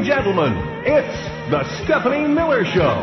gentlemen, it's the Stephanie Miller Show.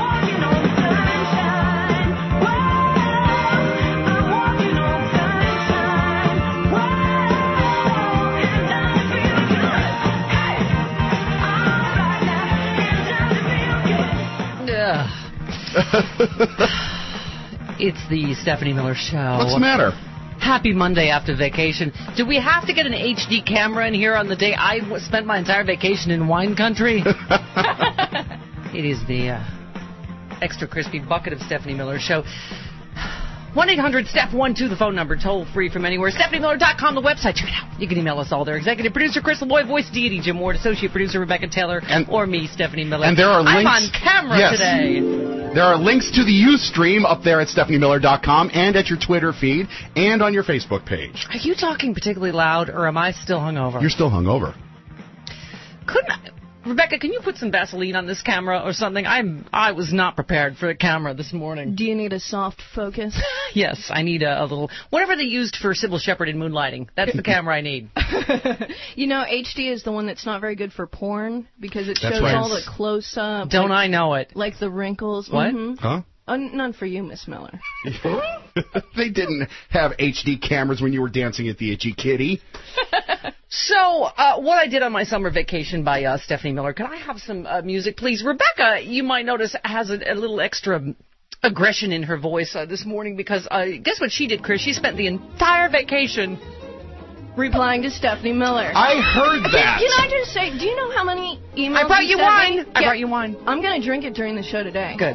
It's the Stephanie Miller Show. What's the matter? Happy Monday after vacation. Do we have to get an HD camera in here on the day I spent my entire vacation in wine country? It is the extra crispy bucket of Stephanie Miller Show. 1-800-STEPH-12, the phone number, toll free from anywhere. StephanieMiller.com, the website. Check it out. You can email us all there. Executive producer Chris LeBoy, voice deity Jim Ward, associate producer Rebecca Taylor, or me, Stephanie Miller. And there are links. I'm on camera today. There are links to the Ustream up there at StephanieMiller.com and at your Twitter feed and on your Facebook page. Are you talking particularly loud, or am I still hungover? You're still hungover. Rebecca, can you put some Vaseline on this camera or something? I was not prepared for the camera this morning. Do you need a soft focus? Yes, I need a little... Whatever they used for Sybil Shepherd in Moonlighting. That's the camera I need. You know, HD is the one that's not very good for porn because it shows right. all the close-up. Don't I know it? Like the wrinkles. What? Mm-hmm. Huh? None for you, Miss Miller. They didn't have HD cameras when you were dancing at the Itchy Kitty. So, what I did on my summer vacation by Stephanie Miller. Can I have some music, please? Rebecca, you might notice, has a little extra aggression in her voice this morning because guess what she did, Chris? She spent the entire vacation replying to Stephanie Miller. I heard that. Can I just say, do you know how many emails I brought you wine. Me? I brought you wine. I'm going to drink it during the show today. Good.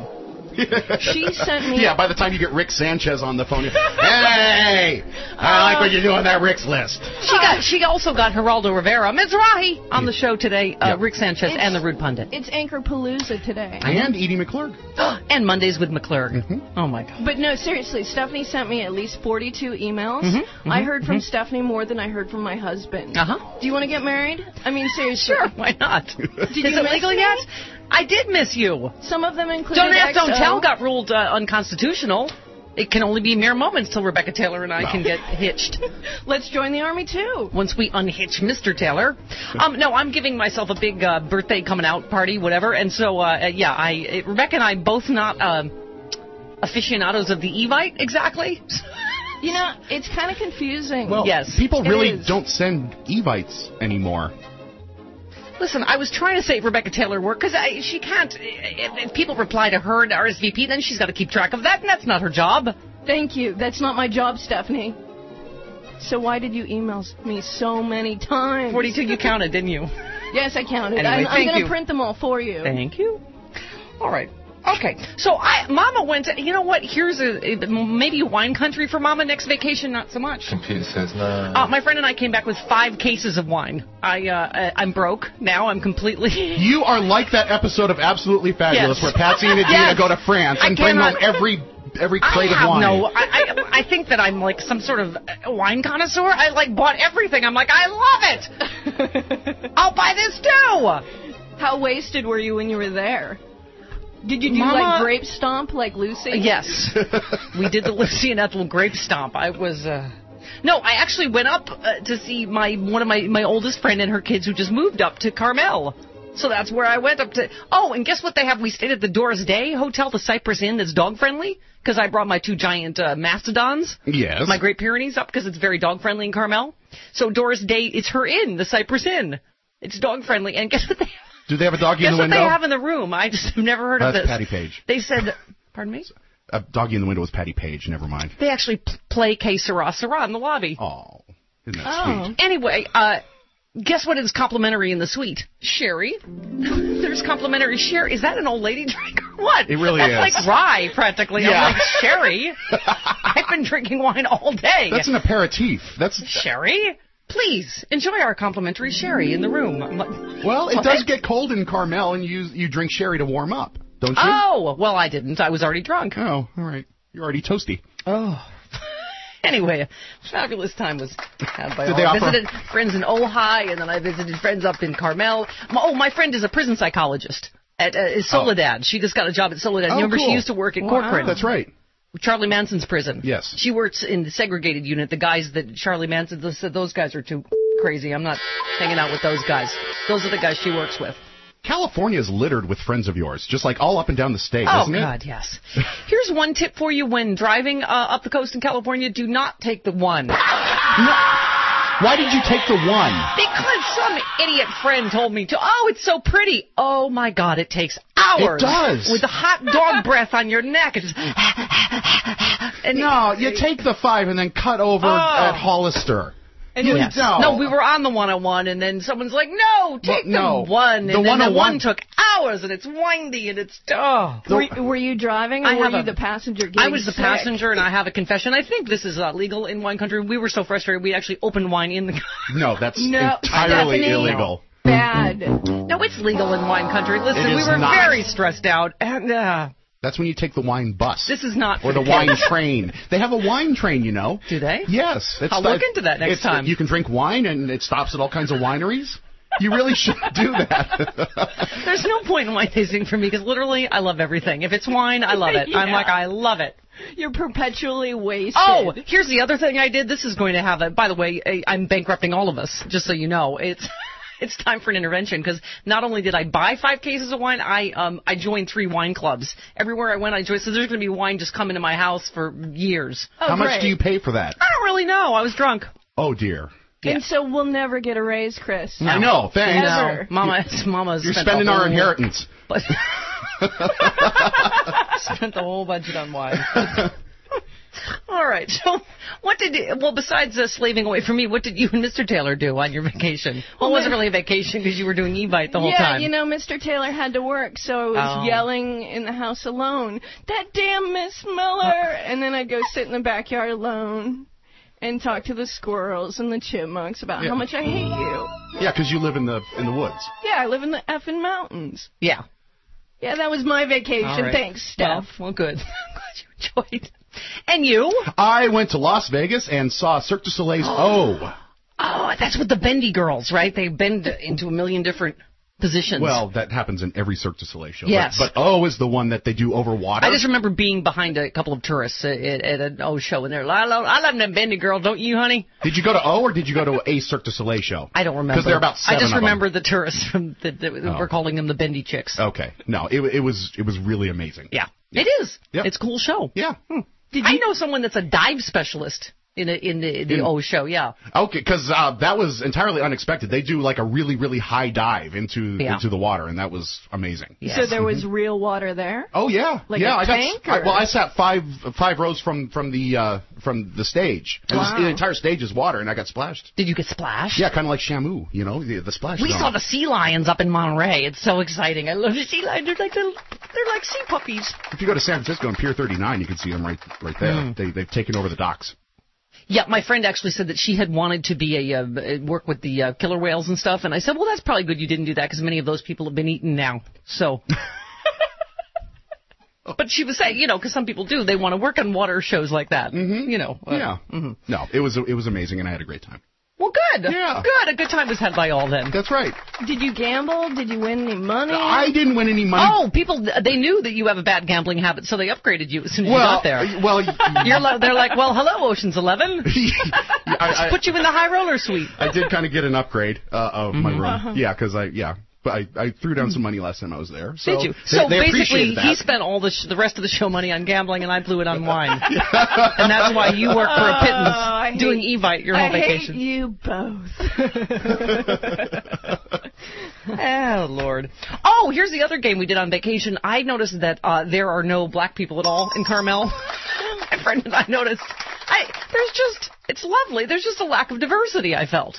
She sent me... Yeah, by the time you get Rick Sanchez on the phone, hey, I like what you do on that Rick's list. She also got Geraldo Rivera, Mizrahi, on the show today, Rick Sanchez, and the Rude Pundit. It's Anchor Palooza today. And Edie McClurg. And Mondays with McClurg. Mm-hmm. Oh, my God. But no, seriously, Stephanie sent me at least 42 emails. Mm-hmm. I heard from Stephanie more than I heard from my husband. Uh-huh. Do you want to get married? I mean, seriously. Sure, why not? Did Is you it miss legal me? yet? I did miss you. Some of them included Don't Ask, Don't XO. Tell got ruled unconstitutional. It can only be mere moments till Rebecca Taylor and I can get hitched. Let's join the Army, too. Once we unhitch Mr. Taylor. No, I'm giving myself a big birthday coming out party, whatever. And so, Rebecca and I both not aficionados of the Evite, exactly. You know, it's kind of confusing. Well, yes, people really is. don't send Evites anymore. Listen, I was trying to save Rebecca Taylor work because she can't. If people reply to her and RSVP, then she's got to keep track of that, and that's not her job. Thank you. That's not my job, Stephanie. So why did you email me so many times? 42 you counted, didn't you? Yes, I counted. Anyway, I'm going to print them all for you. Thank you. All right. Okay, so Mama went to, you know what, here's maybe wine country for Mama next vacation, not so much. Computer says no. My friend and I came back with 5 cases of wine. I'm broke now. I'm completely... You are like that episode of Absolutely Fabulous where Patsy and Adina go to France and bring home every crate of wine. No, I think that I'm like some sort of wine connoisseur. I bought everything. I'm like, I love it. I'll buy this too. How wasted were you when you were there? Did you do Mama, grape stomp like Lucy? Yes. We did the Lucy and Ethel grape stomp. I was... No, I actually went up to see one of my oldest friend and her kids who just moved up to Carmel. So that's where I went up to... Oh, and guess what they have? We stayed at the Doris Day Hotel, the Cypress Inn, that's dog-friendly, because I brought my 2 giant mastodons. Yes. My Great Pyrenees up, because it's very dog-friendly in Carmel. So Doris Day, it's her inn, the Cypress Inn. It's dog-friendly, and guess what they have? Do they have a doggy in the window? Guess what they have in the room? I just have never heard of this. That's Patty Page. They said... Pardon me? A doggy in the window was Patty Page. Never mind. They actually play Que Sera Sera in the lobby. Oh, isn't that sweet? Anyway, guess what is complimentary in the suite? Sherry. There's complimentary sherry. Is that an old lady drink or what? It really That's is. Like rye, practically. Yeah. I'm like, sherry? I've been drinking wine all day. That's an aperitif. That's sherry? Please, enjoy our complimentary sherry in the room. Well, it does get cold in Carmel, and you drink sherry to warm up, don't you? Oh, well, I didn't. I was already drunk. Oh, all right. You're already toasty. Oh. Anyway, a fabulous time was had by all. They I visited friends in Ojai, and then I visited friends up in Carmel. My friend is a prison psychologist at Soledad. She just got a job at Soledad. Oh, Remember, cool. she used to work at Corcoran. That's right. Charlie Manson's prison. Yes. She works in the segregated unit. The guys that Charlie Manson said, those guys are too crazy. I'm not hanging out with those guys. Those are the guys she works with. California is littered with friends of yours, just like all up and down the state, isn't it? Oh, God, yes. Here's one tip for you when driving up the coast in California. Do not take the 1. No. Why did you take the 1? Because some idiot friend told me to. Oh, it's so pretty. Oh, my God, it takes hours. It does. With the hot dog breath on your neck. It's just... and no, you take the 5 and then cut over at Hollister. And yes. No, we were on the 101, and then someone's like, no, take the 1. And then the 1 took hours, and it's windy, and it's... Oh. Were you driving, or were you the passenger? I was the passenger, and I have a confession. I think this is legal in wine country. We were so frustrated, we actually opened wine in the car. No, that's entirely illegal. Bad. No, it's legal in wine country. Listen, we were very stressed out, and... That's when you take the wine bus. This is not... Or the wine train. They have a wine train, you know. Do they? Yes. I'll look into that next time. You can drink wine, and it stops at all kinds of wineries. You really should do that. There's no point in wine tasting for me, because literally, I love everything. If it's wine, I love it. Yeah. I'm like, I love it. You're perpetually wasted. Oh, here's the other thing I did. This is going to have by the way, I'm bankrupting all of us, just so you know. It's time for an intervention, because not only did I buy 5 cases of wine, I joined 3 wine clubs. Everywhere I went, I joined. So there's going to be wine just coming to my house for years. Oh, How much do you pay for that? I don't really know. I was drunk. Oh, dear. And so we'll never get a raise, Chris. No. I know. Thanks. No. Mama's You're spending our inheritance. But spent the whole budget on wine. All right. So, besides slaving away from me, what did you and Mr. Taylor do on your vacation? Well, it wasn't really a vacation because you were doing Evite the whole time. Yeah, Mr. Taylor had to work, so I was yelling in the house alone, that damn Miss Miller! And then I'd go sit in the backyard alone and talk to the squirrels and the chipmunks about how much I hate you. Yeah, because you live in the woods. Yeah, I live in the effing mountains. Yeah. Yeah, that was my vacation. Right. Thanks, Steph. Well, good. I'm glad you enjoyed. And you? I went to Las Vegas and saw Cirque du Soleil's O. Oh, that's with the bendy girls, right? They bend into a million different positions. Well, that happens in every Cirque du Soleil show. Yes. But O is the one that they do over water. I just remember being behind a couple of tourists at an O show, and they're like, I love them bendy girls, don't you, honey? Did you go to O, or did you go to a Cirque du Soleil show? I don't remember. Because there are about 7 I just of remember them. the tourists from we're calling them the bendy chicks. Okay. No, it was really amazing. Yeah. It is. Yep. It's a cool show. Yeah. I know someone that's a dive specialist in the O show, yeah. Okay, because that was entirely unexpected. They do like a really, really high dive into the water, and that was amazing. Yes. So there was real water there? Oh yeah, like a tank? I sat five rows from the stage. Wow. The entire stage is water, and I got splashed. Did you get splashed? Yeah, kind of like Shamu, the splash. We saw the sea lions up in Monterey. It's so exciting. I love the sea lions. They're like sea puppies. If you go to San Francisco on Pier 39, you can see them right there. They've taken over the docks. Yeah, my friend actually said that she had wanted to be work with the killer whales and stuff, and I said, well, that's probably good you didn't do that because many of those people have been eaten now. So, but she was saying, because some people do, they want to work on water shows like that. Mm-hmm. No, it was amazing, and I had a great time. Well, good. Yeah. Good. A good time was had by all then. That's right. Did you gamble? Did you win any money? I didn't win any money. Oh, people, they knew that you have a bad gambling habit, so they upgraded you as soon as you got there. Well, they're like, well, hello, Ocean's 11. I put you in the high roller suite. I did kind of get an upgrade of my room. Yeah, because But I threw down some money last time I was there. So did you? So basically, he spent all the rest of the show money on gambling, and I blew it on wine. And that's why you work for a pittance doing Evite your whole vacation. I hate you both. Oh, Lord. Oh, here's the other game we did on vacation. I noticed that there are no black people at all in Carmel. My friend and I noticed. It's lovely. There's just a lack of diversity, I felt.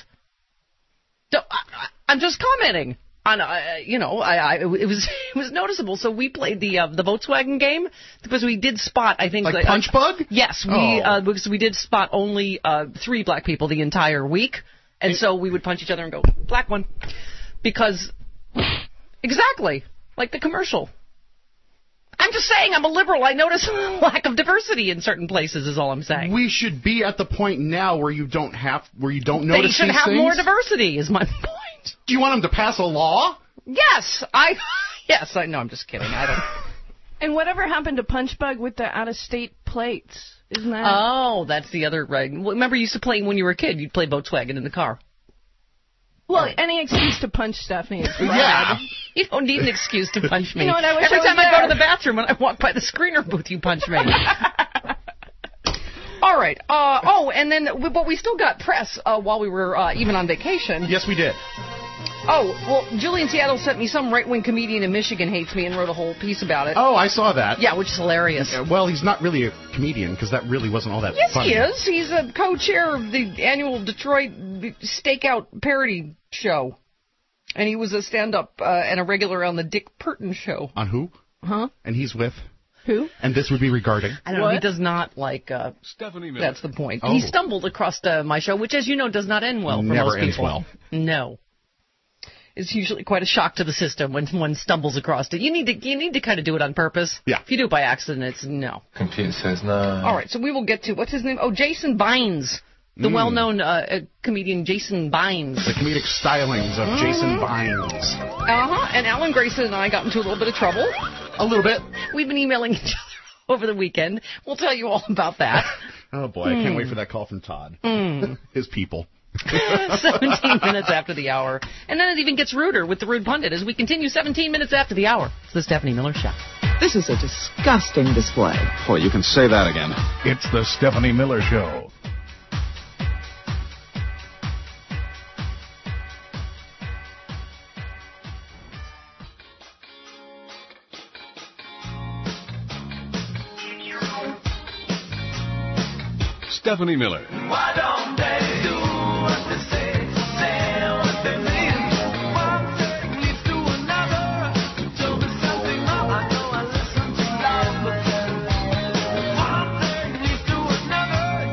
I'm just commenting. It was noticeable. So we played the Volkswagen game because we did spot, I think, like Punch Bug. Yes, because we did spot only 3 black people the entire week, and so we would punch each other and go black one, because exactly like the commercial. I'm just saying I'm a liberal. I notice lack of diversity in certain places. Is all I'm saying. We should be at the point now where you don't notice these things. They should have more diversity. Is my point. Do you want them to pass a law? Yes, I know. I'm just kidding. I don't. And whatever happened to Punch Bug with the out-of-state plates? Isn't that? Oh, that's the other right. Remember, you used to play when you were a kid. You'd play Volkswagen in the car. Well, any excuse to punch Stephanie is fine. Yeah. You don't need an excuse to punch me. You know what, I wish Every I was time I there. go to the bathroom, when I walk by the screener booth, you punch me. All right. And then, but we still got press while we were even on vacation. Yes, we did. Oh, well, Julian Seattle sent me some right-wing comedian in Michigan hates me and wrote a whole piece about it. Oh, I saw that. Yeah, which is hilarious. Well, he's not really a comedian because that really wasn't all that Yes, funny. he is. He's a co-chair of the annual Detroit Stakeout Parody Show. And he was a stand-up and a regular on the Dick Purton Show. On who? Huh? And he's with? Who? And this would be regarding? I don't know. He does not like... Stephanie Miller. That's the point. Oh. He stumbled across my show, which, as you know, does not end well for Never most ends people. well. No. It's usually quite a shock to the system when one stumbles across it. You need to kind of do it on purpose. Yeah. If you do it by accident, it's no. Computer says no. All right, so we will get to, what's his name? Oh, Jason Bynes. The well-known comedian Jason Bynes. The comedic stylings of Jason Bynes. Uh-huh. And Alan Grayson and I got into a little bit of trouble. A little bit. We've been emailing each other over the weekend. We'll tell you all about that. Oh, boy. I can't wait for that call from Todd. His people. 17 minutes after the hour. And then it even gets ruder with the Rude Pundit as we continue 17 minutes after the hour. It's the Stephanie Miller Show. This is a disgusting display. Boy, you can say that again. It's the Stephanie Miller Show. Stephanie Miller. Why don't they do what they say what they mean? One thing leads to another. Tell me something more. I know I listen to love, but one thing leads to another.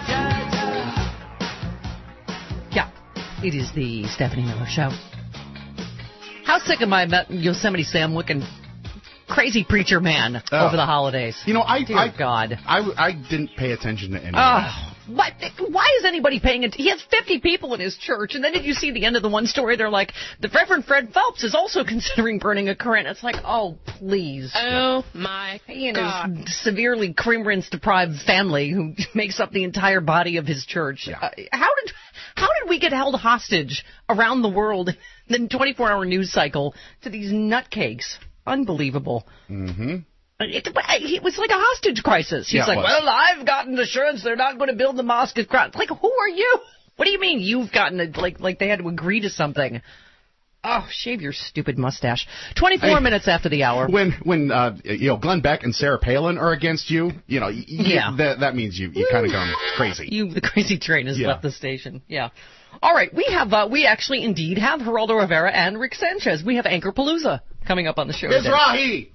Yeah, it is the Stephanie Miller Show. How sick am I about Yosemite Sam looking crazy preacher man over the holidays? You know, God. I didn't pay attention to any of Oh, why is anybody paying attention? He has 50 people in his church, and then did you see the end of the one story? They're like, the Reverend Fred Phelps is also considering burning a Koran. It's like, oh, please. Oh, my God. His severely cream-rinse deprived family who makes up the entire body of his church. Yeah. How did we get held hostage around the world in the 24-hour news cycle to these nutcakes? Unbelievable. Mm-hmm. It was like a hostage crisis. He's like, well, I've gotten assurance they're not going to build the mosque at Crown. Like, who are you? What do you mean you've gotten it? Like they had to agree to something. Oh, shave your stupid mustache. 24 minutes after the hour. When Glenn Beck and Sarah Palin are against you, that means you kind of gone crazy. The crazy train has left the station. Yeah. All right, we actually indeed have Geraldo Rivera and Rick Sanchez. We have Anchor Palooza coming up on the show today. Mizrahi!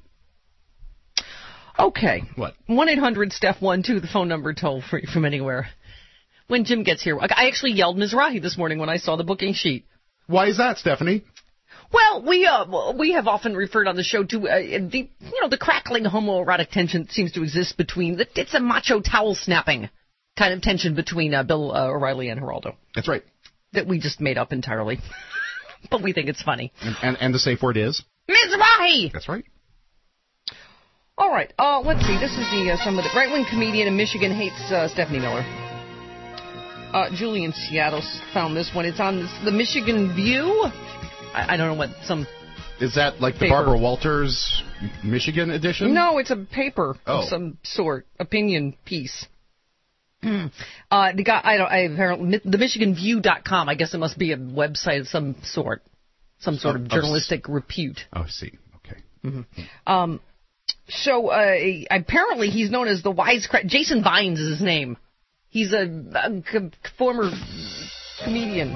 Okay. What? 1-800-STEPH-12, the phone number toll free from anywhere. When Jim gets here, I actually yelled Mizrahi this morning when I saw the booking sheet. Why is that, Stephanie? Well, we have often referred on the show to the crackling homoerotic tension that seems to exist between it's a macho towel snapping kind of tension between Bill O'Reilly and Geraldo. That's right. That we just made up entirely, but we think it's funny. And the safe word is Mizrahi. That's right. All right. Let's see. This is some of the right-wing comedian in Michigan hates Stephanie Miller. Julian Seattle found this one. It's on the Michigan View. I don't know what some. Is that like paper. The Barbara Walters Michigan edition? No, it's a paper of some sort, opinion piece. The guy, the MichiganView.com. I guess it must be a website of some sort, some sort of journalistic repute. Oh, see. Okay. Mm-hmm. So apparently he's known as the wisecrack. Jason Bynes is his name. He's a former comedian.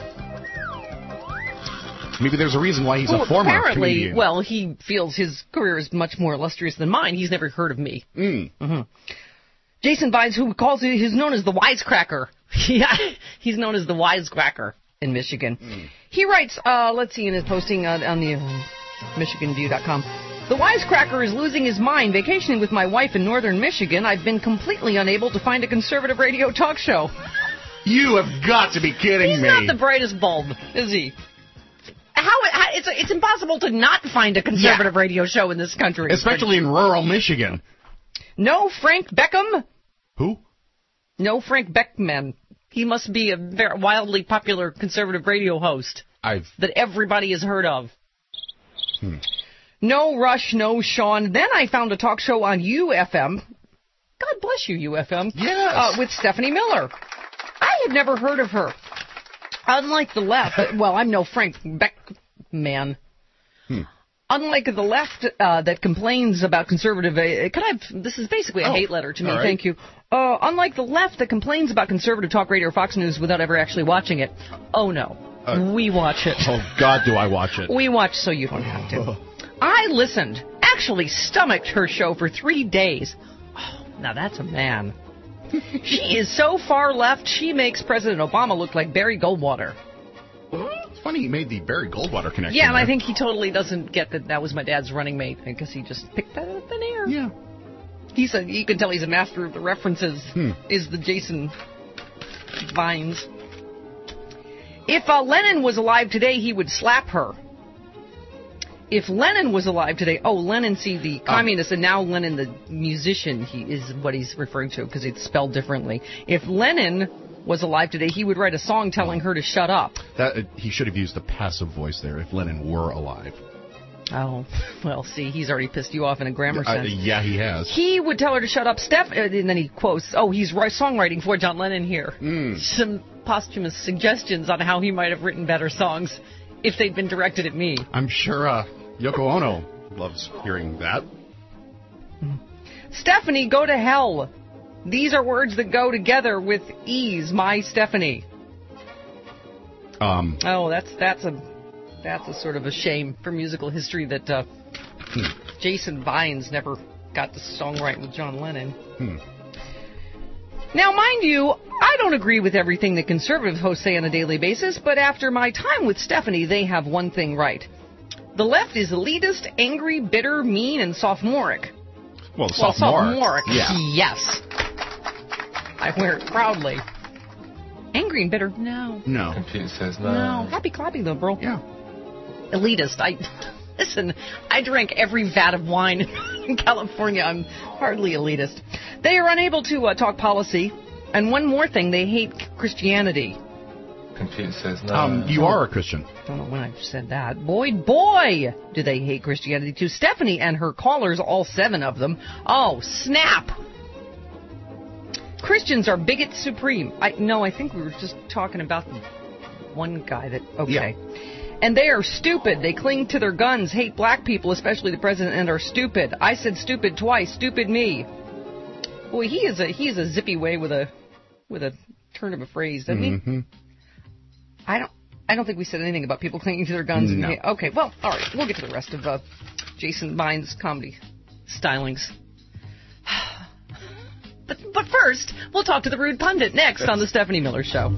Maybe there's a reason why he's a former comedian. Well, he feels his career is much more illustrious than mine. He's never heard of me. Mm-hmm. Jason Bynes, who he's known as the wisecracker. Yeah, he's known as the wisecracker in Michigan. He writes, let's see, in his posting on the MichiganView.com. The wisecracker is losing his mind. Vacationing with my wife in northern Michigan, I've been completely unable to find a conservative radio talk show. You have got to be kidding me. He's not the brightest bulb, is he? It's impossible to not find a conservative radio show in this country. Especially in rural Michigan. No Frank Beckham? Who? No Frank Beckman. He must be a very wildly popular conservative radio host. that everybody has heard of. No Rush, no Sean. Then I found a talk show on UFM. God bless you, UFM. Yes. With Stephanie Miller. I had never heard of her. Unlike the left, well, I'm no Frank Beckman. Unlike the left that complains about conservative, this is basically a hate letter to me. Right. Thank you. Unlike the left that complains about conservative talk radio or Fox News without ever actually watching it. Oh no, we watch it. Oh God, do I watch it? We watch so you don't have to. I listened, actually stomached her show for 3 days. Oh, now that's a man. She is so far left, she makes President Obama look like Barry Goldwater. It's funny he made the Barry Goldwater connection. Yeah, and I think he totally doesn't get that was my dad's running mate, because he just picked that up in air. Yeah. You can tell he's a master of the references, is the Jason Vines. If Lenin was alive today, he would slap her. If Lenin was alive today, Lenin, see, the communist, and now Lenin, the musician, he is what he's referring to, because it's spelled differently. If Lenin was alive today, he would write a song telling her to shut up. He should have used the passive voice there, if Lenin were alive. Oh, well, see, he's already pissed you off in a grammar sense. Yeah, he has. He would tell her to shut up, and then he quotes, he's songwriting for John Lennon here. Some posthumous suggestions on how he might have written better songs if they'd been directed at me. I'm sure Yoko Ono loves hearing that. Stephanie, go to hell. These are words that go together with ease, my Stephanie. That's a sort of a shame for musical history that Jason Vines never got to songwrite with John Lennon. Now, mind you, I don't agree with everything that conservative hosts say on a daily basis, but after my time with Stephanie, they have one thing right. The left is elitist, angry, bitter, mean, and sophomoric. Well, sophomoric. Yeah. Yes. I wear it proudly. Angry and bitter? No. No. Computer says no. No. Happy clapping, though, bro. Yeah. Elitist. Listen, I drank every vat of wine in California. I'm hardly elitist. They are unable to talk policy. And one more thing, they hate Christianity. Computer says no. You are a Christian. I don't know when I've said that. Boy, do they hate Christianity too. Stephanie and her callers, all 7 of them. Oh, snap. Christians are bigots supreme. I think we were just talking about one guy that... Okay. Yeah. And they are stupid. They cling to their guns, hate black people, especially the president, and are stupid. I said stupid twice. Stupid me. Boy, he is a zippy way with a turn of a phrase, doesn't he? I don't think we said anything about people clinging to their guns. No. Okay, well, all right. We'll get to the rest of Jason Vines' comedy stylings. But first, we'll talk to the Rude Pundit next on the Stephanie Miller Show.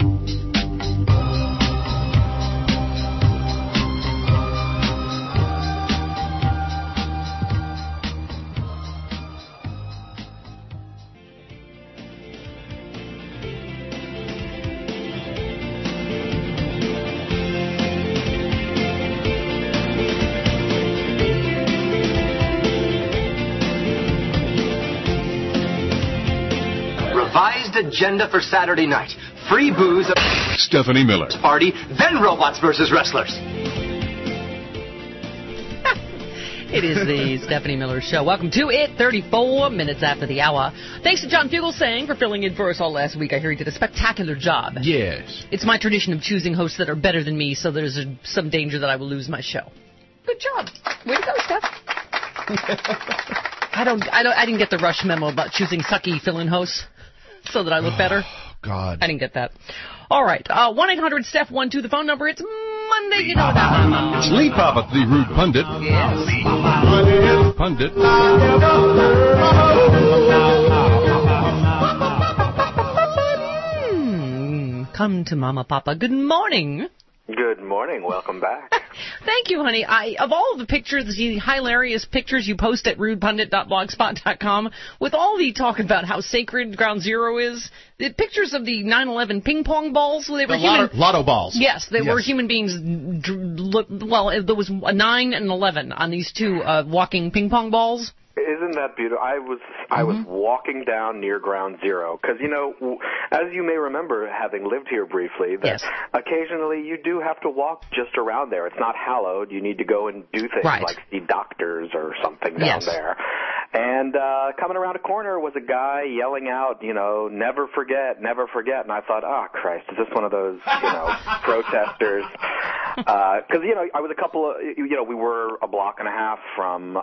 Agenda for Saturday night. Free booze, Stephanie Miller party, then robots versus wrestlers. It is the Stephanie Miller Show. Welcome to it, 34 minutes after the hour. Thanks to John Fugelsang for filling in for us all last week. I hear he did a spectacular job. Yes. It's my tradition of choosing hosts that are better than me, so there's some danger that I will lose my show. Good job. Way to go, Steph. I didn't get the Rush memo about choosing sucky fill-in hosts so that I look better. God. I didn't get that. All right. 1-800-STEPH-12, the phone number. It's Monday, you know that. It's Lee Papa, the Rude Pundit. Yes. Pundit. Come to Mama Papa. Good morning. Good morning. Welcome back. Thank you, honey. Of all the pictures, the hilarious pictures you post at rudepundit.blogspot.com, with all the talk about how sacred Ground Zero is, the pictures of the 9/11 ping pong balls, they were lotto balls. Yes, they were human beings. Well, there was a 9 and 11 on these two walking ping pong balls. Isn't Isn't that beautiful? I was walking down near Ground Zero because, as you may remember, having lived here briefly, that occasionally you do have to walk just around there. It's not hallowed. You need to go and do things like see doctors or something down there. And coming around a corner was a guy yelling out, never forget, never forget. And I thought, oh, Christ, is this one of those, protesters? Because, I was we were a block and a half from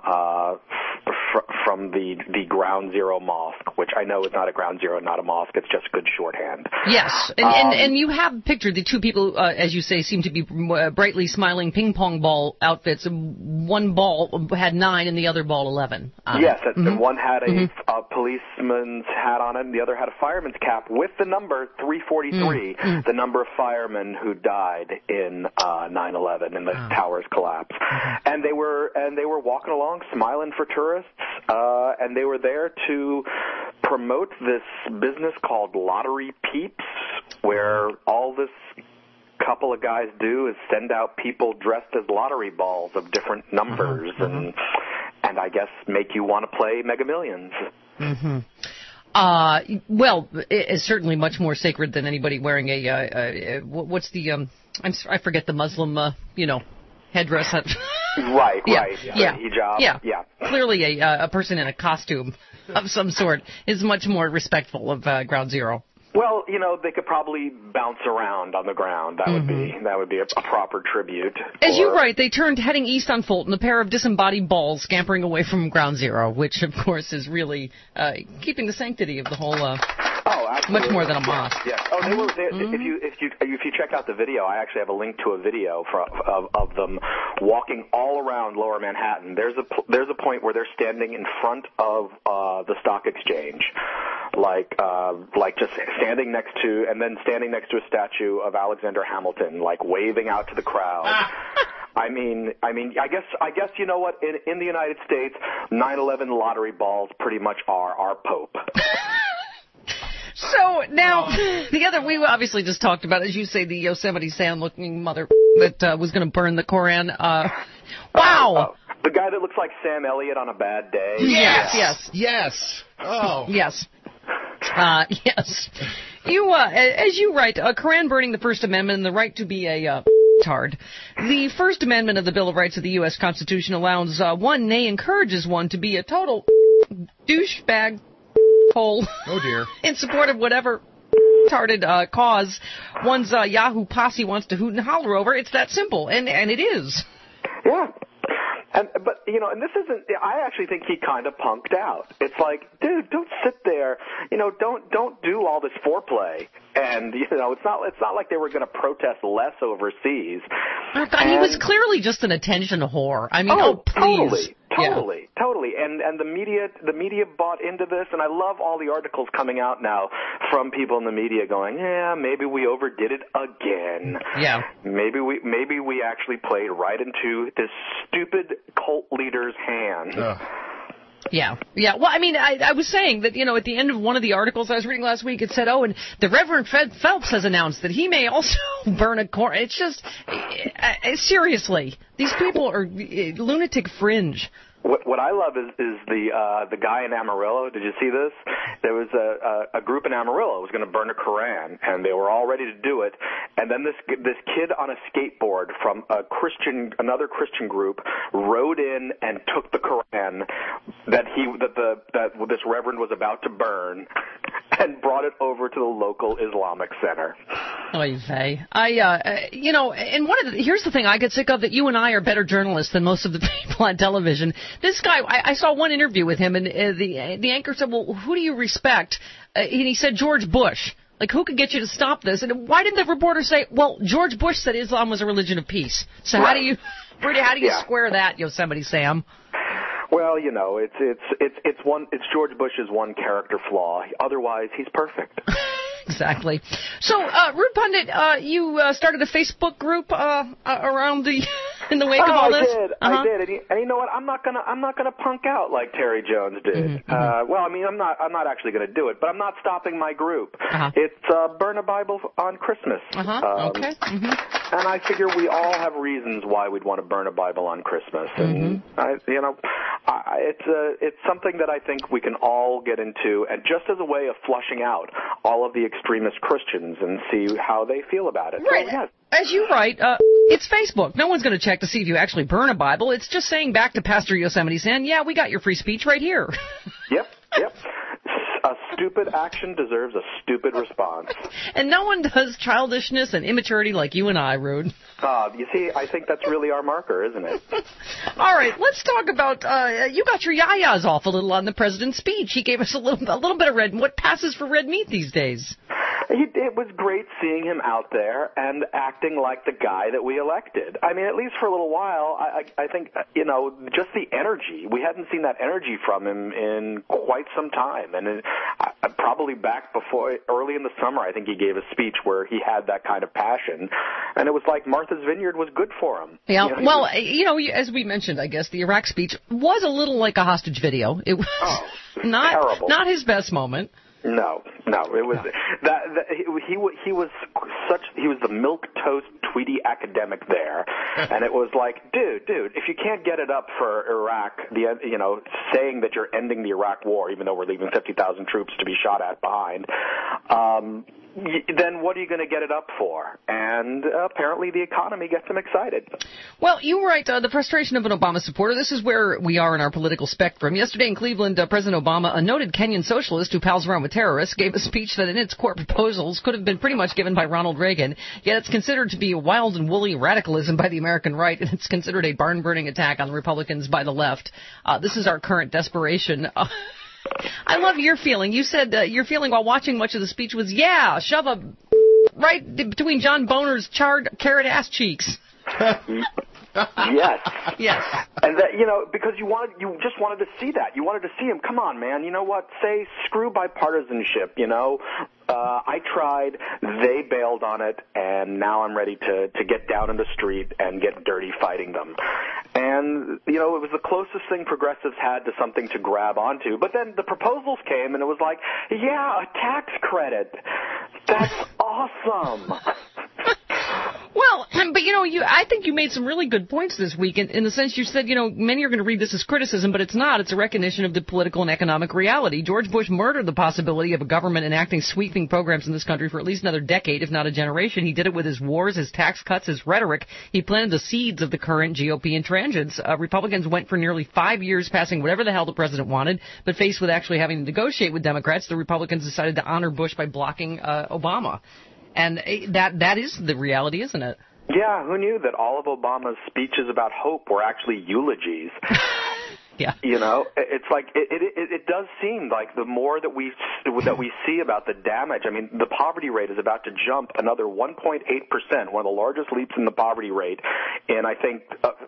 the Ground Zero Mosque, which I know is not a Ground Zero, not a mosque. It's just good shorthand. Yes, and you have pictured the two people, as you say, seem to be brightly smiling ping pong ball outfits. One ball had 9 and the other ball 11. Yes, and one had a policeman's hat on it, and the other had a fireman's cap with the number 343, the number of firemen who died in 9/11 and the towers collapse. And they were walking along, smiling for tourists, and they were there to promote this business called Lottery Peeps, where all this couple of guys do is send out people dressed as lottery balls of different numbers, and I guess make you want to play Mega Millions. Well, it's certainly much more sacred than anybody wearing what's the I forget the Muslim headdress. Right. Hijab. Yeah. Clearly a person in a costume of some sort is much more respectful of Ground Zero. Well, they could probably bounce around on the ground. That would be a proper tribute. As you write, they turned heading east on Fulton, a pair of disembodied balls scampering away from Ground Zero, which, of course, is really keeping the sanctity of the whole much more than a mosque. Yes. Oh, they were. If you check out the video, I actually have a link to a video of them walking all around Lower Manhattan. There's a point where they're standing in front of the stock exchange, like just standing next to a statue of Alexander Hamilton, like waving out to the crowd. I mean, I guess you know what? In the United States, 9/11 lottery balls pretty much are our Pope. So now, we obviously just talked about, as you say, the Yosemite Sam-looking mother that was going to burn the Koran. Wow. The guy that looks like Sam Elliott on a bad day. Yes. Oh. Yes. Yes. You, as you write, Koran burning the First Amendment and the right to be a tard. The First Amendment of the Bill of Rights of the U.S. Constitution allows one, nay, encourages one to be a total douchebag hole. Oh, dear. In support of whatever tarded cause one's Yahoo posse wants to hoot and holler over. It's that simple, and it is. Yeah. But and this isn't. I actually think he kind of punked out. It's like, dude, don't sit there. Don't do all this foreplay. And it's not like they were going to protest less overseas. He was clearly just an attention whore. I mean, please. Totally. And the media bought into this, and I love all the articles coming out now from people in the media going, yeah, maybe we overdid it again. Yeah. Maybe we actually played right into this stupid cult leader's hand. Yeah. Well, I mean, I was saying that, at the end of one of the articles I was reading last week, it said, and the Reverend Fred Phelps has announced that he may also burn a Koran. It's just, seriously, these people are lunatic fringe. What I love is the guy in Amarillo. Did you see this? There was a group in Amarillo who was going to burn a Koran, and they were all ready to do it. And then this kid on a skateboard from another Christian group rode in and took the Koran that this reverend was about to burn and brought it over to the local Islamic center. Oy vey. And here's the thing I get sick of, that you and I are better journalists than most of the people on television. This guy, I saw one interview with him, and the anchor said, well, who do you respect? And he said, George Bush. Like, who could get you to stop this? And why didn't the reporter say, well, George Bush said Islam was a religion of peace. So how do you square that, Yosemite Sam? Well, it's George Bush's one character flaw. Otherwise, he's perfect. Exactly. So, Rude Pundit, you started a Facebook group around in the wake of all this. I did. And you know what? I'm not gonna punk out like Terry Jones did. Well, I mean, I'm not actually gonna do it, but I'm not stopping my group. It's Burn a Bible on Christmas. Okay. And I figure we all have reasons why we'd want to burn a Bible on Christmas. And I it's something that I think we can all get into, and just as a way of flushing out all of the extremist Christians and see how they feel about it. Right. So, yes. As you write, it's Facebook. No one's going to check to see if you actually burn a Bible. It's just saying back to Pastor Yosemite Sam, yeah, we got your free speech right here. Yep. A stupid action deserves a stupid response. And no one does childishness and immaturity like you and I, Rude. You see, I think that's really our marker, isn't it? All right, let's talk about, you got your yayas off a little on the president's speech. He gave us a little bit of red. What passes for red meat these days? It was great seeing him out there and acting like the guy that we elected. I mean, at least for a little while, I think, just the energy. We hadn't seen that energy from him in quite some time. And probably back early in the summer, I think he gave a speech where he had that kind of passion. And it was like Martha's Vineyard was good for him. Yeah, as we mentioned, I guess, the Iraq speech was a little like a hostage video. It was terrible. Not his best moment. No, it was he was the milquetoast Tweety academic there, and it was like, dude, if you can't get it up for Iraq, saying that you're ending the Iraq war, even though we're leaving 50,000 troops to be shot at behind, then what are you going to get it up for? And apparently the economy gets him excited. Well, you write the frustration of an Obama supporter. This is where we are in our political spectrum. Yesterday in Cleveland, President Obama, a noted Kenyan socialist who pals around with terrorists, gave a speech that in its core proposals could have been pretty much given by Ronald Reagan, yet it's considered to be a wild and woolly radicalism by the American right, and it's considered a barn-burning attack on the Republicans by the left. This is our current desperation. I love your feeling. You said your feeling while watching much of the speech was, shove a right between John Boner's charred carrot ass cheeks. Yes. And that, because you just wanted to see that. You wanted to see him. Come on, man. You know what? Say screw bipartisanship. I tried. They bailed on it, and now I'm ready to get down in the street and get dirty fighting them. And it was the closest thing progressives had to something to grab onto. But then the proposals came, and it was like, a tax credit. That's awesome. Well, but I think you made some really good points this week in the sense you said, many are going to read this as criticism, but it's not. It's a recognition of the political and economic reality. George Bush murdered the possibility of a government enacting sweeping programs in this country for at least another decade, if not a generation. He did it with his wars, his tax cuts, his rhetoric. He planted the seeds of the current GOP intransigence. Republicans went for nearly 5 years passing whatever the hell the president wanted, but faced with actually having to negotiate with Democrats, the Republicans decided to honor Bush by blocking Obama. And that is the reality, isn't it? Yeah, who knew that all of Obama's speeches about hope were actually eulogies? Yeah. It's like it does seem like the more that we see about the damage. I mean, the poverty rate is about to jump another 1.8%, one of the largest leaps in the poverty rate in I think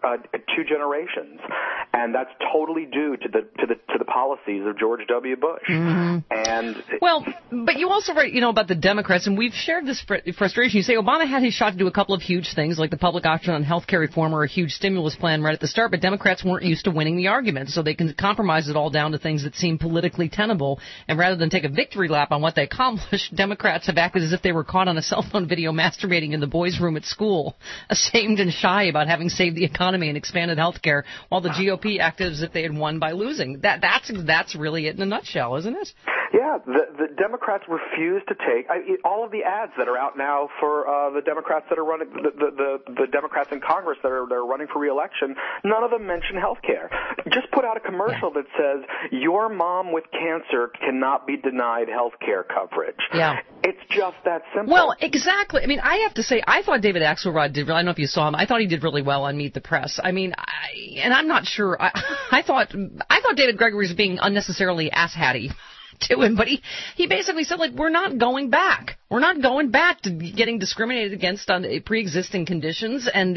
2 generations, and that's totally due to the policies of George W. Bush. Mm-hmm. And but you also write about the Democrats, and we've shared this frustration. You say Obama had his shot to do a couple of huge things, like the public option on health care reform or a huge stimulus plan right at the start, but Democrats weren't used to winning the argument. So they can compromise it all down to things that seem politically tenable. And rather than take a victory lap on what they accomplished, Democrats have acted as if they were caught on a cell phone video masturbating in the boys' room at school, ashamed and shy about having saved the economy and expanded health care, while the GOP acted as if they had won by losing. That's really it in a nutshell, isn't it? Yeah, the Democrats refuse to take all of the ads that are out now for the Democrats that are running, the Democrats in Congress that are running for re-election. None of them mention health care. Just put out a commercial that says your mom with cancer cannot be denied health care coverage. Yeah. It's just that simple. Well, exactly. I mean, I have to say, I thought David Axelrod did. I don't know if you saw him. I thought he did really well on Meet the Press. I mean, and I'm not sure. I thought David Gregory was being unnecessarily asshatty to him, but he basically said, we're not going back. We're not going back to getting discriminated against on pre-existing conditions and,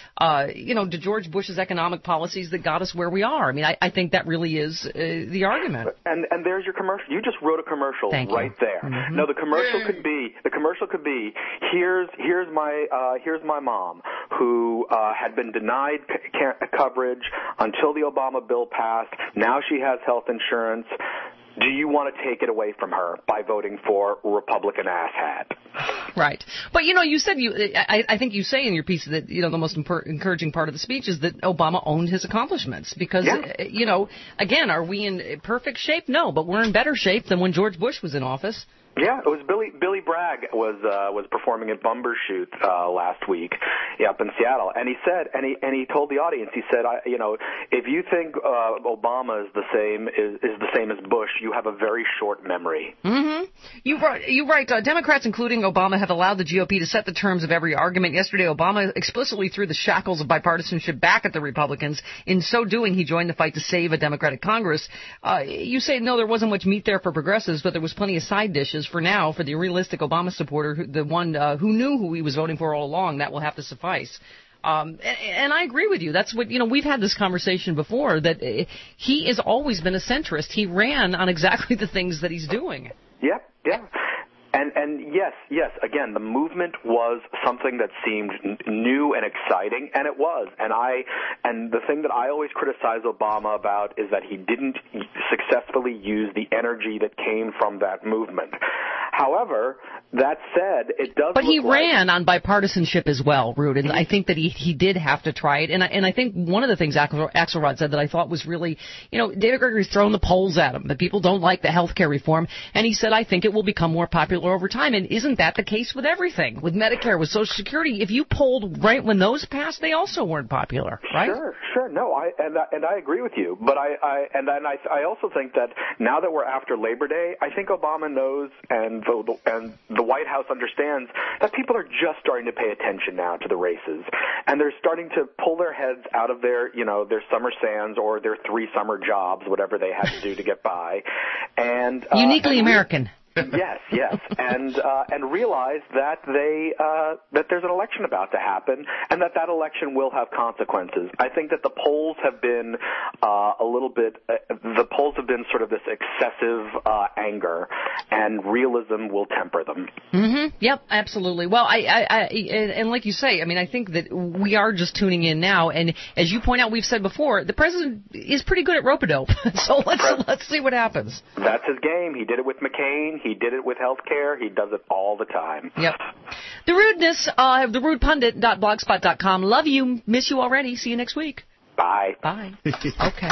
to George Bush's economic policies that got us where we are. I mean, I think that really is the argument. And there's your commercial. You just wrote a commercial right there. Mm-hmm. No, the commercial could be here's my mom who had been denied coverage until the Obama bill passed. Now she has health insurance. do you want to take it away from her by voting for Republican asshat? Right. But, you said I think you say in your piece that, the most encouraging part of the speech is that Obama owned his accomplishments because, again, are we in perfect shape? No, but we're in better shape than when George Bush was in office. Yeah, it was Billy Bragg was performing at Bumbershoot last week, up in Seattle, and he said, and he told the audience, he said, if you think Obama is the same as Bush, you have a very short memory. Mm-hmm. You're right. Democrats, including Obama, have allowed the GOP to set the terms of every argument. Yesterday, Obama explicitly threw the shackles of bipartisanship back at the Republicans. In so doing, he joined the fight to save a Democratic Congress. You say no, there wasn't much meat there for progressives, but there was plenty of side dishes. For now, for the realistic Obama supporter, the one who knew who he was voting for all along, that will have to suffice. And I agree with you. That's what, we've had this conversation before, that he has always been a centrist. He ran on exactly the things that he's doing. Yeah. And yes, again, the movement was something that seemed new and exciting, and it was. And the thing that I always criticize Obama about is that he didn't successfully use the energy that came from that movement. However, that said, it does. But he ran on bipartisanship as well, Rude, and I think that he did have to try it. And I think one of the things Axelrod said that I thought was really, David Gregory's thrown the polls at him that people don't like the health care reform, and he said, I think it will become more popular over time. And isn't that the case with everything? With Medicare, with Social Security, if you polled right when those passed, they also weren't popular, right? Sure. No, I agree with you. But I also think that now that we're after Labor Day, I think Obama knows and the White House understands that people are just starting to pay attention now to the races, and they're starting to pull their heads out of their summer sands or their 3 summer jobs, whatever they had to do to get by, and uniquely American. Yes, and realize that that there's an election about to happen, and that election will have consequences. I think that the polls have been the polls have been sort of this excessive anger, and realism will temper them. Mm-hmm. Yep, absolutely. Well, and like you say, I think that we are just tuning in now, and as you point out, we've said before, the president is pretty good at rope-a-dope. So let's see what happens. That's his game. He did it with McCain. He did it with healthcare. He does it all the time. Yep. The Rudeness, therudepundit.blogspot.com. Love you. Miss you already. See you next week. Bye. Okay.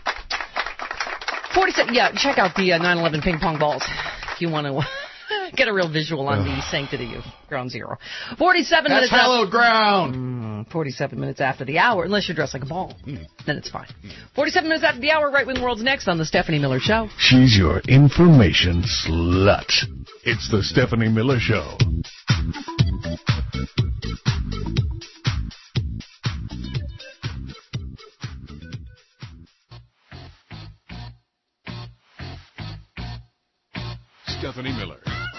47. Yeah, check out the 9/11 ping pong balls if you want to get a real visual on the sanctity of Ground Zero. 47 That's minutes. Hallowed ground. 47 minutes after the hour, unless you're dressed like a ball. Then it's fine. 47 minutes after the hour, Right Wing World's next on the Stephanie Miller Show. She's your information slut. It's the Stephanie Miller Show. Stephanie Miller.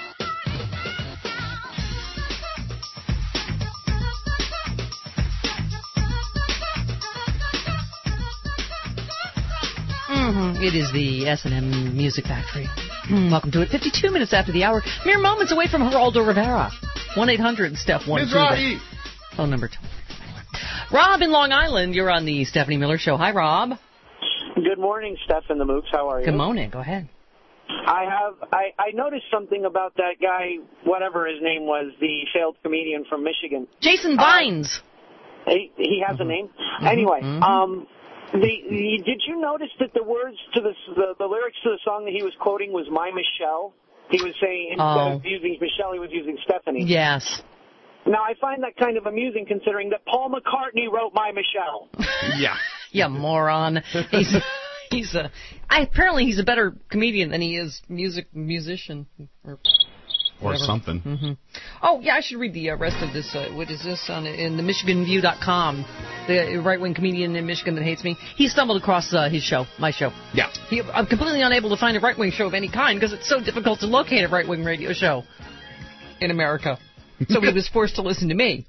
It is the S&M Music Factory. Welcome to it. 52 minutes after the hour. Mere moments away from Geraldo Rivera. 1-800-STEPH-1. Phone number 2. Rob in Long Island, you're on the Stephanie Miller Show. Hi, Rob. Good morning, Steph and the Mooks. How are you? Good morning. Go ahead. I noticed something about that guy, whatever his name was, the failed comedian from Michigan. Jason Vines. He has a name? Anyway, did you notice that the words to the lyrics to the song that he was quoting was My Michelle? He was saying instead of using Michelle, he was using Stephanie. Yes. Now, I find that kind of amusing considering that Paul McCartney wrote My Michelle. Yeah. You moron. Apparently he's a better comedian than he is musician. Or something. Mm-hmm. Oh, yeah, I should read the rest of this. What is this in the MichiganView.com? The right-wing comedian in Michigan that hates me. He stumbled across his show, my show. Yeah. I'm completely unable to find a right-wing show of any kind because it's so difficult to locate a right-wing radio show in America. So he was forced to listen to me.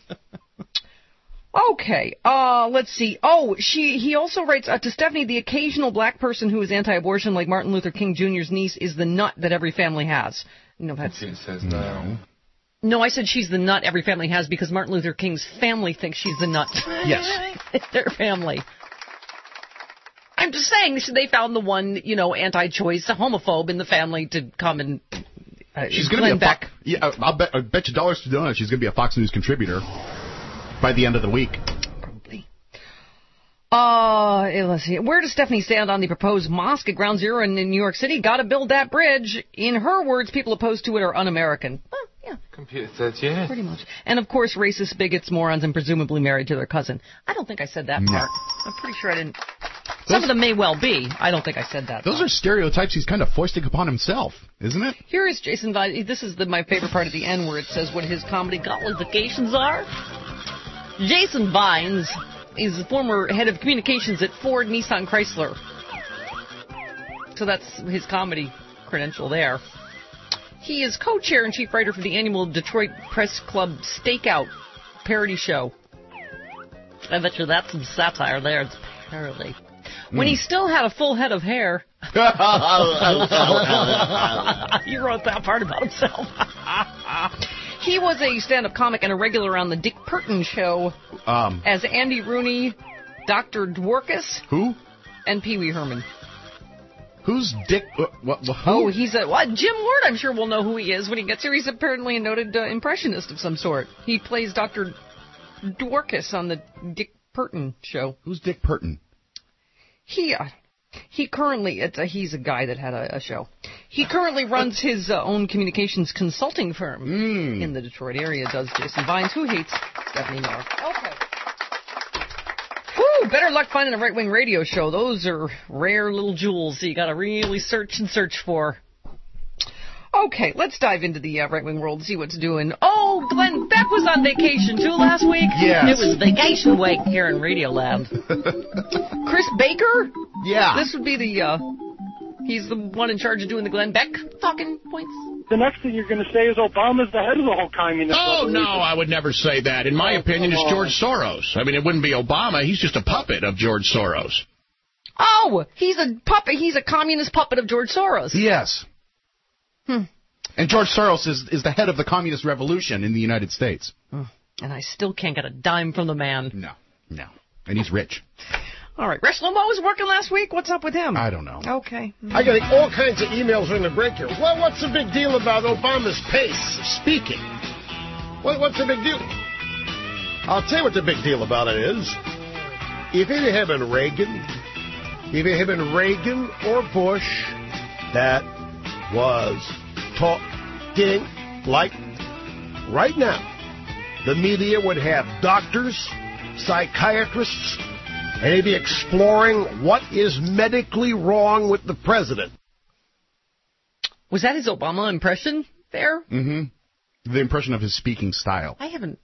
Okay, let's see. He also writes to Stephanie, the occasional black person who is anti-abortion, like Martin Luther King Jr.'s niece, is the nut that every family has. It says no. No, I said she's the nut every family has because Martin Luther King's family thinks she's the nut. Yes. It's their family. I'm just saying they found the one, anti-choice, a homophobe in the family to come and she's going to be I bet you dollars to donuts she's going to be a Fox News contributor by the end of the week. Let's see. Where does Stephanie stand on the proposed mosque at Ground Zero in New York City? Got to build that bridge. In her words, people opposed to it are un-American. Well, yeah. Computer says yes. Pretty much. And, of course, racist, bigots, morons, and presumably married to their cousin. I don't think I said that part. I'm pretty sure I didn't. Some of them may well be. I don't think I said that. Those are stereotypes he's kind of foisting upon himself, isn't it? Here is Jason Vines. This is my favorite part of the N where it says what his comedy qualifications are. Jason Vines is the former head of communications at Ford, Nissan, Chrysler. So that's his comedy credential there. He is co-chair and chief writer for the annual Detroit Press Club Stakeout parody show. I bet you that's some satire there. It's parody. When he still had a full head of hair. He wrote that part about himself. He was a stand-up comic and a regular on the Dick Purton show as Andy Rooney, Dr. Dworkus. Who? And Pee Wee Herman. Who's Dick? Who? Oh, he's Jim Ward, I'm sure will know who he is when he gets here. He's apparently a noted impressionist of some sort. He plays Dr. Dworkus on the Dick Purton show. Who's Dick Purton? He currently, he's a guy that had a show. He currently runs his own communications consulting firm in the Detroit area, does Jason Vines, who hates Stephanie Miller. Okay. Whew, better luck finding a right-wing radio show. Those are rare little jewels you got to really search for. Okay, let's dive into the right-wing world and see what's doing. Oh, Glenn Beck was on vacation, too, last week? Yes. It was vacation week here in Radioland. Chris Baker? Yeah. This would be he's the one in charge of doing the Glenn Beck talking points. The next thing you're going to say is Obama's the head of the whole communist revolution. No, I would never say that. In my opinion, it's George Soros. I mean, it wouldn't be Obama. He's just a puppet of George Soros. Oh, he's a puppet. He's a communist puppet of George Soros. Yes. And George Soros is the head of the communist revolution in the United States. And I still can't get a dime from the man. No. And he's rich. All right. Rush Limbaugh was working last week. What's up with him? I don't know. Okay. I got all kinds of emails during the break here. Well, what's the big deal about Obama's pace of speaking? What's the big deal? I'll tell you what the big deal about it is. If it had been Reagan or Bush, that was talking like right now. The media would have doctors, psychiatrists, and they'd be exploring what is medically wrong with the president. Was that his Obama impression there? Mm-hmm. The impression of his speaking style. I haven't.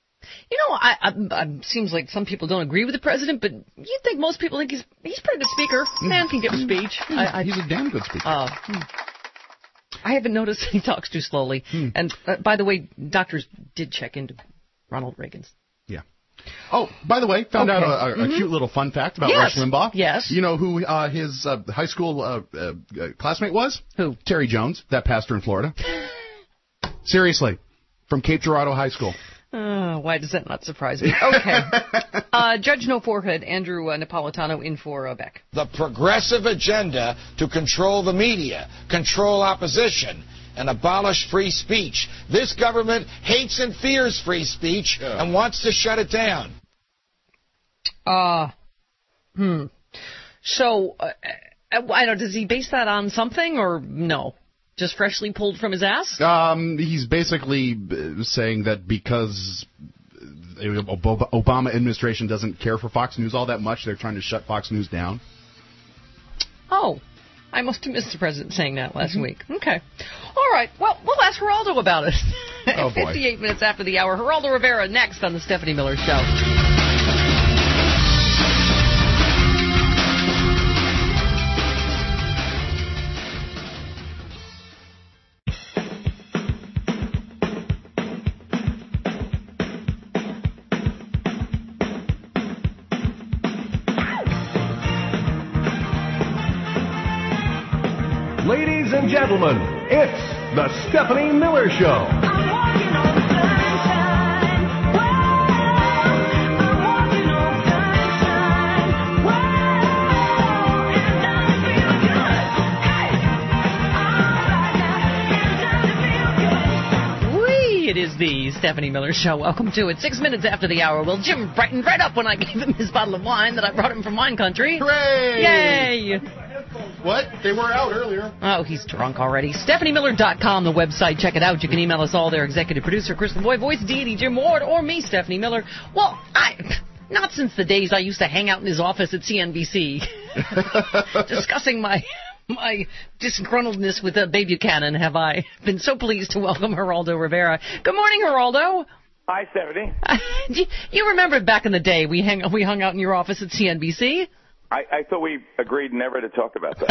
I seems like some people don't agree with the president, but you think most people think he's a pretty good speaker. Man can give a speech. He's a damn good speaker. I haven't noticed he talks too slowly. And by the way, doctors did check into Ronald Reagan's. Yeah. Oh, by the way, found out a cute little fun fact about Rush Limbaugh. Yes. You know who his high school classmate was? Who? Terry Jones, that pastor in Florida. Seriously, from Cape Girardeau High School. Why does that not surprise me? Okay. Judge No Forehead, Andrew Napolitano in for Beck. The progressive agenda to control the media, control opposition, and abolish free speech. This government hates and fears free speech and wants to shut it down. So, I don't know, does he base that on something or no? Just freshly pulled from his ass? He's basically saying that because the Obama administration doesn't care for Fox News all that much, they're trying to shut Fox News down. Oh, I must have missed the president saying that last week. Okay. All right. Well, we'll ask Geraldo about it. Oh, boy. 58 minutes after the hour. Geraldo Rivera next on the Stephanie Miller Show. Ladies and gentlemen, it's the Stephanie Miller Show. It is the Stephanie Miller Show. Welcome to it. 6 minutes after the hour. Well, Jim brightened right up when I gave him his bottle of wine that I brought him from wine country. Hooray! Yay! What? They were out earlier. Oh, he's drunk already. StephanieMiller.com, the website. Check it out. You can email us all there. Executive producer Chris LeBoy, voice deity Jim Ward, or me, Stephanie Miller. Well, not since the days I used to hang out in his office at CNBC discussing my disgruntledness with Babe Buchanan have I been so pleased to welcome Geraldo Rivera. Good morning, Geraldo. Hi, Stephanie. You remember back in the day we hung out in your office at CNBC? I thought we agreed never to talk about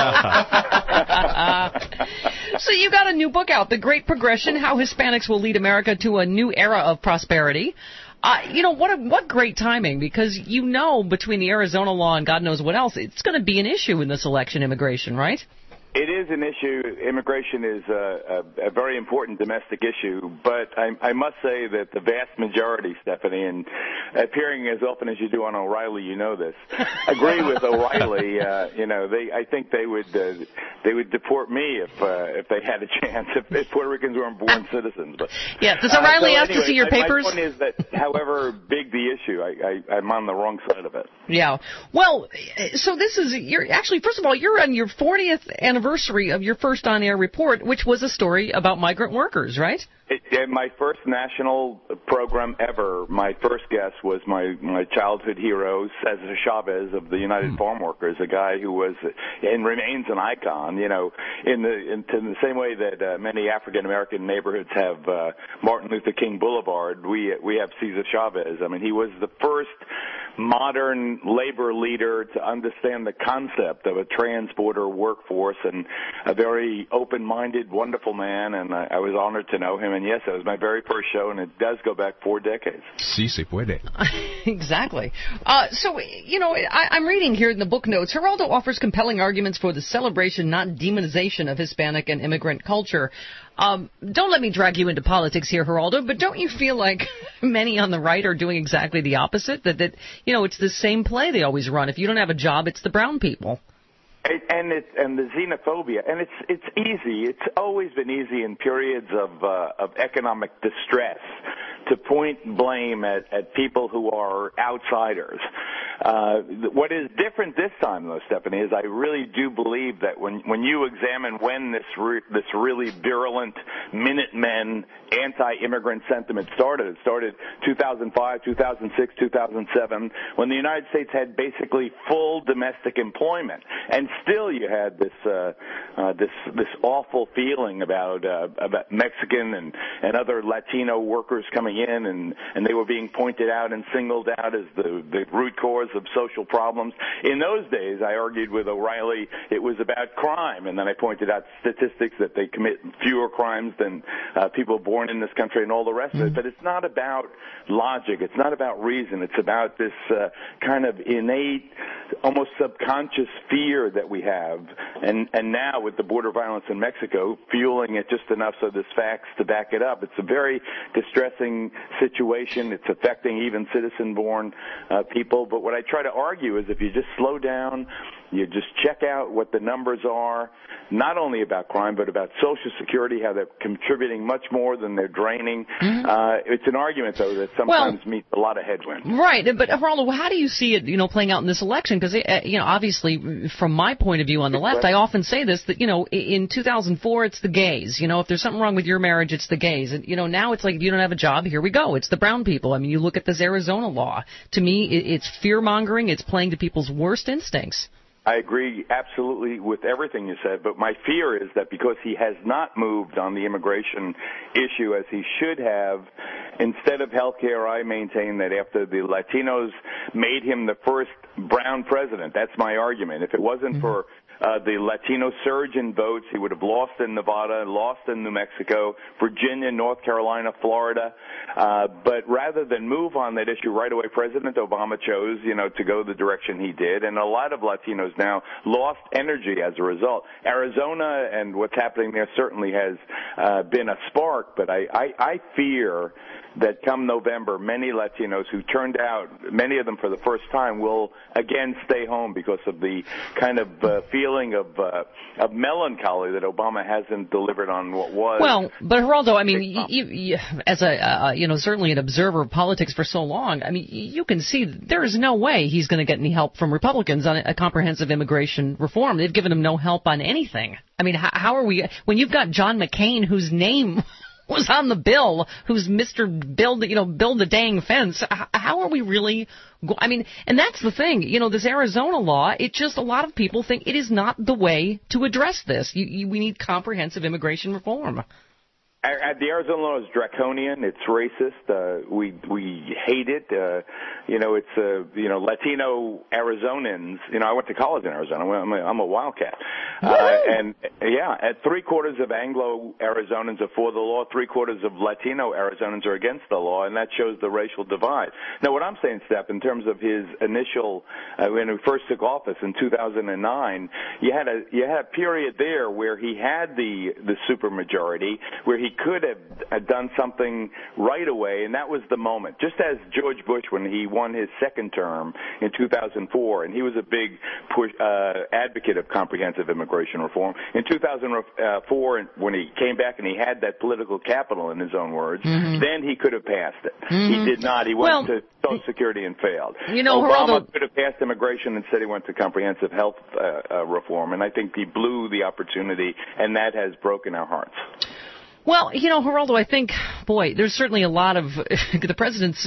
that. So you got a new book out, The Great Progression, How Hispanics Will Lead America to a New Era of Prosperity. What great timing, because between the Arizona law and God knows what else, it's going to be an issue in this election, immigration, right? It is an issue. Immigration is a very important domestic issue, but I must say that the vast majority, Stephanie, and appearing as often as you do on O'Reilly, you know this, agree with O'Reilly. I think they would deport me if they had a chance, if Puerto Ricans weren't born citizens. But yeah, does O'Reilly ask to see your papers? My point is that, however big the issue, I'm on the wrong side of it. Yeah. Well, so this is first of all, you're on your 40th anniversary of your first on-air report, which was a story about migrant workers, right? My first national program ever, my first guest was my childhood hero, Cesar Chavez of the United Farm Workers, a guy who was and remains an icon, in the same way that many African-American neighborhoods have Martin Luther King Boulevard, we have Cesar Chavez. I mean, he was the first modern labor leader to understand the concept of a trans-border workforce, and a very open-minded, wonderful man, and I was honored to know him. And yes, it was my very first show, and it does go back 4 decades. Sí se puede. Exactly. I'm reading here in the book notes, Geraldo offers compelling arguments for the celebration, not demonization, of Hispanic and immigrant culture. Don't let me drag you into politics here, Geraldo, but don't you feel like many on the right are doing exactly the opposite? That it's the same play they always run. If you don't have a job, it's the brown people. And the xenophobia, and it's easy. It's always been easy in periods of economic distress to point blame at people who are outsiders. What is different this time, though, Stephanie, is I really do believe that when you examine when this really virulent Minutemen anti-immigrant sentiment started, it started 2005, 2006, 2007, when the United States had basically full domestic employment, and still you had this awful feeling about Mexican and other Latino workers coming in, and they were being pointed out and singled out as the root cause of social problems. In those days, I argued with O'Reilly it was about crime, and then I pointed out statistics that they commit fewer crimes than people born in this country and all the rest of it. But it's not about logic. It's not about reason. It's about this kind of innate, almost subconscious fear that we have. And now with the border violence in Mexico, fueling it just enough so there's facts to back it up. It's a very distressing situation. It's affecting even citizen-born people. But what I try to argue is if you just slow down, you just check out what the numbers are, not only about crime, but about Social Security, how they're contributing much more than they're draining. It's an argument, though, that sometimes meets a lot of headwind. Right. But, Geraldo, how do you see it, playing out in this election? Because, obviously, from my point of view on the left, I often say this, that, in 2004, it's the gays. If there's something wrong with your marriage, it's the gays. And, now it's like, if you don't have a job, here we go. It's the brown people. I mean, you look at this Arizona law. To me, it's fear-mongering. It's playing to people's worst instincts. I agree absolutely with everything you said, but my fear is that because he has not moved on the immigration issue as he should have, instead of health care, I maintain that after the Latinos made him the first brown president, that's my argument. If it wasn't for the Latino surge in votes, he would have lost in Nevada, lost in New Mexico, Virginia, North Carolina, Florida. But rather than move on that issue right away, President Obama chose, to go the direction he did. And a lot of Latinos now lost energy as a result. Arizona and what's happening there certainly has been a spark, but I fear that come November, many Latinos who turned out, many of them for the first time, will again stay home because of the kind of feeling feeling of melancholy that Obama hasn't delivered on what was. Well, but Geraldo, I mean, you, as a certainly an observer of politics for so long, I mean, you can see there is no way he's going to get any help from Republicans on a comprehensive immigration reform. They've given him no help on anything. I mean, how are we, when you've got John McCain, whose name was on the bill, who's Mr. Build the dang fence, how are we really, I mean, and that's the thing, this Arizona law, a lot of people think it is not the way to address this. We need comprehensive immigration reform. The Arizona law is draconian. It's racist. We hate it. It's Latino Arizonans. I went to college in Arizona. I'm a Wildcat. And at 3/4 of Anglo Arizonans are for the law. 3/4 of Latino Arizonans are against the law, and that shows the racial divide. Now, what I'm saying, Steph, in terms of his initial when he first took office in 2009, you had a period there where he had the supermajority, where he could have done something right away, and that was the moment. Just as George Bush, when he won his second term in 2004, and he was a big advocate of comprehensive immigration reform. In 2004, when he came back and he had that political capital, in his own words, then he could have passed it. He did not. He went to Social Security and failed. Obama could have passed immigration. Instead, he went to comprehensive health reform, and I think he blew the opportunity, and that has broken our hearts. Well, Geraldo, I think, there's certainly a lot of the president's.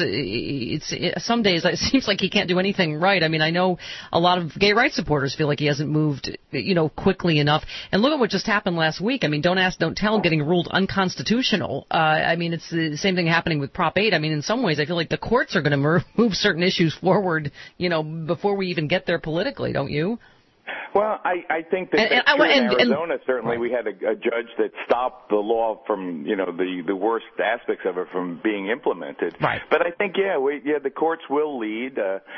Some days it seems like he can't do anything right. I mean, I know a lot of gay rights supporters feel like he hasn't moved, quickly enough. And look at what just happened last week. I mean, Don't Ask, Don't Tell getting ruled unconstitutional. I mean, it's the same thing happening with Prop 8. I mean, in some ways, I feel like the courts are going to move certain issues forward, before we even get there politically, don't you? Well, I think that in Arizona, certainly we had a judge that stopped the law from, the worst aspects of it from being implemented. Right. But I think, the courts will lead.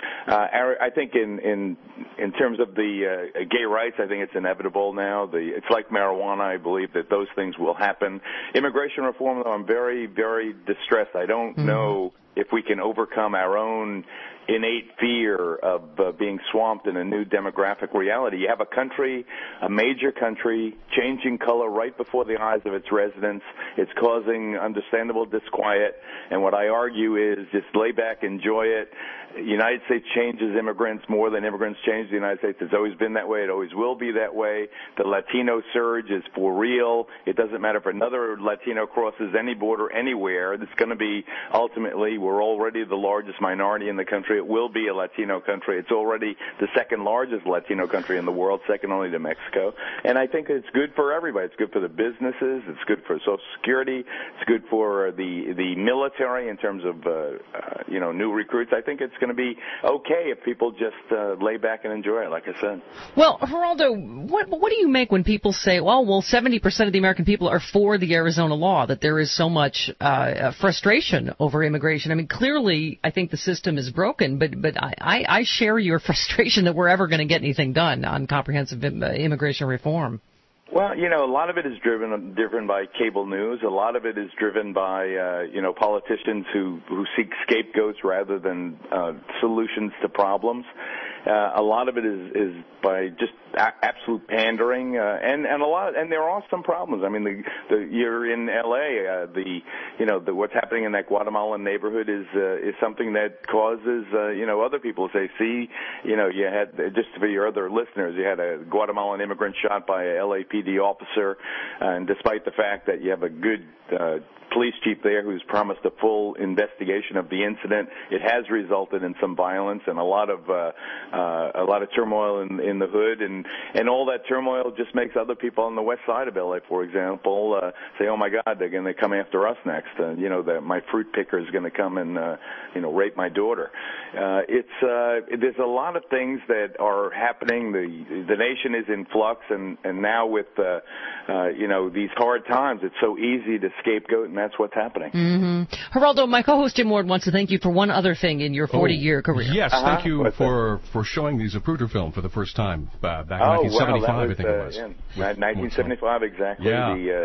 I think in terms of the gay rights, I think it's inevitable now. It's like marijuana. I believe that those things will happen. Immigration reform, though, I'm very, very distressed. I don't know if we can overcome our own innate fear of being swamped in a new demographic reality. You have a country, a major country, changing color right before the eyes of its residents. It's causing understandable disquiet. And what I argue is just lay back, enjoy it. The United States changes immigrants more than immigrants change the United States. It's always been that way. It always will be that way. The Latino surge is for real. It doesn't matter if another Latino crosses any border anywhere. It's going to be, ultimately, we're already the largest minority in the country. It will be a Latino country. It's already the second largest Latino country in the world, second only to Mexico. And I think it's good for everybody. It's good for the businesses. It's good for Social Security. It's good for the military in terms of, new recruits. I think it's going to be okay if people just lay back and enjoy it, like I said. Well, Geraldo, what do you make when people say, 70% of the American people are for the Arizona law, that there is so much frustration over immigration? I mean, clearly, I think the system is broken, but I share your frustration that we're ever going to get anything done on comprehensive immigration reform. Well, a lot of it is driven by cable news. A lot of it is driven by, politicians who seek scapegoats rather than solutions to problems. A lot of it is by just absolute pandering, and there are some problems. I mean, you're in L.A. What's happening in that Guatemalan neighborhood is something that causes other people to say, see, you had, just for your other listeners, you had a Guatemalan immigrant shot by a LAPD officer, and despite the fact that you have a good police chief there who's promised a full investigation of the incident, it has resulted in some violence and a lot of turmoil in the hood, and all that turmoil just makes other people on the west side of LA, for example, say, oh my God, they're going to come after us next. That my fruit picker is going to come and rape my daughter. There's a lot of things that are happening. The nation is in flux, and now with these hard times, it's so easy to scapegoat, and that's what's happening. Mm-hmm. Geraldo, my co-host Jim Ward wants to thank you for one other thing in your 40-year career. Yes, thank you for showing the Zapruder film for the first time back in 1975, I think it was. 1975, exactly. Yeah.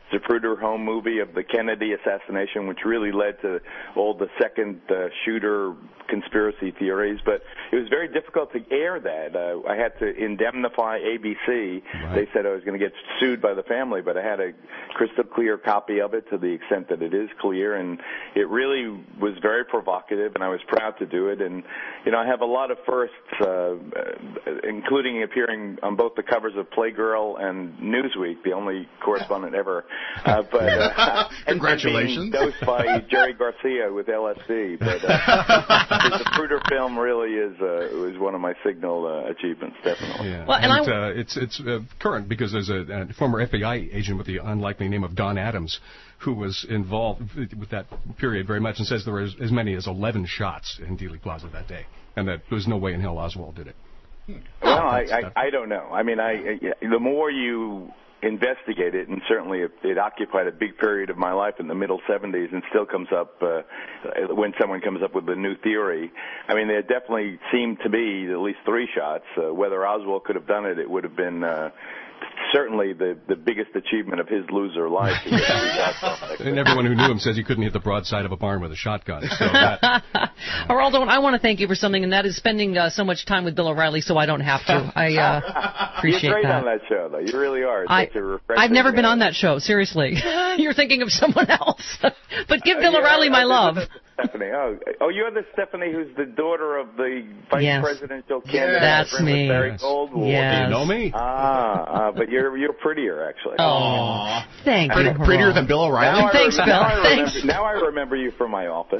Zapruder home movie of the Kennedy assassination, which really led to all the second shooter conspiracy theories. But it was very difficult to air that. I had to indemnify ABC. Right. They said I was going to get sued by the family, but I had a crystal clear copy of it to the extent that it is clear, and it really was very provocative, and I was proud to do it. And, you know, I have a lot of firsts, including appearing on both the covers of Playgirl and Newsweek, the only correspondent ever. Congratulations. And being dosed by Jerry Garcia with LSD. But the Zapruder film really was one of my signal achievements, definitely. Yeah. Well, and it's current because there's a former FBI agent with the unlikely name of Don Adams who was involved with that period very much and says there were as many as 11 shots in Dealey Plaza that day, and that there was no way in hell Oswald did it. Well, I don't know. I mean, the more you investigate it, and certainly it occupied a big period of my life in the middle 70s and still comes up when someone comes up with a new theory. I mean, there definitely seemed to be at least 3 shots. Whether Oswald could have done it, it would have been certainly the biggest achievement of his loser life. And everyone who knew him says he couldn't hit the broadside of a barn with a shotgun. So Geraldo, I want to thank you for something, and that is spending so much time with Bill O'Reilly so I don't have to. I appreciate that. You're great on that show, though. You really are. I've never been on that show, seriously. You're thinking of someone else. But give Bill O'Reilly my love. Stephanie. Oh, you're the Stephanie who's the daughter of the vice presidential candidate. That's me. Barry Goldwater. Yes. Do you know me? But you're prettier, actually. Oh, thank you. Prettier than Bill O'Reilly? Thanks, Bill. Now I remember you from my office.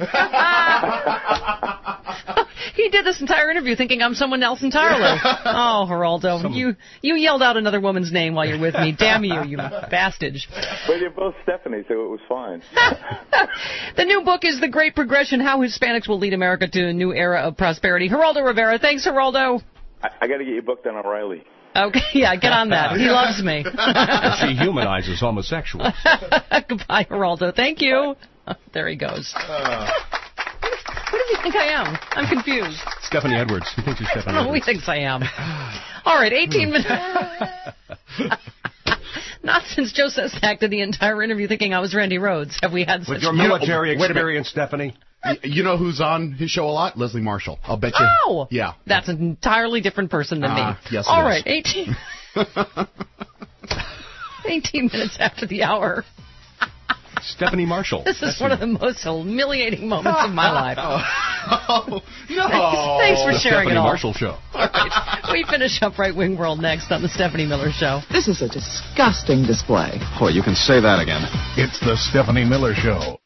He did this entire interview thinking I'm someone else entirely. Oh, Geraldo, you yelled out another woman's name while you're with me. Damn you, you bastage. But you're both Stephanie, so it was fine. The new book is The Great Progression, How Hispanics Will Lead America to a New Era of Prosperity. Geraldo Rivera. Thanks, Geraldo. I got to get you booked on O'Reilly. Okay, yeah, get on that. He loves me. She humanizes homosexuals. Goodbye, Geraldo. Thank you. There he goes. What does he think I am? I'm confused. Stephanie Edwards. He thinks you're Stephanie Edwards. Who he thinks I am. All right, 18 minutes. Not since Joe Sestak did the entire interview thinking I was Randy Rhoads have we had such... With your military experience, Stephanie. You know who's on his show a lot? Leslie Marshall. I'll bet you. Oh! Yeah. That's an entirely different person than me. Yes, all right, 18 minutes after the hour. Stephanie Marshall. This is one of the most humiliating moments of my life. Oh, no. Thanks for sharing Stephanie it all. Marshall Show. All right. We finish up Right Wing World next on the Stephanie Miller Show. This is a disgusting display. Boy, you can say that again. It's the Stephanie Miller Show.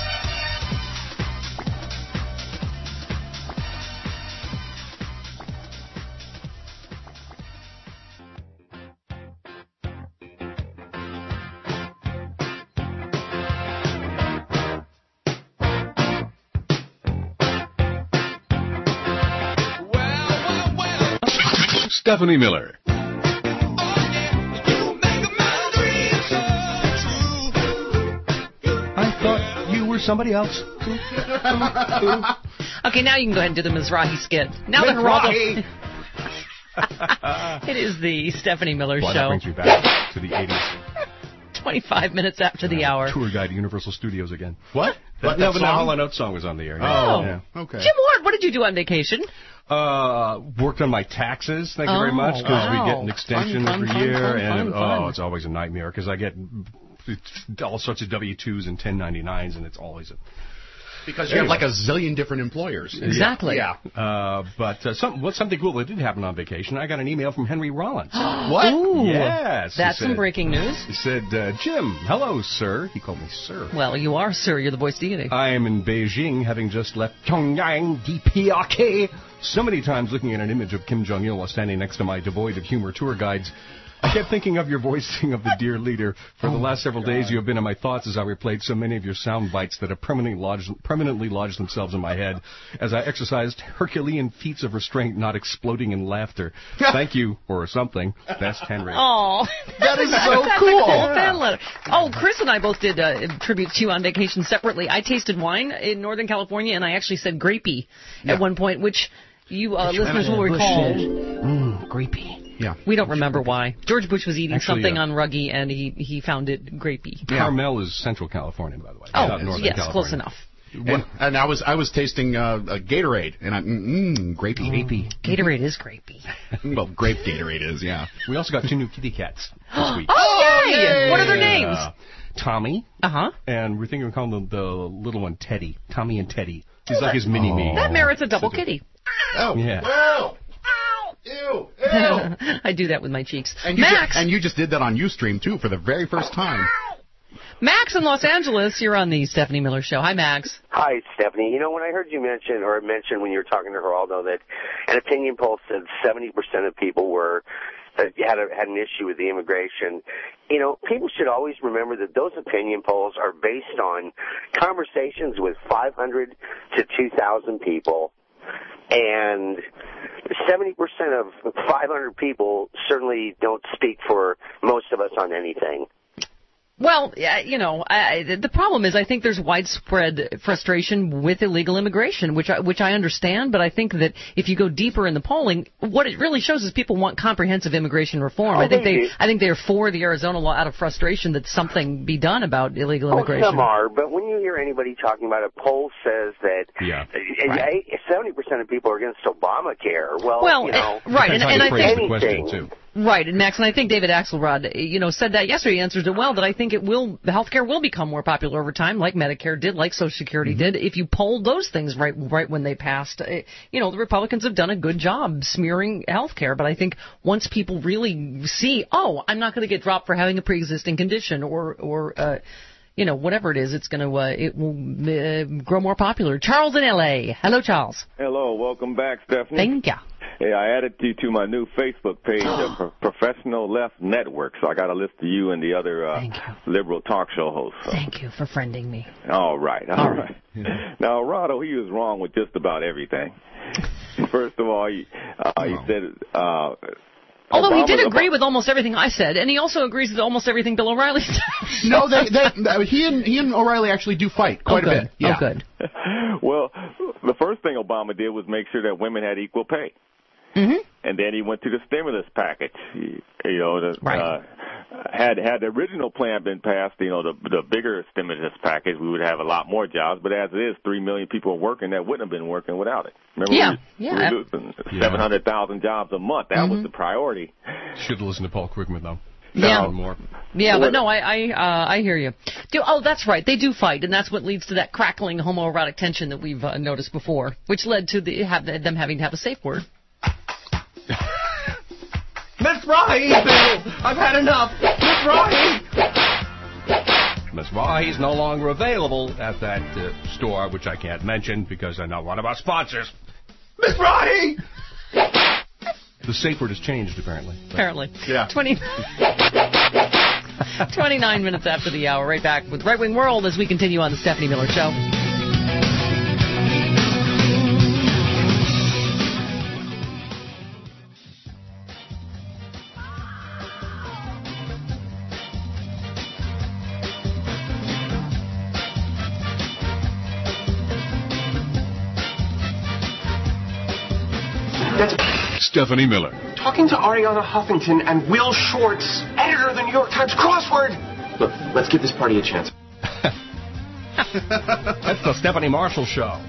Stephanie Miller. I thought you were somebody else. Okay, now you can go ahead and do the Mizrahi skit. Now the Geraldo... It is the Stephanie Miller Boy, Show. That brings me back to the 80s. 25 minutes after the hour. Tour guide to Universal Studios again. What? No, but the Hall & Oates song was on the air. Oh, yeah. Okay. Jim Ward, what did you do on vacation? Worked on my taxes, thank you very much, because we get an extension every year, and it's always a nightmare, because I get all sorts of W-2s and 1099s, and it's always a... Because you have like a zillion different employers. Exactly. Yeah. But something cool that did happen on vacation, I got an email from Henry Rollins. What? Ooh, yes. That's some breaking news. He said, Jim, hello, sir. He called me sir. Well, you are, sir. You're the voice deity. I am in Beijing, having just left Pyongyang, DPRK. So many times looking at an image of Kim Jong-il while standing next to my devoid of humor tour guides, I kept thinking of your voicing of the dear leader. For the last several days, you have been in my thoughts as I replayed so many of your sound bites that have permanently lodged themselves in my head as I exercised Herculean feats of restraint, not exploding in laughter. Thank you, or something. Best Henry. Oh, that is so That's cool. A cool fan letter. Oh, Chris and I both did tributes to you on vacation separately. I tasted wine in Northern California, and I actually said grapey at one point, which you listeners will recall. Grapey. Yeah. We don't remember why. George Bush was eating something on Ruggie, and he found it grapey. Carmel is Central California, by the way. Oh, not Northern yes, California. close enough. And I was tasting a Gatorade, and grapey. Grapey. Gatorade is grapey. Well, grape Gatorade is, yeah. We also got 2 new kitty cats this week. Oh, yay! What are their names? Tommy. Uh-huh. And we're thinking of calling the little one Teddy. Tommy and Teddy. He's like his mini-me. That merits a double kitty. Oh, yeah. Oh. Ew. I do that with my cheeks. And Max! and you just did that on Ustream, too, for the very first time. Max in Los Angeles, you're on the Stephanie Miller Show. Hi, Max. Hi, Stephanie. You know, when I heard you mention when you were talking to Geraldo that an opinion poll said 70% of people had an issue with the immigration, you know, people should always remember that those opinion polls are based on conversations with 500 to 2,000 people, and 70% of 500 people certainly don't speak for most of us on anything. Well, you know, the problem is I think there's widespread frustration with illegal immigration, which I understand, but I think that if you go deeper in the polling, what it really shows is people want comprehensive immigration reform. I think they're for the Arizona law out of frustration that something be done about illegal immigration. Some are, but when you hear anybody talking about it, poll says that 70% of people are against Obamacare. Well, you know, right, and I think anything. Too. Right, and Max, and I think David Axelrod, you know, said that yesterday. He answered it well. That I think the healthcare will become more popular over time, like Medicare did, like Social Security did. If you polled those things right when they passed, you know, the Republicans have done a good job smearing healthcare. But I think once people really see, oh, I'm not going to get dropped for having a pre-existing condition, or you know, whatever it is, it will grow more popular. Charles in L.A. Hello, Charles. Hello, welcome back, Stephanie. Thank you. Hey, I added you to my new Facebook page, Professional Left Network, so I got a list of you and the other liberal talk show hosts. So. Thank you for friending me. All right. Now, Rado, he was wrong with just about everything. First of all, he said... Although he did agree with almost everything I said, and he also agrees with almost everything Bill O'Reilly said. No, he and O'Reilly actually do fight quite a bit. Yeah. Oh, good. Well, the first thing Obama did was make sure that women had equal pay. Mm-hmm. And then he went to the stimulus package. You know, had the original plan been passed, you know, the bigger stimulus package, we would have a lot more jobs. But as it is, 3 million people are working that wouldn't have been working without it. Remember, we were losing 700,000 jobs a month. That was the priority. Should listen to Paul Krugman, though. Yeah, but no, I hear you. That's right. They do fight, and that's what leads to that crackling homoerotic tension that we've noticed before, which led to them having to have a safe word. Miss Rahi, Bill! I've had enough! Miss Rahi! Miss Rahi's no longer available at that store, which I can't mention because I'm not one of our sponsors. Miss Rahi! The safe word has changed, apparently. Yeah. 29 minutes after the hour. Right back with Right Wing World as we continue on the Stephanie Miller Show. Stephanie Miller. Talking to Ariana Huffington and Will Shortz, editor of the New York Times Crossword. Look, let's give this party a chance. That's the Stephanie Marshall Show.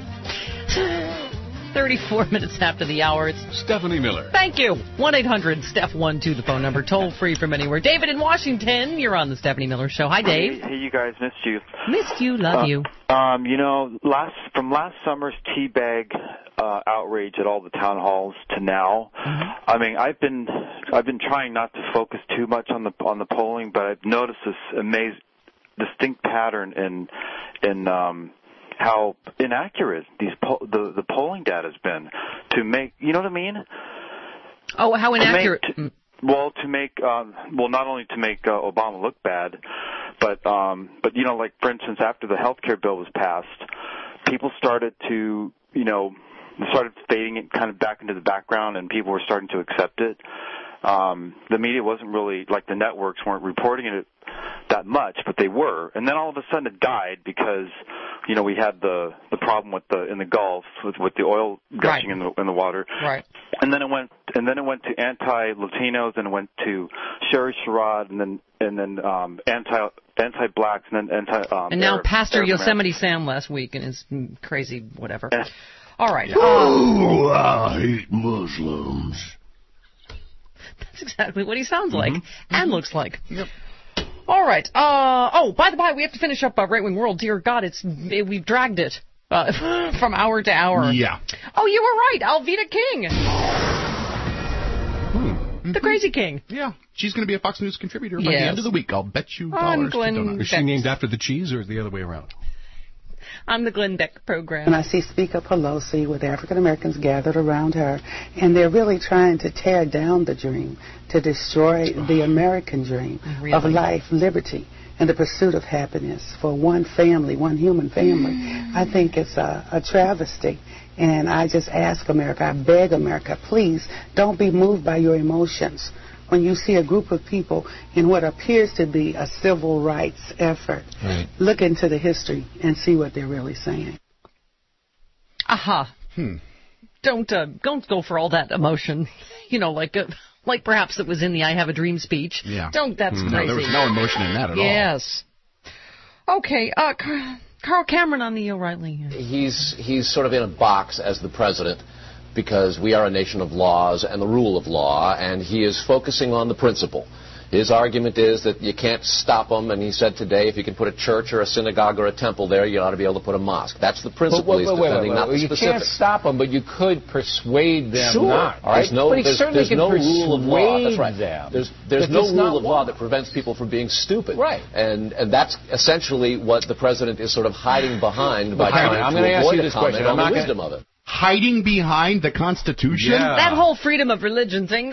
34 minutes after the hour. It's Stephanie Miller. Thank you. 1-800-STEPH12, the phone number. Toll free from anywhere. David in Washington, you're on the Stephanie Miller Show. Hi, Dave. Hey, you guys. Missed you. Missed you. Love you. You know, from last summer's teabag outrage at all the town halls to now, I mean, I've been trying not to focus too much on the polling, but I've noticed this distinct pattern in how inaccurate the polling data has been to make, you know what I mean? Oh, how inaccurate? Not only to make Obama look bad, but you know, like for instance, after the health care bill was passed, people started to, you know, started fading it kind of back into the background, and people were starting to accept it. The media wasn't really, like the networks weren't reporting it that much, but they were. And then all of a sudden it died because, we had the problem in the Gulf with the oil gushing in the water. Right. And then it went to anti-Latinos, and it went to Sherry Sherrod, and then anti-blacks, and then and now Arab, Pastor Arab Yosemite Sam last week and his crazy whatever. All right. I hate Muslims. That's exactly what he sounds like and looks like. Yep. All right. By the by, we have to finish up Right Wing World. Dear God, we've dragged it from hour to hour. Yeah. Oh, you were right. Alveda King. The Crazy King. Yeah. She's going to be a Fox News contributor by the end of the week. I'll bet you On dollars Glenn to donuts. Is she named after the cheese, or is it the other way around? On the Glenn Beck program. And I see Speaker Pelosi with African Americans gathered around her, and they're really trying to tear down the dream, to destroy the American dream of life, liberty, and the pursuit of happiness for one family, one human family. I think it's a travesty. And I just ask America, I beg America, please don't be moved by your emotions when you see a group of people in what appears to be a civil rights effort. Right. Look into the history and see what they're really saying. Aha. Don't go for all that emotion. Like perhaps it was in the I Have a Dream speech. Yeah. That's crazy. No, there was no emotion in that at all. Yes. Okay, Carl Cameron on the O'Reilly. He's sort of in a box as the president because we are a nation of laws and the rule of law, and he is focusing on the principle. His argument is that you can't stop them, and he said today if you can put a church or a synagogue or a temple there, you ought to be able to put a mosque. That's the principle he's defending, not the specifics. You can't stop them, but you could persuade them not. All right? There's no rule of law. That's right. Them. There's no rule of law that prevents people from being stupid. Right. And that's essentially what the president is sort of hiding behind by trying to avoid a comment on the wisdom of it. Hiding behind the Constitution? Yeah. That whole freedom of religion thing,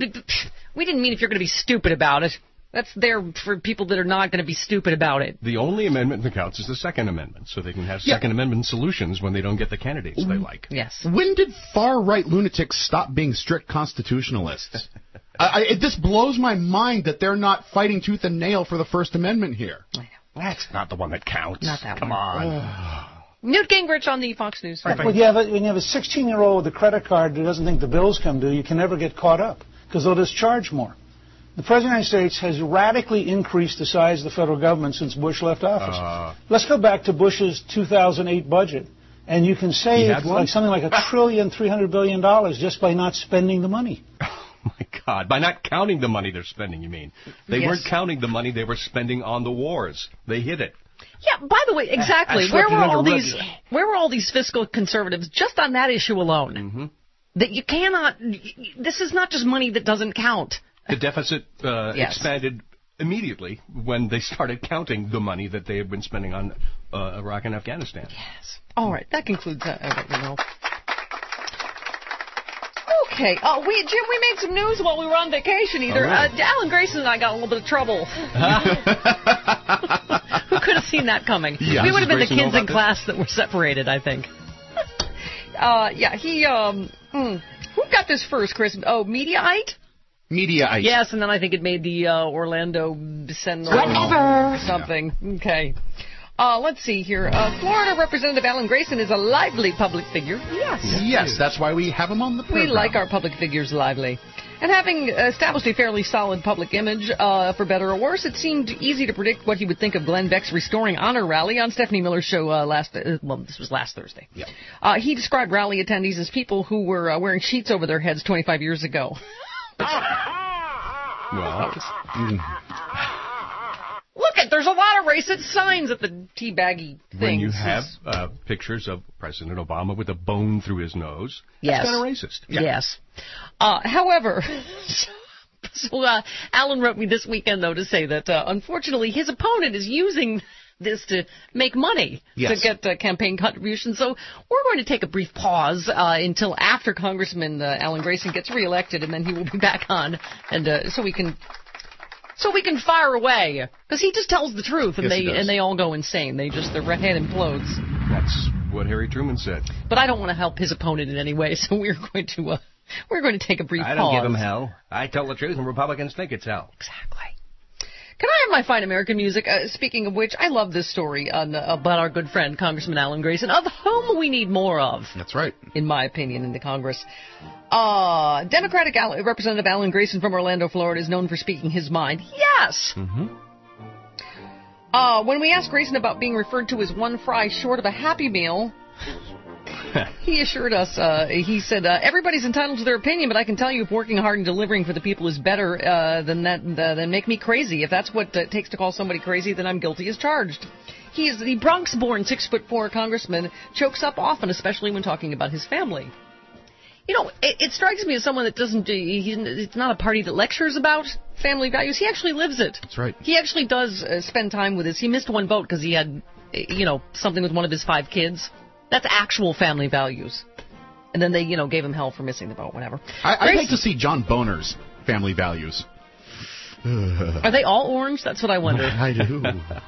we didn't mean if you're going to be stupid about it. That's there for people that are not going to be stupid about it. The only amendment that counts is the Second Amendment, so they can have Second Amendment solutions when they don't get the candidates they like. Yes. When did far-right lunatics stop being strict constitutionalists? This blows my mind that they're not fighting tooth and nail for the First Amendment here. I know. That's not the one that counts. Not that Come one. on. Newt Gingrich on the Fox News. When you have a 16-year-old with a credit card who doesn't think the bills come due, you can never get caught up because they'll just charge more. The President of the United States has radically increased the size of the federal government since Bush left office. Let's go back to Bush's 2008 budget, and you can save something like $1.3 billion just by not spending the money. My God, by not counting the money they're spending, you mean? They weren't counting the money they were spending on the wars. They hid it. Yeah, by the way, exactly. Where were all these fiscal conservatives just on that issue alone? That you cannot, this is not just money that doesn't count. The deficit expanded immediately when they started counting the money that they had been spending on Iraq and Afghanistan. Yes. All right, that concludes that. Okay. Jim, we made some news while we were on vacation. Alan Grayson and I got a little bit of trouble. Who could have seen that coming? Yeah, we would have been the kids in class that were separated, I think. Who got this first, Chris? Oh, Mediaite? Mediaite. Yes, and then I think it made the Orlando Sentinel. Whatever. Something. Okay. Let's see here. Florida Representative Alan Grayson is a lively public figure. Yes, that's why we have him on the program. We like our public figures lively. And having established a fairly solid public image, for better or worse, it seemed easy to predict what he would think of Glenn Beck's Restoring Honor rally on Stephanie Miller's show this was last Thursday. Yeah. He described rally attendees as people who were wearing sheets over their heads 25 years ago. Look, there's a lot of racist signs at the teabaggy things. When you have pictures of President Obama with a bone through his nose, that's kind of racist. Yeah. Yes. However, Alan wrote me this weekend, though, to say that, unfortunately, his opponent is using this to make money, to get campaign contributions. So we're going to take a brief pause until after Congressman Alan Grayson gets reelected, and then he will be back on, and so we can fire away, because he just tells the truth, and they all go insane. Their head implodes. That's what Harry Truman said. But I don't want to help his opponent in any way, so we're going to take a brief pause. I don't give him hell. I tell the truth, and Republicans think it's hell. Exactly. Can I my fine American music. Speaking of which, I love this story about our good friend, Congressman Alan Grayson, of whom we need more of. That's right. In my opinion, in the Congress. Democratic Representative Alan Grayson from Orlando, Florida, is known for speaking his mind. Yes! Mm-hmm. When we asked Grayson about being referred to as one fry short of a Happy Meal, he assured us, he said, everybody's entitled to their opinion, but I can tell you if working hard and delivering for the people is better than make me crazy. If that's what it takes to call somebody crazy, then I'm guilty as charged. He is the Bronx-born 6'4" congressman, chokes up often, especially when talking about his family. You know, it strikes me as someone that it's not a party that lectures about family values. He actually lives it. That's right. He actually does spend time with his. He missed one vote because he had, something with one of his 5 kids. That's actual family values. And then they, gave him hell for missing the vote, whatever. I'd like to see John Boner's family values. Are they all orange? That's what I wonder. I do.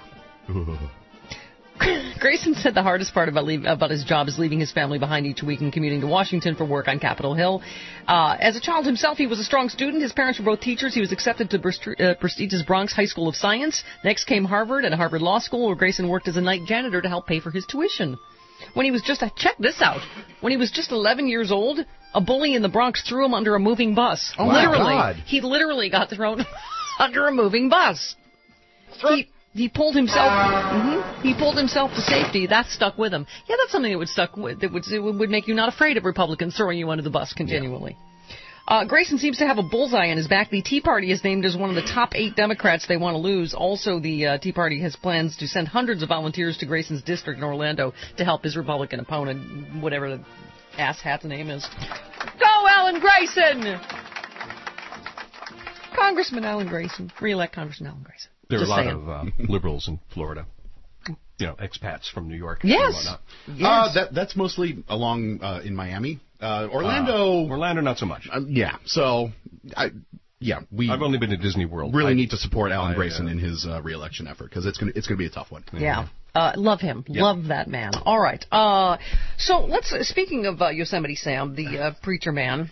Grayson said the hardest part about his job is leaving his family behind each week and commuting to Washington for work on Capitol Hill. As a child himself, he was a strong student. His parents were both teachers. He was accepted to prestigious Bronx High School of Science. Next came Harvard and Harvard Law School, where Grayson worked as a night janitor to help pay for his tuition. When he was check this out, when he was just 11 years old, a bully in the Bronx threw him under a moving bus. Oh, literally. my God. He literally got thrown under a moving bus. He pulled himself. He pulled himself to safety. That stuck with him. Yeah, that's something that would make you not afraid of Republicans throwing you under the bus continually. Yeah. Grayson seems to have a bullseye on his back. The Tea Party is named as one of the top 8 Democrats they want to lose. Also, the Tea Party has plans to send hundreds of volunteers to Grayson's district in Orlando to help his Republican opponent, whatever the asshat's name is. Go, Alan Grayson! Congressman Alan Grayson. Re-elect Congressman Alan Grayson. There are a lot of liberals in Florida. Expats from New York. Yes. And whatnot. Yes. That's mostly along in Miami. Orlando, not so much. So, I've only been to Disney World. Really need to support Alan Grayson in his re-election effort because it's gonna be a tough one. Yeah. Love him. Yep. Love that man. All right. So speaking of Yosemite Sam, the preacher man,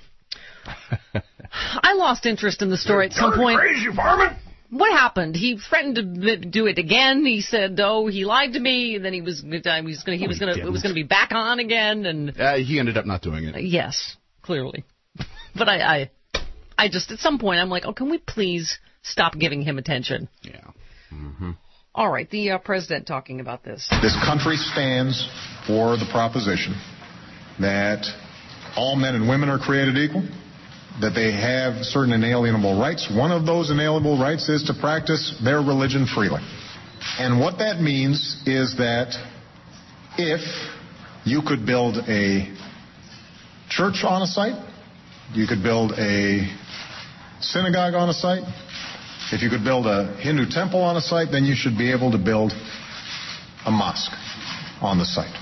I lost interest in the story at some point. Crazy farming. What happened? He threatened to do it again. He said, "Oh, he lied to me," and then it was gonna be back on again, and he ended up not doing it. Yes, clearly. But I just at some point I'm like, oh, can we please stop giving him attention? Yeah. Mm-hmm. All right, the president talking about this. This country stands for the proposition that all men and women are created equal, that they have certain inalienable rights. One of those inalienable rights is to practice their religion freely. And what that means is that if you could build a church on a site, you could build a synagogue on a site, if you could build a Hindu temple on a site, then you should be able to build a mosque on the site.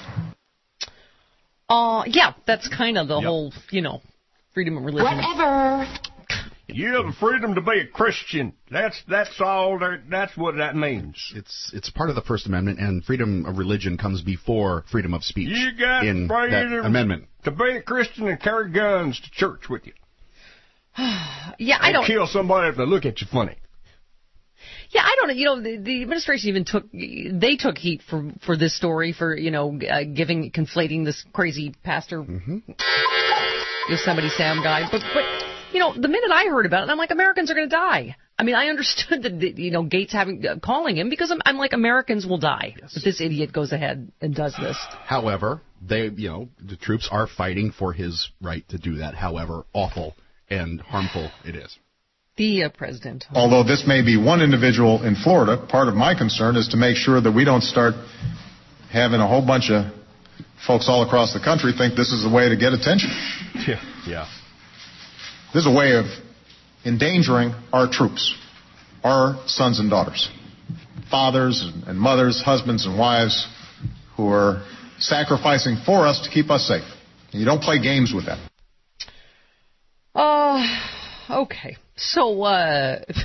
Yeah, that's kind of the whole, freedom of religion. Whatever. You have the freedom to be a Christian. That's all. That's what that means. It's part of the First Amendment, and freedom of religion comes before freedom of speech. You got in freedom that amendment to be a Christian and carry guns to church with you. Yeah, I don't kill somebody if they look at you funny. Yeah, I don't know. The administration even took heat for this story for conflating this crazy pastor Yosemite Sam guy. But the minute I heard about it, I'm like, Americans are going to die. I mean, I understood that Gates calling him because I'm like, Americans will die if this idiot goes ahead and does this. However, the troops are fighting for his right to do that. However awful and harmful it is. The president. Although this may be one individual in Florida, part of my concern is to make sure that we don't start having a whole bunch of folks all across the country think this is the way to get attention. Yeah. This is a way of endangering our troops, our sons and daughters, fathers and mothers, husbands and wives who are sacrificing for us to keep us safe. And you don't play games with that. Okay. So,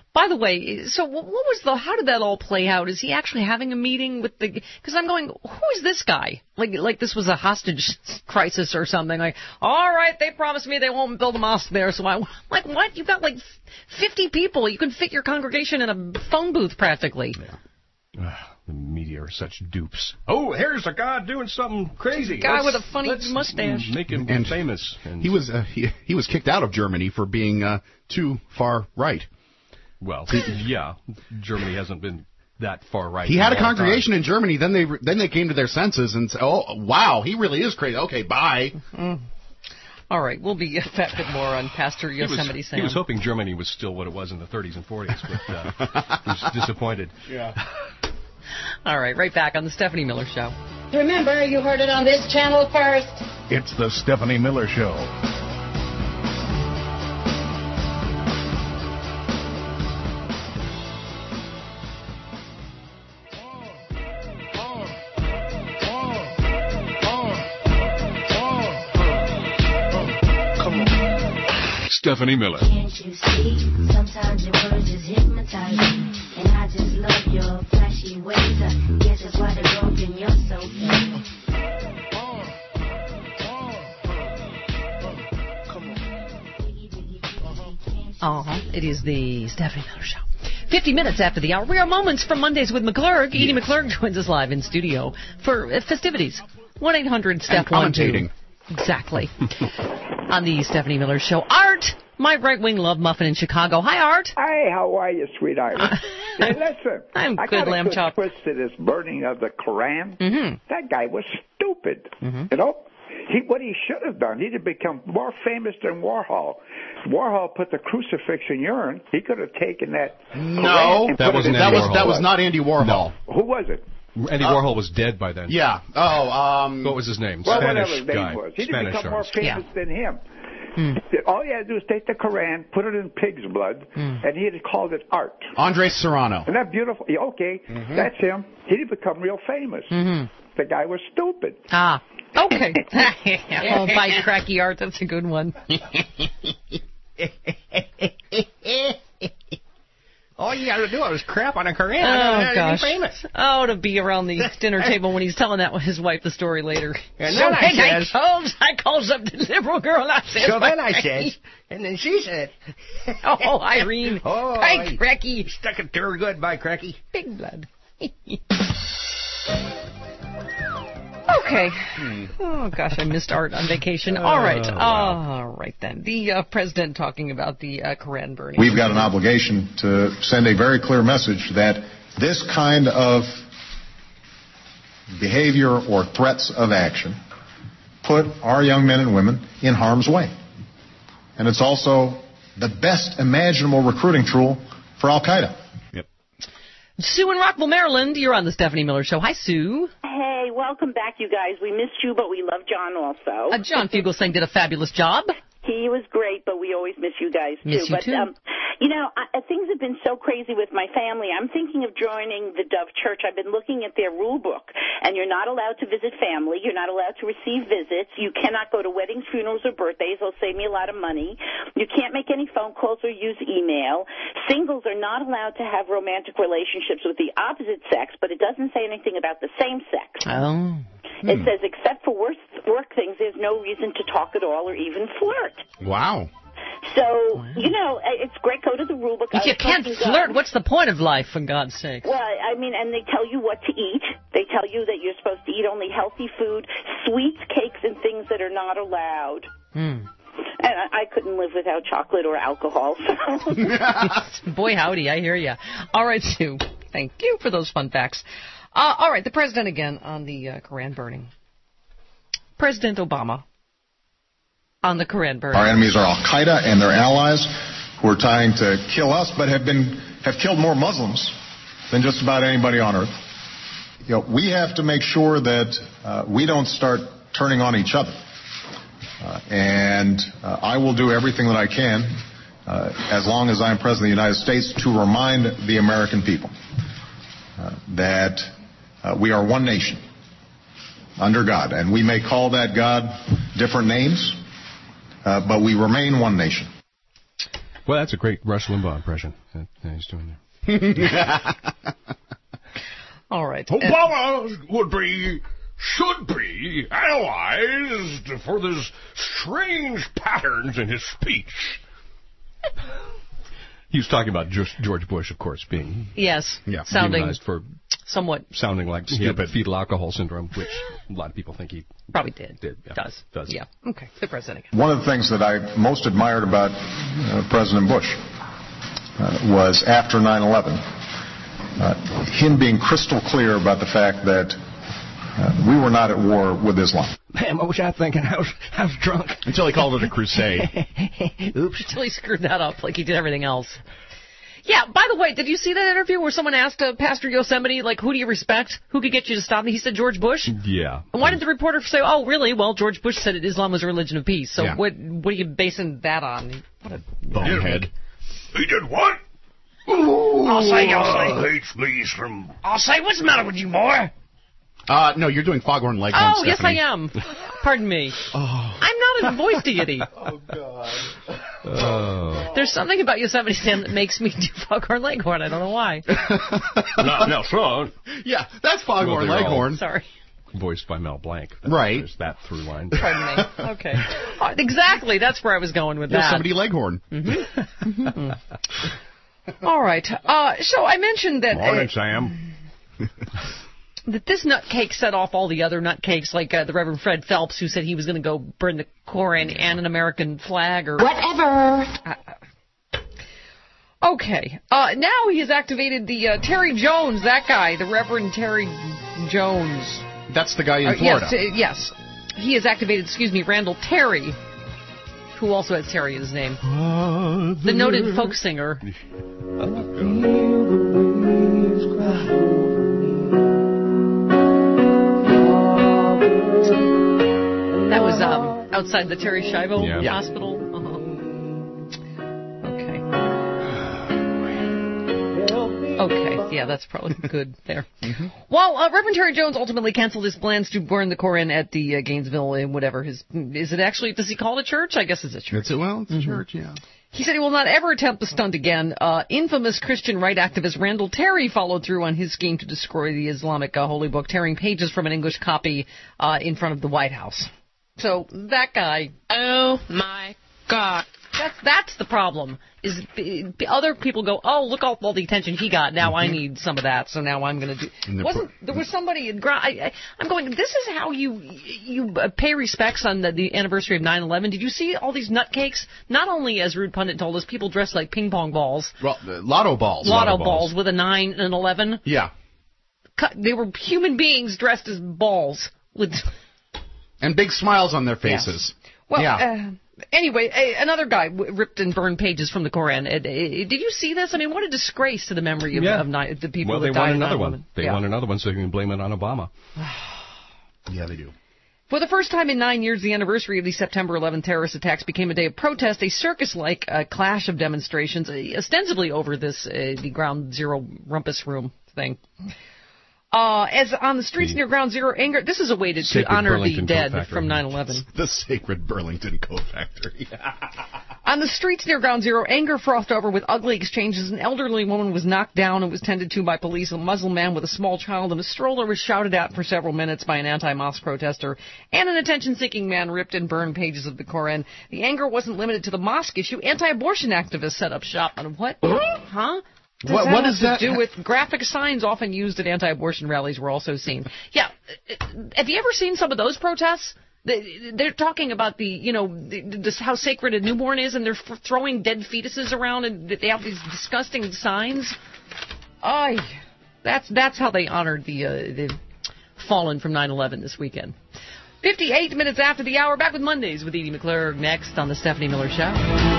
By the way, so how did that all play out? Is he actually having a meeting with because I'm going, who is this guy? Like this was a hostage crisis or something. Like, all right, they promised me they won't build a mosque there, so like, what? You've got like 50 people. You can fit your congregation in a phone booth practically. Yeah. The media are such dupes. Oh, here's a guy doing something crazy. Guy with a funny mustache. Make him famous. And he was kicked out of Germany for being too far right. Well, yeah, Germany hasn't been that far right. He had a congregation in Germany. Then they came to their senses and said, "Oh, wow, he really is crazy." Okay, bye. All right, we'll be back with more on Pastor Yosemite Sam. He was hoping Germany was still what it was in the 30s and 40s, but he was disappointed. Yeah. All right, right back on the Stephanie Miller Show. Remember, you heard it on this channel first. It's the Stephanie Miller Show. Stephanie Miller. Can't you see? Sometimes your words just hypnotize me. And I just love your flashy ways. I guess that's why they're broken. You're so fake. It is the Stephanie Miller Show. 50 minutes after the hour. We are moments from Mondays with McClurg. Edie McClurg joins us live in studio for festivities. 1-800-STEP-12. Exactly. On the Stephanie Miller Show. Art, my right-wing love muffin in Chicago. Hi, Art. Hi, how are you, sweetheart? Hey, listen. I'm I good, got lamb chop. twist to this burning of the Koran. Mm-hmm. That guy was stupid. Mm-hmm. You know? What he should have done, he'd have become more famous than Warhol. Warhol put the crucifix in urine. He could have taken that. No, that was not Andy Warhol. No. Who was it? Andy Warhol was dead by then. Yeah. What was his name? Well, Spanish whatever his name guy. was. He'd Spanish have become more famous than him. Mm. All you had to do is take the Koran, put it in pig's blood, and he'd have called it art. Andres Serrano. Isn't that beautiful? Yeah, okay, that's him. He'd have become real famous. The guy was stupid. Ah, okay. Oh, by cracky Art, that's a good one. All you got to do was crap on a Korean. Oh, gosh. Famous. Oh, to be around the dinner table when he's telling that his wife the story later. And so then I calls up the liberal girl and I says, so then I said, and then she said, oh, Irene. Oh, by cracky. Stuck it to her good, by cracky. Big blood. Okay. Oh, gosh, I missed Art on vacation. All right. Wow. All right, then. The president talking about the Koran burning. We've got an obligation to send a very clear message that this kind of behavior or threats of action put our young men and women in harm's way. And it's also the best imaginable recruiting tool for Al-Qaeda. Yep. Sue in Rockville, Maryland, you're on the Stephanie Miller Show. Hi, Sue. Hey, welcome back, you guys. We missed you, but we love John also. John Fugelsang did a fabulous job. He was great, but we always miss you guys, too. Miss you, too. Things have been so crazy with my family. I'm thinking of joining the Dove Church. I've been looking at their rule book, and you're not allowed to visit family. You're not allowed to receive visits. You cannot go to weddings, funerals, or birthdays. They'll save me a lot of money. You can't make any phone calls or use email. Singles are not allowed to have romantic relationships with the opposite sex, but it doesn't say anything about the same sex. Oh. It says, except for work things, there's no reason to talk at all or even flirt. Wow. So, it's great. Go to the rule book. If you can't flirt, what's the point of life, for God's sake? Well, and they tell you what to eat. They tell you that you're supposed to eat only healthy food, sweets, cakes, and things that are not allowed. And I couldn't live without chocolate or alcohol. So. Boy, howdy, I hear you. All right, Sue. Thank you for those fun facts. All right, the president again on the Koran burning. President Obama on the Koran burning. Our enemies are Al-Qaeda and their allies who are trying to kill us, but have killed more Muslims than just about anybody on earth. We have to make sure that we don't start turning on each other. And I will do everything that I can, as long as I'm President of the United States, to remind the American people that we are one nation under God. And we may call that God different names, but we remain one nation. Well, that's a great Rush Limbaugh impression that he's doing there. All right. Obama should be analyzed for this strange patterns in his speech. He was talking about George Bush, of course, being sounding demonized for sounding like he had stupid fetal alcohol syndrome, which a lot of people think he probably did. Yeah. Does. Yeah. Okay. The president. One of the things that I most admired about President Bush was after 9/11, him being crystal clear about the fact that we were not at war with Islam. Man, what was I thinking? I was drunk. Until he called it a crusade. Oops. Until he screwed that up like he did everything else. Yeah, by the way, did you see that interview where someone asked Pastor Yosemite, like, who do you respect? Who could get you to stop me? He said George Bush? Yeah. And why did the reporter say, oh, really? Well, George Bush said Islam was a religion of peace. So what are you basing that on? What a bonehead. He did what? Ooh, I'll say. Hates me from... I'll say, what's the matter with you, boy? No, you're doing Foghorn Leghorn, Oh, Stephanie. yes, I am. Pardon me. I'm not a voice deity. Oh, God. There's something about Yosemite Sam that makes me do Foghorn Leghorn. I don't know why. No, son. Yeah, that's Foghorn Leghorn. Sorry. Voiced by Mel Blanc. Right. There's that through line. Pardon me. Okay. Exactly. That's where I was going with that. Yosemite Leghorn. Mm-hmm. All right. So I mentioned that... Morning, Sam. that this nutcake set off all the other nutcakes, like the Reverend Fred Phelps, who said he was going to go burn the Koran and an American flag or... Whatever. Okay. Now he has activated the Terry Jones, that guy, the Reverend Terry Jones. That's the guy in Florida. Yes. He has activated, Randall Terry, who also has Terry in his name. The noted folk singer. That was outside the Terry Schiavo Hospital. Okay, yeah, that's probably good there. Mm-hmm. Well, Reverend Terry Jones ultimately canceled his plans to burn the Koran at the Gainesville, whatever is it actually, does he call it a church? I guess it's a church. It's a church, yeah. He said he will not ever attempt the stunt again. Infamous Christian right activist Randall Terry followed through on his scheme to destroy the Islamic holy book, tearing pages from an English copy in front of the White House. So that guy... Oh, my God. That's the problem. Is other people go, oh, look all the attention he got. Now I need some of that, so now I'm going to do. There was somebody in I'm going. This is how you pay respects on the anniversary of 9/11. Did you see all these nutcakes? Not only, as Rude Pundit told us, people dressed like ping pong balls. Well, lotto balls. Lotto balls with a 9 and an 11. Yeah. They were human beings dressed as balls with. And big smiles on their faces. Yeah. Well. Anyway, another guy ripped and burned pages from the Koran. Did you see this? I mean, what a disgrace to the memory of the people that died. Well, they won another one. They won another one, so you can blame it on Obama. Yeah, they do. For the first time in 9 years, the anniversary of the September 11 terrorist attacks became a day of protest, a circus-like clash of demonstrations, ostensibly over this the Ground Zero rumpus room thing. As on the streets near Ground Zero, anger. This is a way to honor Burlington the dead from 9/11. The sacred Burlington Coat Factory. On the streets near Ground Zero, anger frothed over with ugly exchanges. An elderly woman was knocked down and was tended to by police. A Muslim man with a small child in a stroller was shouted at for several minutes by an anti-mosque protester. And an attention-seeking man ripped and burned pages of the Koran. The anger wasn't limited to the mosque issue. Anti-abortion activists set up shop. And what? Huh? What does that do with graphic signs often used at anti-abortion rallies were also seen? Yeah. Have you ever seen some of those protests? They're talking about how sacred a newborn is, and they're throwing dead fetuses around, and they have these disgusting signs. That's how they honored the fallen from 9/11 this weekend. 58 minutes after the hour, back with Mondays with Edie McClurg next on the Stephanie Miller Show.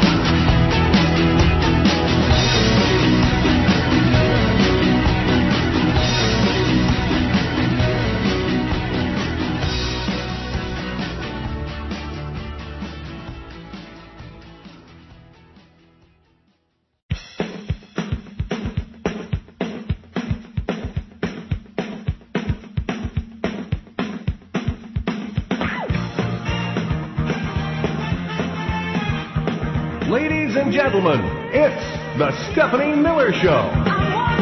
Ladies and gentlemen, It's The Stephanie Miller Show.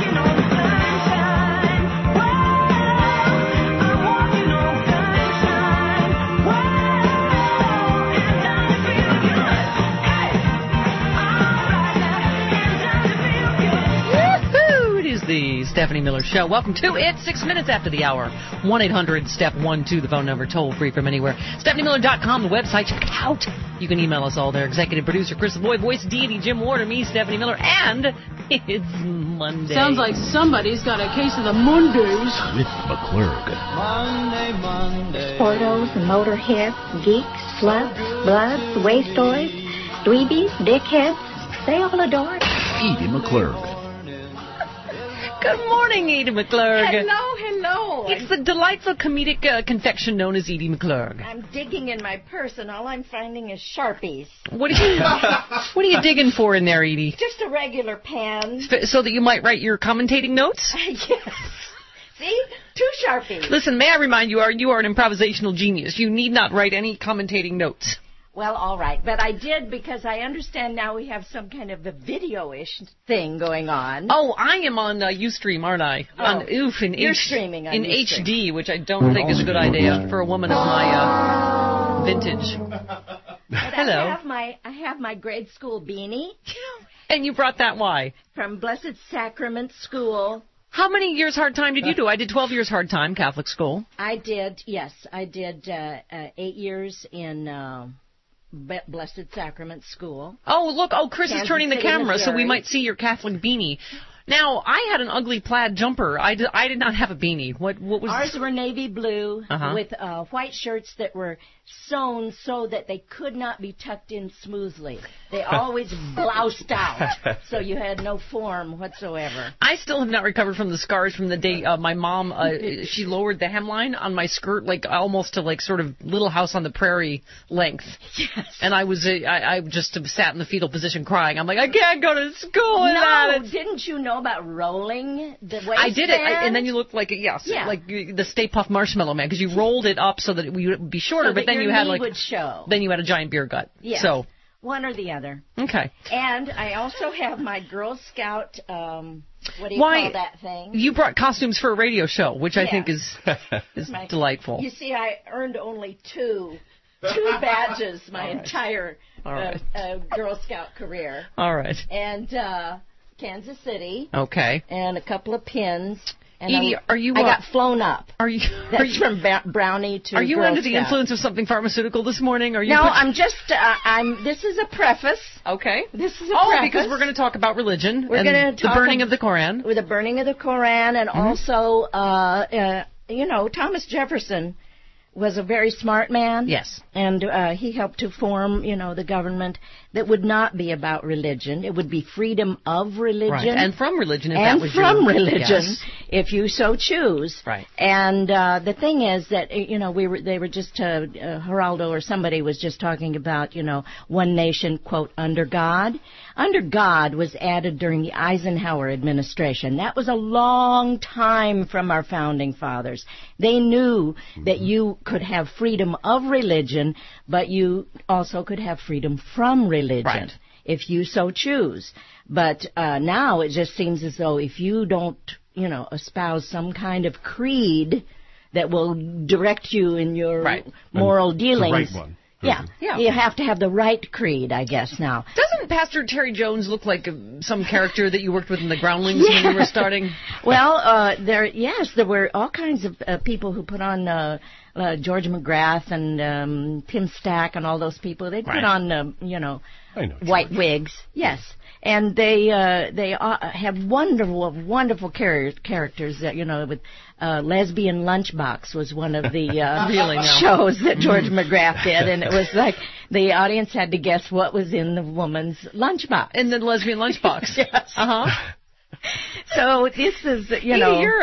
The Stephanie Miller Show. Welcome to it. 6 minutes after the hour. 1-800-STEP-1-2, the phone number, toll free from anywhere. StephanieMiller.com, the website. Check it out. You can email us all there. Executive producer Chris Boy, voice deity Jim Ward, me, Stephanie Miller, and it's Monday. Sounds like somebody's got a case of the Mondays. With McClurg. Monday. Portos, motorheads, geeks, sluts, bloods, waste toys, dweebies, dickheads, they all adore it. Edie McClurg. Good morning, Edie McClurg. Hello. It's the delightful comedic confection known as Edie McClurg. I'm digging in my purse, and all I'm finding is Sharpies. What are you digging for in there, Edie? Just a regular pen. So that you might write your commentating notes? Yes. See? 2 Sharpies. Listen, may I remind you, you are an improvisational genius. You need not write any commentating notes. Well, all right. But I did because I understand now we have some kind of a video-ish thing going on. Oh, I am on Ustream, aren't I? Oh, you're streaming on Ustream. HD, which I don't think is a good idea for a woman of my vintage. Hello. I have my grade school beanie. And you brought that why? From Blessed Sacrament School. How many years hard time did you do? I did 12 years hard time, Catholic school. I did 8 years in Blessed Sacrament School. Oh, look. Oh, Chris is turning the camera, Missouri. so we might see your Catholic beanie. Now, I had an ugly plaid jumper. I did not have a beanie. What was Ours were navy blue with white shirts that were sewn so that they could not be tucked in smoothly. They always bloused out, so you had no form whatsoever. I still have not recovered from the scars from the day my mom, she lowered the hemline on my skirt, like almost to like sort of Little House on the Prairie length. Yes. And I just sat in the fetal position crying. I'm like, I can't go to school with that. Didn't you know about rolling the waistband? I did it, and then you looked like like the Stay Puft Marshmallow Man, because you rolled it up so that it would be shorter, so but then you had like would show. Then you had a giant beer gut. Yes. So one or the other. Okay. And I also have my Girl Scout. What do you call that thing? You brought costumes for a radio show, which I think is delightful. You see, I earned only two badges my entire Girl Scout career. All right. And Kansas City. Okay. And a couple of pins. And Edie, I got flown up. That's from Brownie to Are you Girl under the Scout. influence of something pharmaceutical this morning? No, I'm just. This is a preface. Okay. This is a preface. Because we're going to talk about religion. We're going to talk the burning of the Koran. With the burning of the Koran, and also, Thomas Jefferson was a very smart man. Yes. And he helped to form, the government that would not be about religion. It would be freedom of religion. Right. And from religion, if and that was from your, religion, yes. if you so choose. Right. And the thing is that, they were just, Geraldo or somebody was just talking about, one nation, quote, under God. Under God was added during the Eisenhower administration. That was a long time from our founding fathers. They knew that you could have freedom of religion, but you also could have freedom from religion, if you so choose. But now it just seems as though if you don't, espouse some kind of creed that will direct you in your moral dealings. The right one. Yeah, you have to have the right creed, I guess, now. Doesn't Pastor Terry Jones look like some character that you worked with in the Groundlings when you were starting? Well, there were all kinds of people who put on George McGrath and Tim Stack and all those people. They put on, white wigs. Yes. And they have wonderful characters that, with Lesbian Lunchbox was one of the shows that George McGrath did, and it was like the audience had to guess what was in the woman's lunchbox. In the lesbian lunchbox. Yes. Uh-huh. So this is, Edie,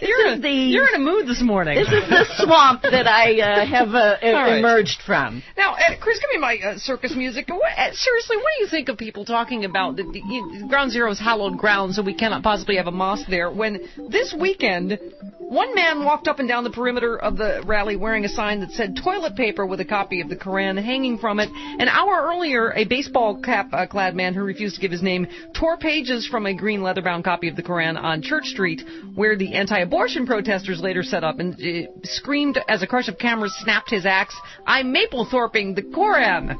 You're in a mood this morning. This is the swamp that I have emerged from. Now, Chris, give me my circus music. Seriously, what do you think of people talking about Ground Zero's hallowed ground, so we cannot possibly have a mosque there, when this weekend one man walked up and down the perimeter of the rally wearing a sign that said toilet paper with a copy of the Quran hanging from it. An hour earlier, a baseball cap-clad man who refused to give his name tore pages from a green leather-bound copy of the Quran on Church Street, where the anti-abortion protesters later set up and screamed as a crush of cameras snapped his axe, "I'm Maplethorping the Quran."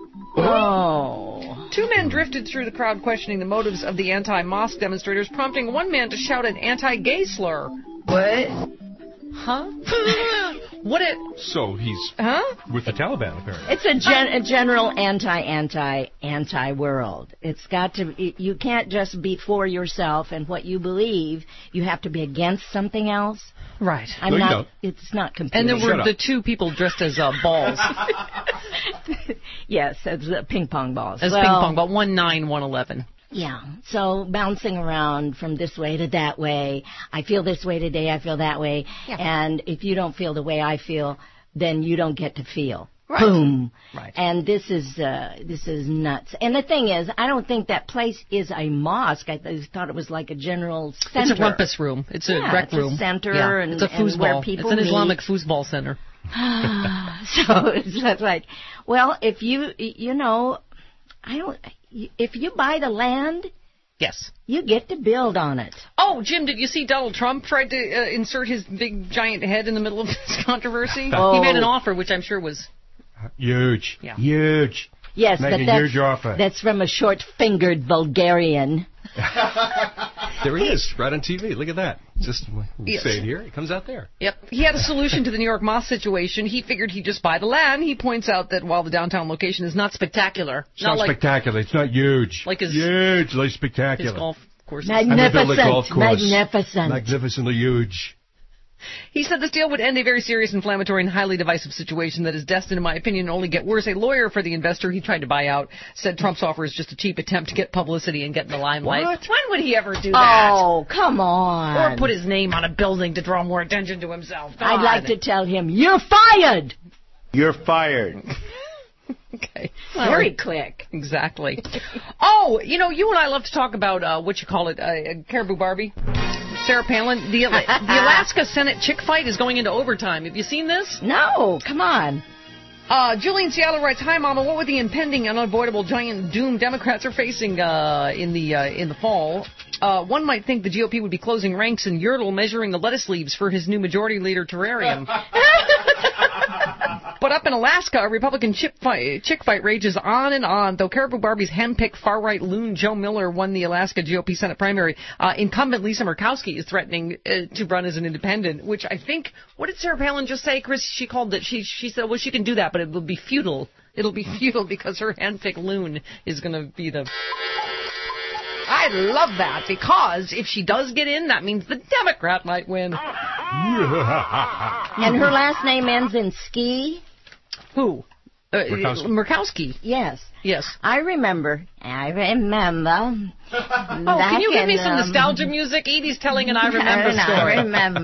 Oh. Two men drifted through the crowd questioning the motives of the anti-mosque demonstrators, prompting one man to shout an anti-gay slur. What? Huh? So he's with the Taliban, apparently. It's a general anti world. It's got to. You can't just be for yourself and what you believe. You have to be against something else. Right. I'm not. It's not computer. And there were the two people dressed as balls. Yes, as ping pong balls. As ping pong ball, 1-9, 1-11. Yeah, so bouncing around from this way to that way. I feel this way today, I feel that way. Yeah. And if you don't feel the way I feel, then you don't get to feel. Right. Boom. Right. And this is nuts. And the thing is, I don't think that place is a mosque. I thought it was like a general center. It's a rumpus room. It's a rec room. It's a center and, it's a foosball. And where people It's an Islamic meet. foosball center. So it's like, well, if if you buy the land, yes, you get to build on it. Oh, Jim, did you see Donald Trump tried to insert his big giant head in the middle of this controversy? Oh. He made an offer, which I'm sure was huge. Yeah. Huge. Yes, Make a huge offer. That's from a short-fingered vulgarian. There he is, right on TV. Look at that. Just say it here. It comes out there. Yep. He had a solution to the New York mosque situation. He figured he'd just buy the land. He points out that while the downtown location is not spectacular, it's not spectacular. It's not huge. Like huge, like spectacular. His golf course. Magnificently huge. He said this deal would end a very serious, inflammatory, and highly divisive situation that is destined, in my opinion, to only get worse. A lawyer for the investor he tried to buy out said Trump's offer is just a cheap attempt to get publicity and get in the limelight. What? When would he ever do that? Oh, come on. Or put his name on a building to draw more attention to himself. I'd like to tell him, you're fired. You're fired. Okay. Very quick. Exactly. Oh, you and I love to talk about, Caribou Barbie. Sarah Palin. The Alaska Senate chick fight is going into overtime. Have you seen this? No, come on. Julian Seattle writes, "Hi, Mama. What with the impending, unavoidable giant doom Democrats are facing in the fall, one might think the GOP would be closing ranks and Yertle measuring the lettuce leaves for his new majority leader terrarium." But up in Alaska, a Republican chick fight rages on and on. Though Caribou Barbie's hand-picked far-right loon Joe Miller won the Alaska GOP Senate primary, incumbent Lisa Murkowski is threatening to run as an independent, which I think, what did Sarah Palin just say, Chris? She called it, she said, well, she can do that, but it will be futile. It'll be futile because her hand-picked loon is going to be the... I love that, because if she does get in, that means the Democrat might win. And her last name ends in ski? Who? Murkowski. Yes. Yes. I remember. Can you give me some nostalgia music? Edie's telling an I remember story.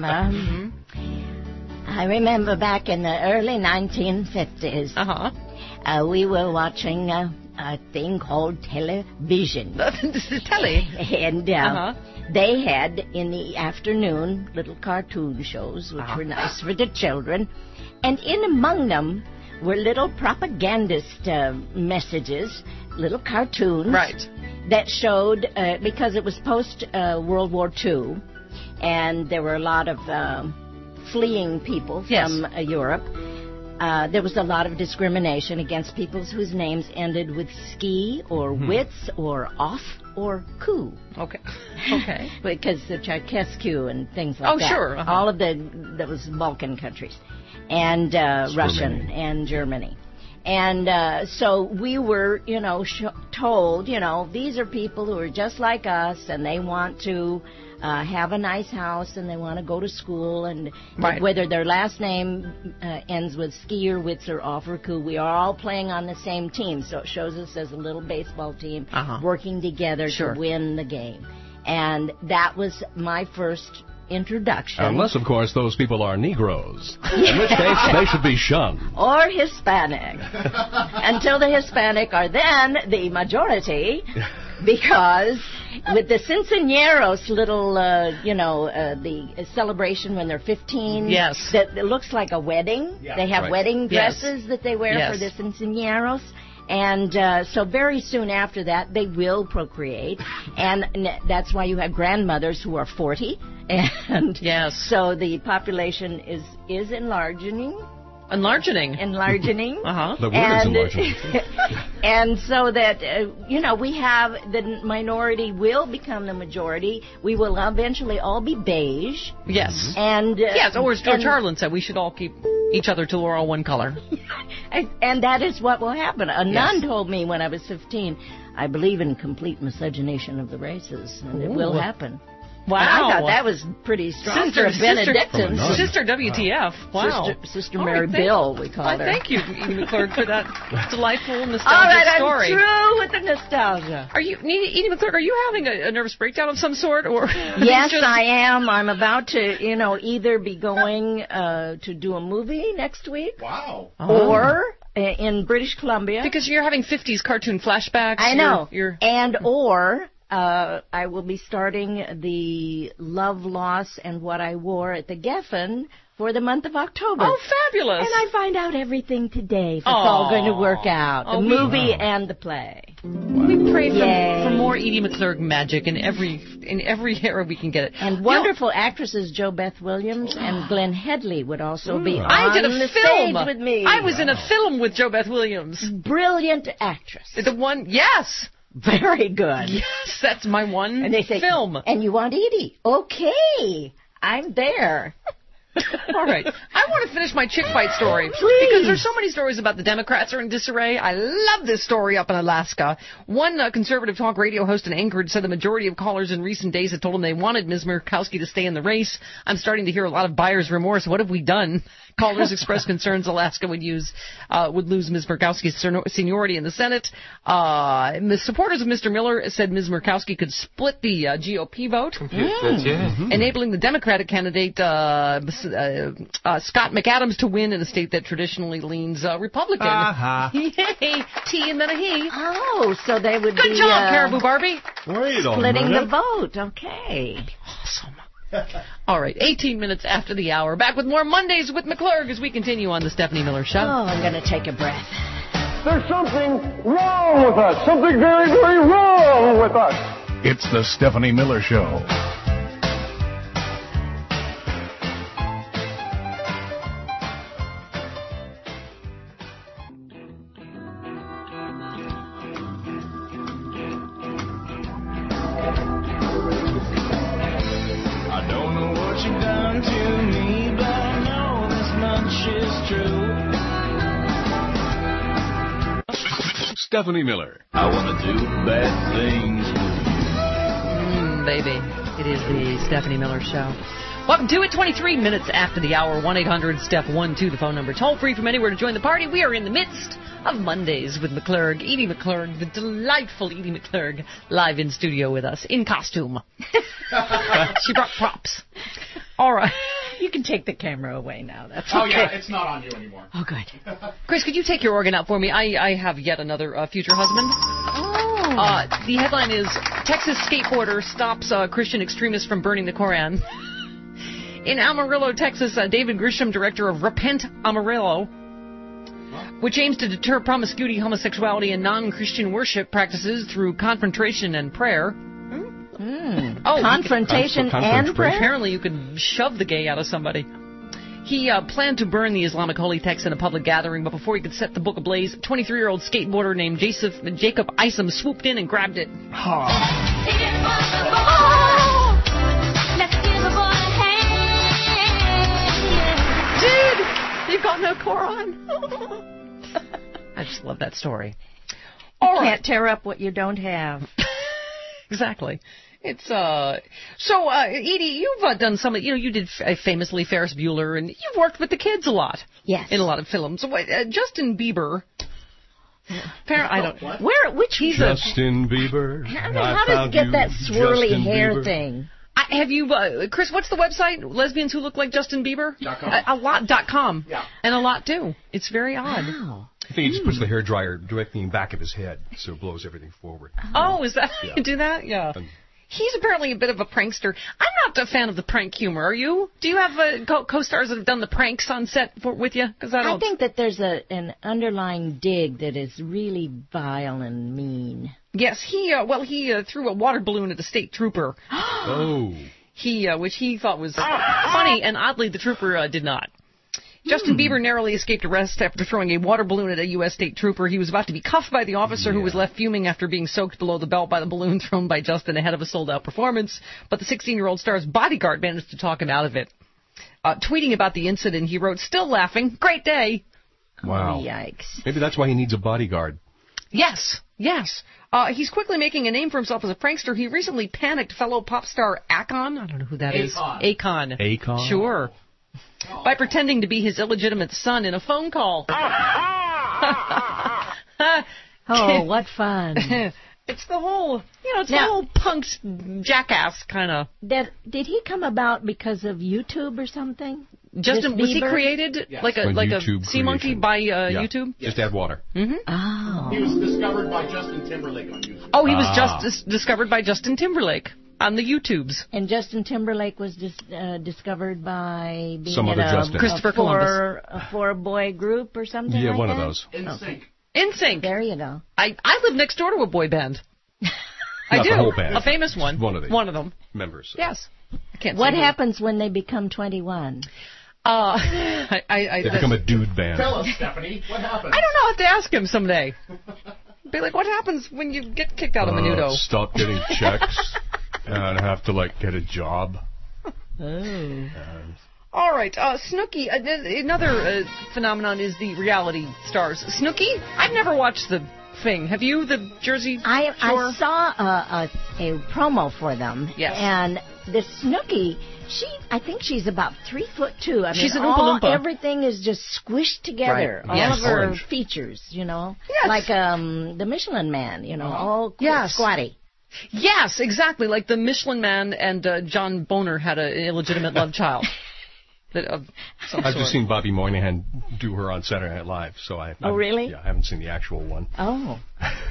I remember back in the early 1950s. We were watching a thing called television. Telly. And they had in the afternoon little cartoon shows, which were nice for the children. And in among them were little propagandist messages, little cartoons. Right. That showed, because it was post-World War II, and there were a lot of fleeing people from Europe. There was a lot of discrimination against people whose names ended with ski or wits or off or coup. Okay. Because the Ceausescu and things like that. Oh, sure. All of those Balkan countries. And Russian and Germany. And so we were, told, these are people who are just like us, and they want to have a nice house, and they want to go to school, and whether their last name ends with ski or wits or off or coup, we are all playing on the same team. So it shows us as a little baseball team working together to win the game. And that was my first introduction. Unless, of course, those people are Negroes, in which case they should be shunned. Or Hispanic. Until the Hispanic are then the majority, because with the Cinceñeros little, the celebration when they're 15. Yes. That it looks like a wedding. Yeah. They have Right. wedding dresses that they wear for the Yes. Cinceñeros. And so very soon after that, they will procreate. And that's why you have grandmothers who are 40. And so the population is enlarging. Enlarging. Uh-huh. The word is enlarging. And so that, we have the minority will become the majority. We will eventually all be beige. Yes. And yes, or as George Carlin said, we should all keep each other till we're all one color. And that is what will happen. A nun told me when I was 15, I believe in complete miscegenation of the races, and it will happen. Wow. And I thought that was pretty strong for a Benedictine. Sister WTF. Wow. Sister Mary Bill, we call her. Thank you, Edie McClurg, for that delightful nostalgic All right, story. I'm through with the nostalgia. Are you, Edie McClurg, are you having a nervous breakdown of some sort? Or yes, I am. I'm about to, either be going to do a movie next week. Wow. Or in British Columbia. Because you're having 50s cartoon flashbacks. I know. Or I will be starting the Love, Loss, and What I Wore at the Geffen for the month of October. Oh, fabulous. And I find out everything today if it's all going to work out. The movie and the play. We pray for more Edie McClurg magic in every era we can get it. And wonderful actresses Jo Beth Williams and Glenn Headley would also be I did on a the film stage with me. I was in a film with Jo Beth Williams. Brilliant actress. The one, yes. Very good. Yes, that's my one and they say, film. And you want Edie? Okay, I'm there. All right. I want to finish my chick fight story. Please. Because there's so many stories about the Democrats are in disarray. I love this story up in Alaska. One conservative talk radio host in Anchorage said the majority of callers in recent days had told him they wanted Ms. Murkowski to stay in the race. I'm starting to hear a lot of buyer's remorse. What have we done? Callers expressed concerns Alaska would lose Ms. Murkowski's seniority in the Senate. Supporters of Mr. Miller said Ms. Murkowski could split the GOP vote, enabling the Democratic candidate Scott McAdams to win in a state that traditionally leans Republican. Yay! T and then a he. Oh, so they would Good be job, Caribou Barbie. splitting the vote. Okay. Awesome. All right, 18 minutes after the hour. Back with more Mondays with McClurg as we continue on the Stephanie Miller Show. Oh, I'm going to take a breath. There's something wrong with us. Something very, very wrong with us. It's the Stephanie Miller Show. Stephanie Miller. I want to do bad things. Baby, it is the Stephanie Miller Show. Welcome to it, 23 minutes after the hour, 1-800-STEPH-12, the phone number. Toll free from anywhere to join the party. We are in the midst of Mondays with McClurg, Edie McClurg, the delightful Edie McClurg, live in studio with us, in costume. She brought props. All right. You can take the camera away now. That's okay. Oh, yeah, it's not on you anymore. Oh, good. Chris, could you take your organ out for me? I have yet another future husband. Oh. The headline is, Texas skateboarder stops Christian extremists from burning the Koran. In Amarillo, Texas, David Grisham, director of Repent Amarillo, which aims to deter promiscuity, homosexuality, and non-Christian worship practices through confrontation and prayer. Oh, confrontation and prayer? Apparently you can shove the gay out of somebody. He planned to burn the Islamic holy text in a public gathering, but before he could set the book ablaze, a 23-year-old skateboarder named Jacob Isom swooped in and grabbed it. Dude, you've got no Koran. I just love that story. You can't tear up what you don't have. Exactly. It's so Edie, you've done some. You did famously Ferris Bueller, and you've worked with the kids a lot. Yes. In a lot of films. So, Justin Bieber. I don't. Which Justin Bieber. How does he get that swirly hair thing? Have you, Chris, what's the website? Lesbians Who Look Like Justin Bieber? .com. A lot.com. Yeah. And a lot do. It's very odd. Wow. I think he just puts the hairdryer directly in the back of his head, so it blows everything forward. Oh, is that how you do that? Yeah. He's apparently a bit of a prankster. I'm not a fan of the prank humor. Are you? Do you have co-stars that have done the pranks on set with you? Because I think that there's an underlying dig that is really vile and mean. Yes, he threw a water balloon at a state trooper. Oh. Which he thought was funny, and oddly, the trooper did not. Justin Bieber narrowly escaped arrest after throwing a water balloon at a U.S. state trooper. He was about to be cuffed by the officer who was left fuming after being soaked below the belt by the balloon thrown by Justin ahead of a sold-out performance. But the 16-year-old star's bodyguard managed to talk him out of it. Tweeting about the incident, he wrote, "Still laughing. Great day." Wow. Oh, yikes. Maybe that's why he needs a bodyguard. Yes. He's quickly making a name for himself as a prankster. He recently panicked fellow pop star Akon. I don't know who that is. Akon. Sure. By pretending to be his illegitimate son in a phone call. Oh, what fun. It's the whole, the whole punk's jackass kind of. Did he come about because of YouTube or something? Justin, was he created like a sea monkey by YouTube? Just add water. Mm-hmm. Oh. He was discovered by Justin Timberlake on YouTube. Oh, he was just discovered by Justin Timberlake on the YouTubes. And Justin Timberlake was discovered by being some other Justin. Christopher Columbus. A four-boy group or something like one that? of those. NSYNC. There you go. I live next door to a boy band. Not do. The whole band. A famous one. One of them. Members. Yes. I can't what say happens when they become 21? They become a dude band. Tell us, Stephanie. What happens? I don't know. I'll have to ask him someday. Be like, what happens when you get kicked out of Menudo? Stop getting checks and have to, get a job. Oh. All right. Snooki, another phenomenon is the reality stars. Snooki, I've never watched the thing. Have you, the Jersey Shore? I saw a promo for them. Yes. And the Snooki, I think she's about 3'2". I mean, she's an Oompa Loompa. Everything is just squished together. Right. All of her features, Yes. Like the Michelin Man, all squatty. Yes, exactly. Like the Michelin Man and John Boner had an illegitimate love child. I've just seen Bobby Moynihan do her on Saturday Night Live, so really? Yeah, I haven't seen the actual one. Oh.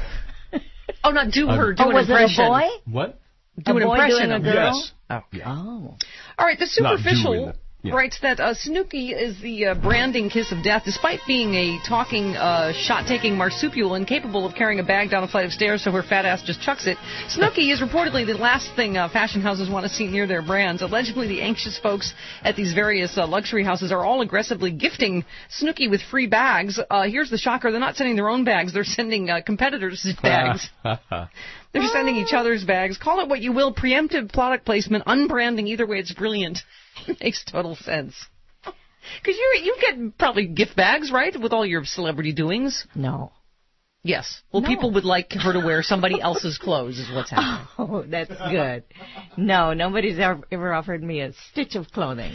Oh, not do her, do an was impression. It a boy? What? Do an impression of a girl? Yes. Oh. Yeah. Oh. All right, the Superficial writes that Snooki is the branding kiss of death, despite being a talking, shot-taking marsupial incapable of carrying a bag down a flight of stairs, so her fat ass just chucks it. Snooki is reportedly the last thing fashion houses want to see near their brands. Allegedly, the anxious folks at these various luxury houses are all aggressively gifting Snooki with free bags. Here's the shocker. They're not sending their own bags. They're sending competitors' bags. They're sending each other's bags. Call it what you will, preemptive product placement, unbranding. Either way, it's brilliant. Makes total sense. Because you get probably gift bags, right, with all your celebrity doings? No. Yes. Well, people would like her to wear somebody else's clothes is what's happening. Oh, that's good. No, nobody's ever offered me a stitch of clothing.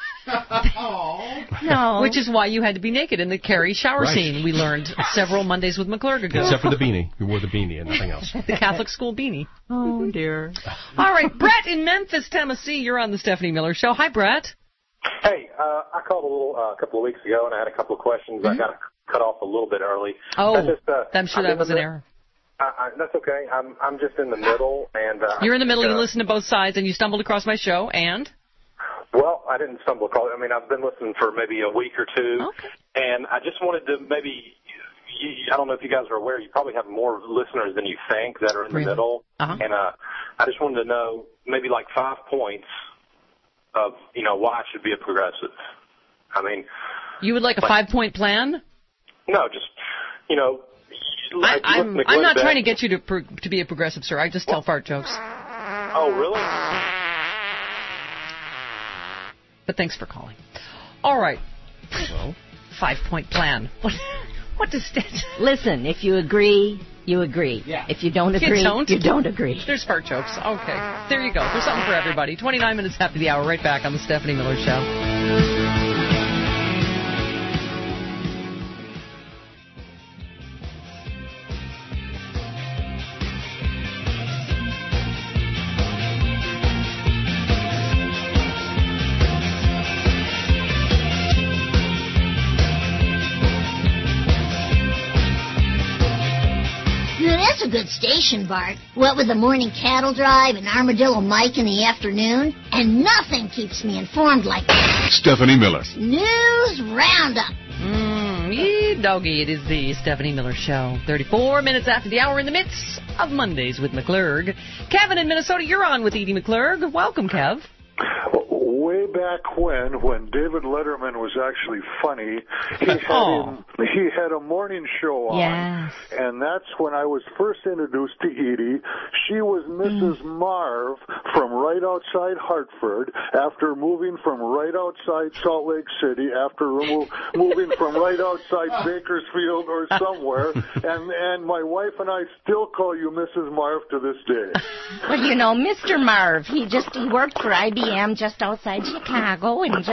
No. Which is why you had to be naked in the Carrie shower scene we learned several Mondays with McClurg ago. Except for the beanie. You wore the beanie and nothing else. The Catholic school beanie. Oh, dear. All right, Brett in Memphis, Tennessee. You're on the Stephanie Miller Show. Hi, Brett. Hey, I called a couple of weeks ago, and I had a couple of questions. I got cut off a little bit early. Oh, I'm sure that was an error. That's okay. I'm just in the middle, and you're in the middle. You listen to both sides, and you stumbled across my show, and. Well, I didn't stumble across it. I mean, I've been listening for maybe a week or two, and I just wanted to I don't know if you guys are aware, you probably have more listeners than you think that are in the middle, and I just wanted to know maybe 5 points of, why I should be a progressive. I mean... You would like a 5-point plan? No, just, I'm not trying to get you to be a progressive, sir. I just tell fart jokes. Oh, really? But thanks for calling. All right. Well, 5-point plan. What does that... Listen, if you agree, you agree. Yeah. If you don't agree, you don't agree. There's fart jokes. Okay. There you go. There's something for everybody. 29 minutes after the hour. Right back on the Stephanie Miller Show. good station, Bart. What with the morning cattle drive and Armadillo Mike in the afternoon. And nothing keeps me informed like Stephanie Miller. News Roundup. Doggy, it is the Stephanie Miller Show. 34 minutes after the hour in the midst of Mondays with McClurg. Kevin in Minnesota, you're on with Edie McClurg. Welcome, Kev. Way back when David Letterman was actually funny, he had a morning show on, and that's when I was first introduced to Edie. She was Mrs. Marv from right outside Hartford, after moving from right outside Salt Lake City, after moving from right outside Bakersfield or somewhere, and my wife and I still call you Mrs. Marv to this day. Well, you know, Mr. Marv, he worked for IBM just outside Chicago, and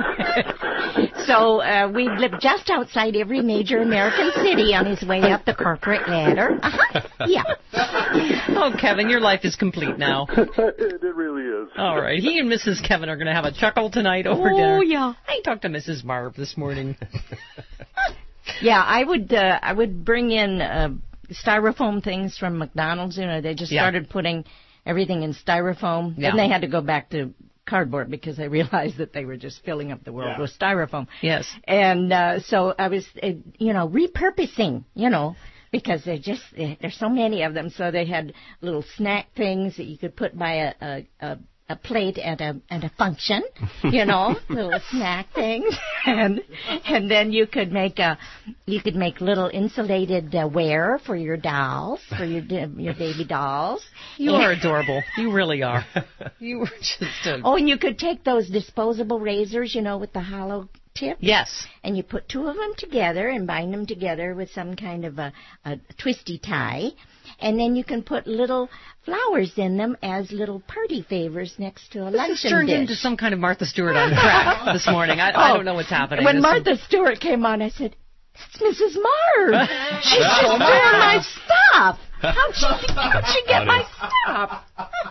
so we lived just outside every major American city on his way up the corporate ladder. Yeah. Oh, Kevin, your life is complete now. It really is. All right. He and Mrs. Kevin are going to have a chuckle tonight over dinner. Oh, yeah. I talked to Mrs. Marv this morning. Yeah, I would bring in styrofoam things from McDonald's. You know, they just started putting everything in styrofoam, and they had to go back to cardboard because I realized that they were just filling up the world with styrofoam. Yes. And so I was, repurposing, because there's so many of them. So they had little snack things that you could put by a plate at a function, little snack things, and then you could make little insulated wear for your dolls, for your baby dolls. You are adorable. You really are. You were just and you could take those disposable razors, with the hollow tip. Yes. And you put two of them together and bind them together with some kind of a twisty tie. And then you can put little flowers in them as little party favors next to a luncheon dish. This has turned into some kind of Martha Stewart on crack this morning. I don't know what's happening. When Martha Stewart came on, I said, "That's Mrs. Marv. She's just doing my stuff. How'd she get my stuff?"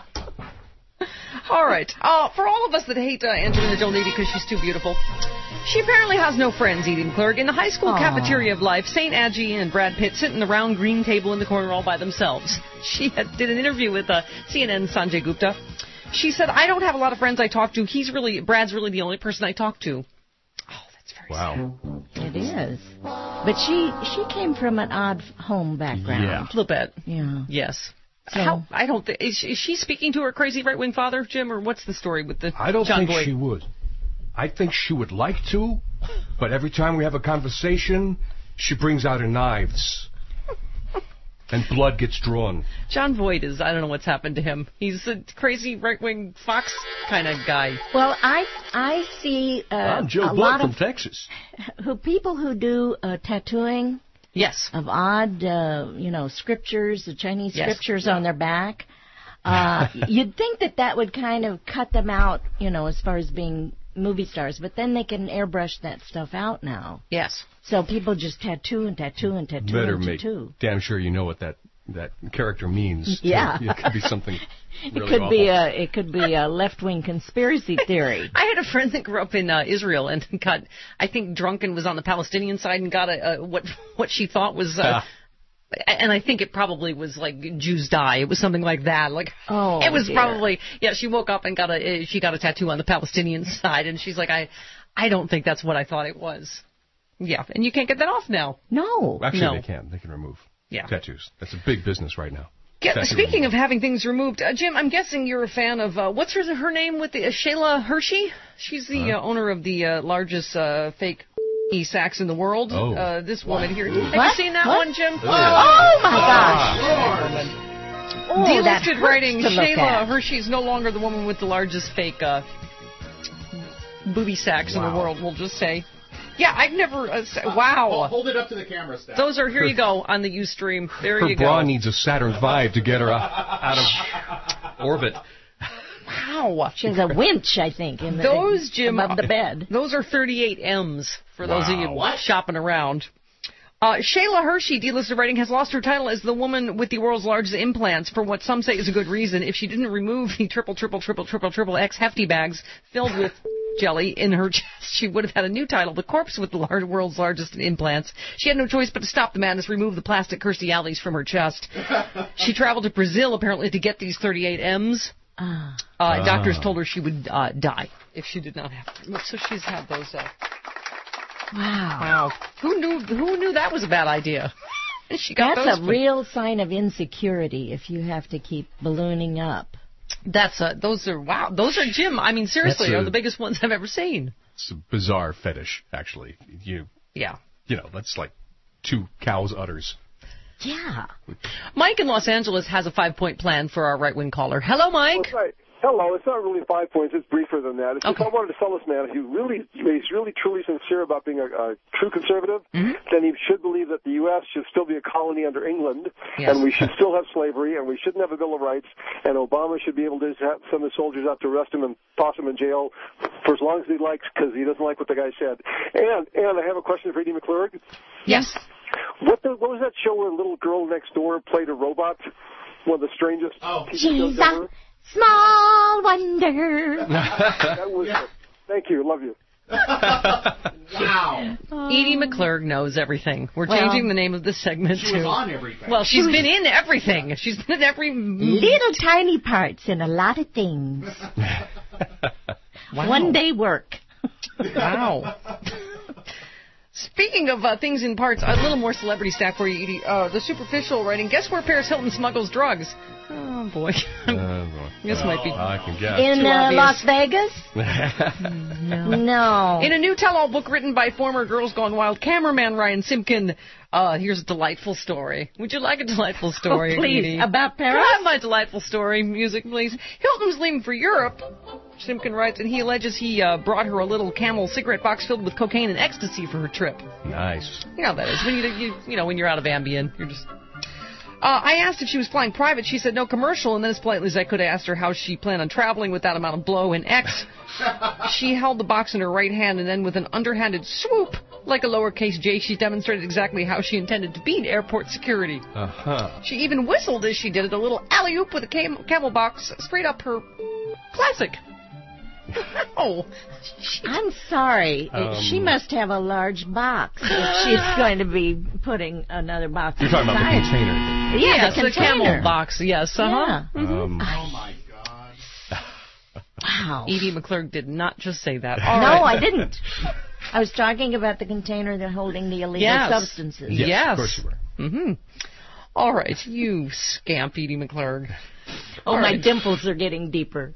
All right. For all of us that hate Angelina Jolie because she's too beautiful, she apparently has no friends, Edie McClurg. In the high school cafeteria of life, St. Angie and Brad Pitt sit in the round green table in the corner all by themselves. She did an interview with CNN's Sanjay Gupta. She said, "I don't have a lot of friends I talk to. Brad's really the only person I talk to." Oh, that's very sad. It is. But she came from an odd home background. Yeah. A little bit. Yeah. Yes. So, I don't think is she speaking to her crazy right-wing father, Jim, or what's the story with the I don't John think Boyd? she would. I think she would like to, but every time we have a conversation, she brings out her knives. And blood gets drawn. John Boyd I don't know what's happened to him. He's a crazy right-wing Fox kind of guy. Well, I see I'm Joe a Blood lot from of Texas. People who do tattooing. Yes. Of odd, scriptures, the Chinese scriptures on their back. You'd think that would kind of cut them out, as far as being movie stars, but then they can airbrush that stuff out now. Yes. So people just tattoo and tattoo and tattoo Better and make tattoo. damn sure you know what that character means. Yeah. It could be something really it could be a left-wing conspiracy theory. I had a friend that grew up in Israel and got, I think, drunk and was on the Palestinian side and got what she thought was and I think it probably was like Jews die. It was something like that. Like it was probably she woke up and got a tattoo on the Palestinian side, and she's like, I don't think that's what I thought it was. Yeah, and you can't get that off now. No. Actually, they can. They can remove tattoos. That's a big business right now. Yeah, speaking of having things removed, Jim, I'm guessing you're a fan of what's her name with the Shayla Hershey? She's the owner of the largest fake sacks in the world. This woman here. Have you seen that one, Jim? Oh my gosh! Delisted writing. Shayla Hershey's no longer the woman with the largest fake booby sacks in the world. We'll just say. Yeah, I've never. Wow. Hold it up to the camera, Steph. Those are, here you go, on the Ustream. There you go. Her bra needs a Saturn V to get her out of orbit. Wow. She has a winch, I think, those, Jim, above the bed. Those are 38 M's for those of you shopping around. Shayla Hershey, delisted writing, has lost her title as the woman with the world's largest implants for what some say is a good reason. If she didn't remove the triple X hefty bags filled with jelly in her chest, she would have had a new title, The Corpse with the World's Largest Implants. She had no choice but to stop the madness, remove the plastic Kirstie Alley's from her chest. She traveled to Brazil, apparently, to get these 38 M's. Doctors told her she would die if she did not have them. So she's had those. Wow. Who knew that was a bad idea? That's a real sign of insecurity if you have to keep ballooning up. Those are Jim. I mean, seriously, are the biggest ones I've ever seen. It's a bizarre fetish, actually. That's like 2 cows' udders. Yeah. Mike in Los Angeles has a 5-point plan for our right-wing caller. Hello, Mike. That's right. Hello. It's not really 5 points. It's briefer than that. It's just I wanted to tell this man, if he's really truly sincere about being a true conservative, then he should believe that the U.S. should still be a colony under England, and we should still have slavery, and we shouldn't have a Bill of Rights, and Obama should be able to send the soldiers out to arrest him and toss him in jail for as long as he likes because he doesn't like what the guy said. And I have a question for Edie McClurg. Yes. What was that show where a little girl next door played a robot? One of the strangest TV shows ever? Small wonder. That was it. Thank you. Love you. Wow. Edie McClurg knows everything. We're changing the name of this segment She was on everything. Well, she's been in everything. She's been in every... Little tiny parts in a lot of things. One day work. Wow. Speaking of things in parts, a little more celebrity stack for you, Edie. The Superficial writing, guess where Paris Hilton smuggles drugs? Oh, boy. This might be I can guess. In Las Vegas? No. In a new tell-all book written by former Girls Gone Wild cameraman Ryan Simpkin, here's a delightful story. Would you like a delightful story, please, Edie? about Paris? Can I have my delightful story? Music, please. Hilton was leaving for Europe, Simpkin writes, and he alleges he brought her a little Camel cigarette box filled with cocaine and ecstasy for her trip. Nice. You know how that is. When when you're out of Ambien, you're just... I asked if she was flying private. She said no, commercial, and then as politely as I could, I asked her how she planned on traveling with that amount of blow and X. She held the box in her right hand, and then with an underhanded swoop, like a lowercase j, she demonstrated exactly how she intended to beat airport security. She even whistled as she did it, a little alley-oop with a camel box straight up her classic. Oh, I'm sorry. She must have a large box if she's going to be putting another box. You're talking about the container. Yeah, the camel box. Yes. Yeah. Oh my God. Wow. Edie McClurg did not just say that. No, I didn't. I was talking about the container that's holding the illegal substances. Yes. Of course you were. All right, you scamp, Edie McClurg. My dimples are getting deeper.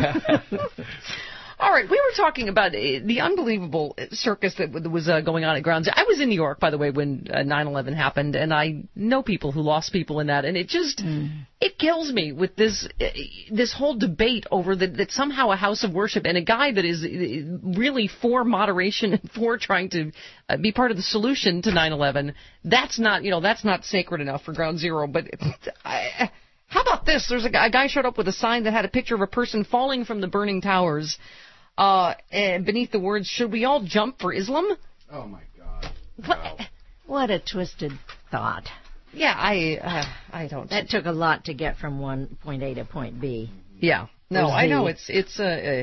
All right, we were talking about the unbelievable circus that was going on at Ground Zero. I was in New York, by the way, when 9/11 happened, and I know people who lost people in that, and it just it kills me with this whole debate over that somehow a house of worship and a guy that is really for moderation and for trying to be part of the solution to 9/11. That's not sacred enough for Ground Zero, but. How about this? There's a guy showed up with a sign that had a picture of a person falling from the burning towers, and beneath the words, "Should we all jump for Islam?" Oh, my God. Wow. What a twisted thought. Yeah, I don't... That took a lot to get from point A to point B. Yeah. No, I know. It's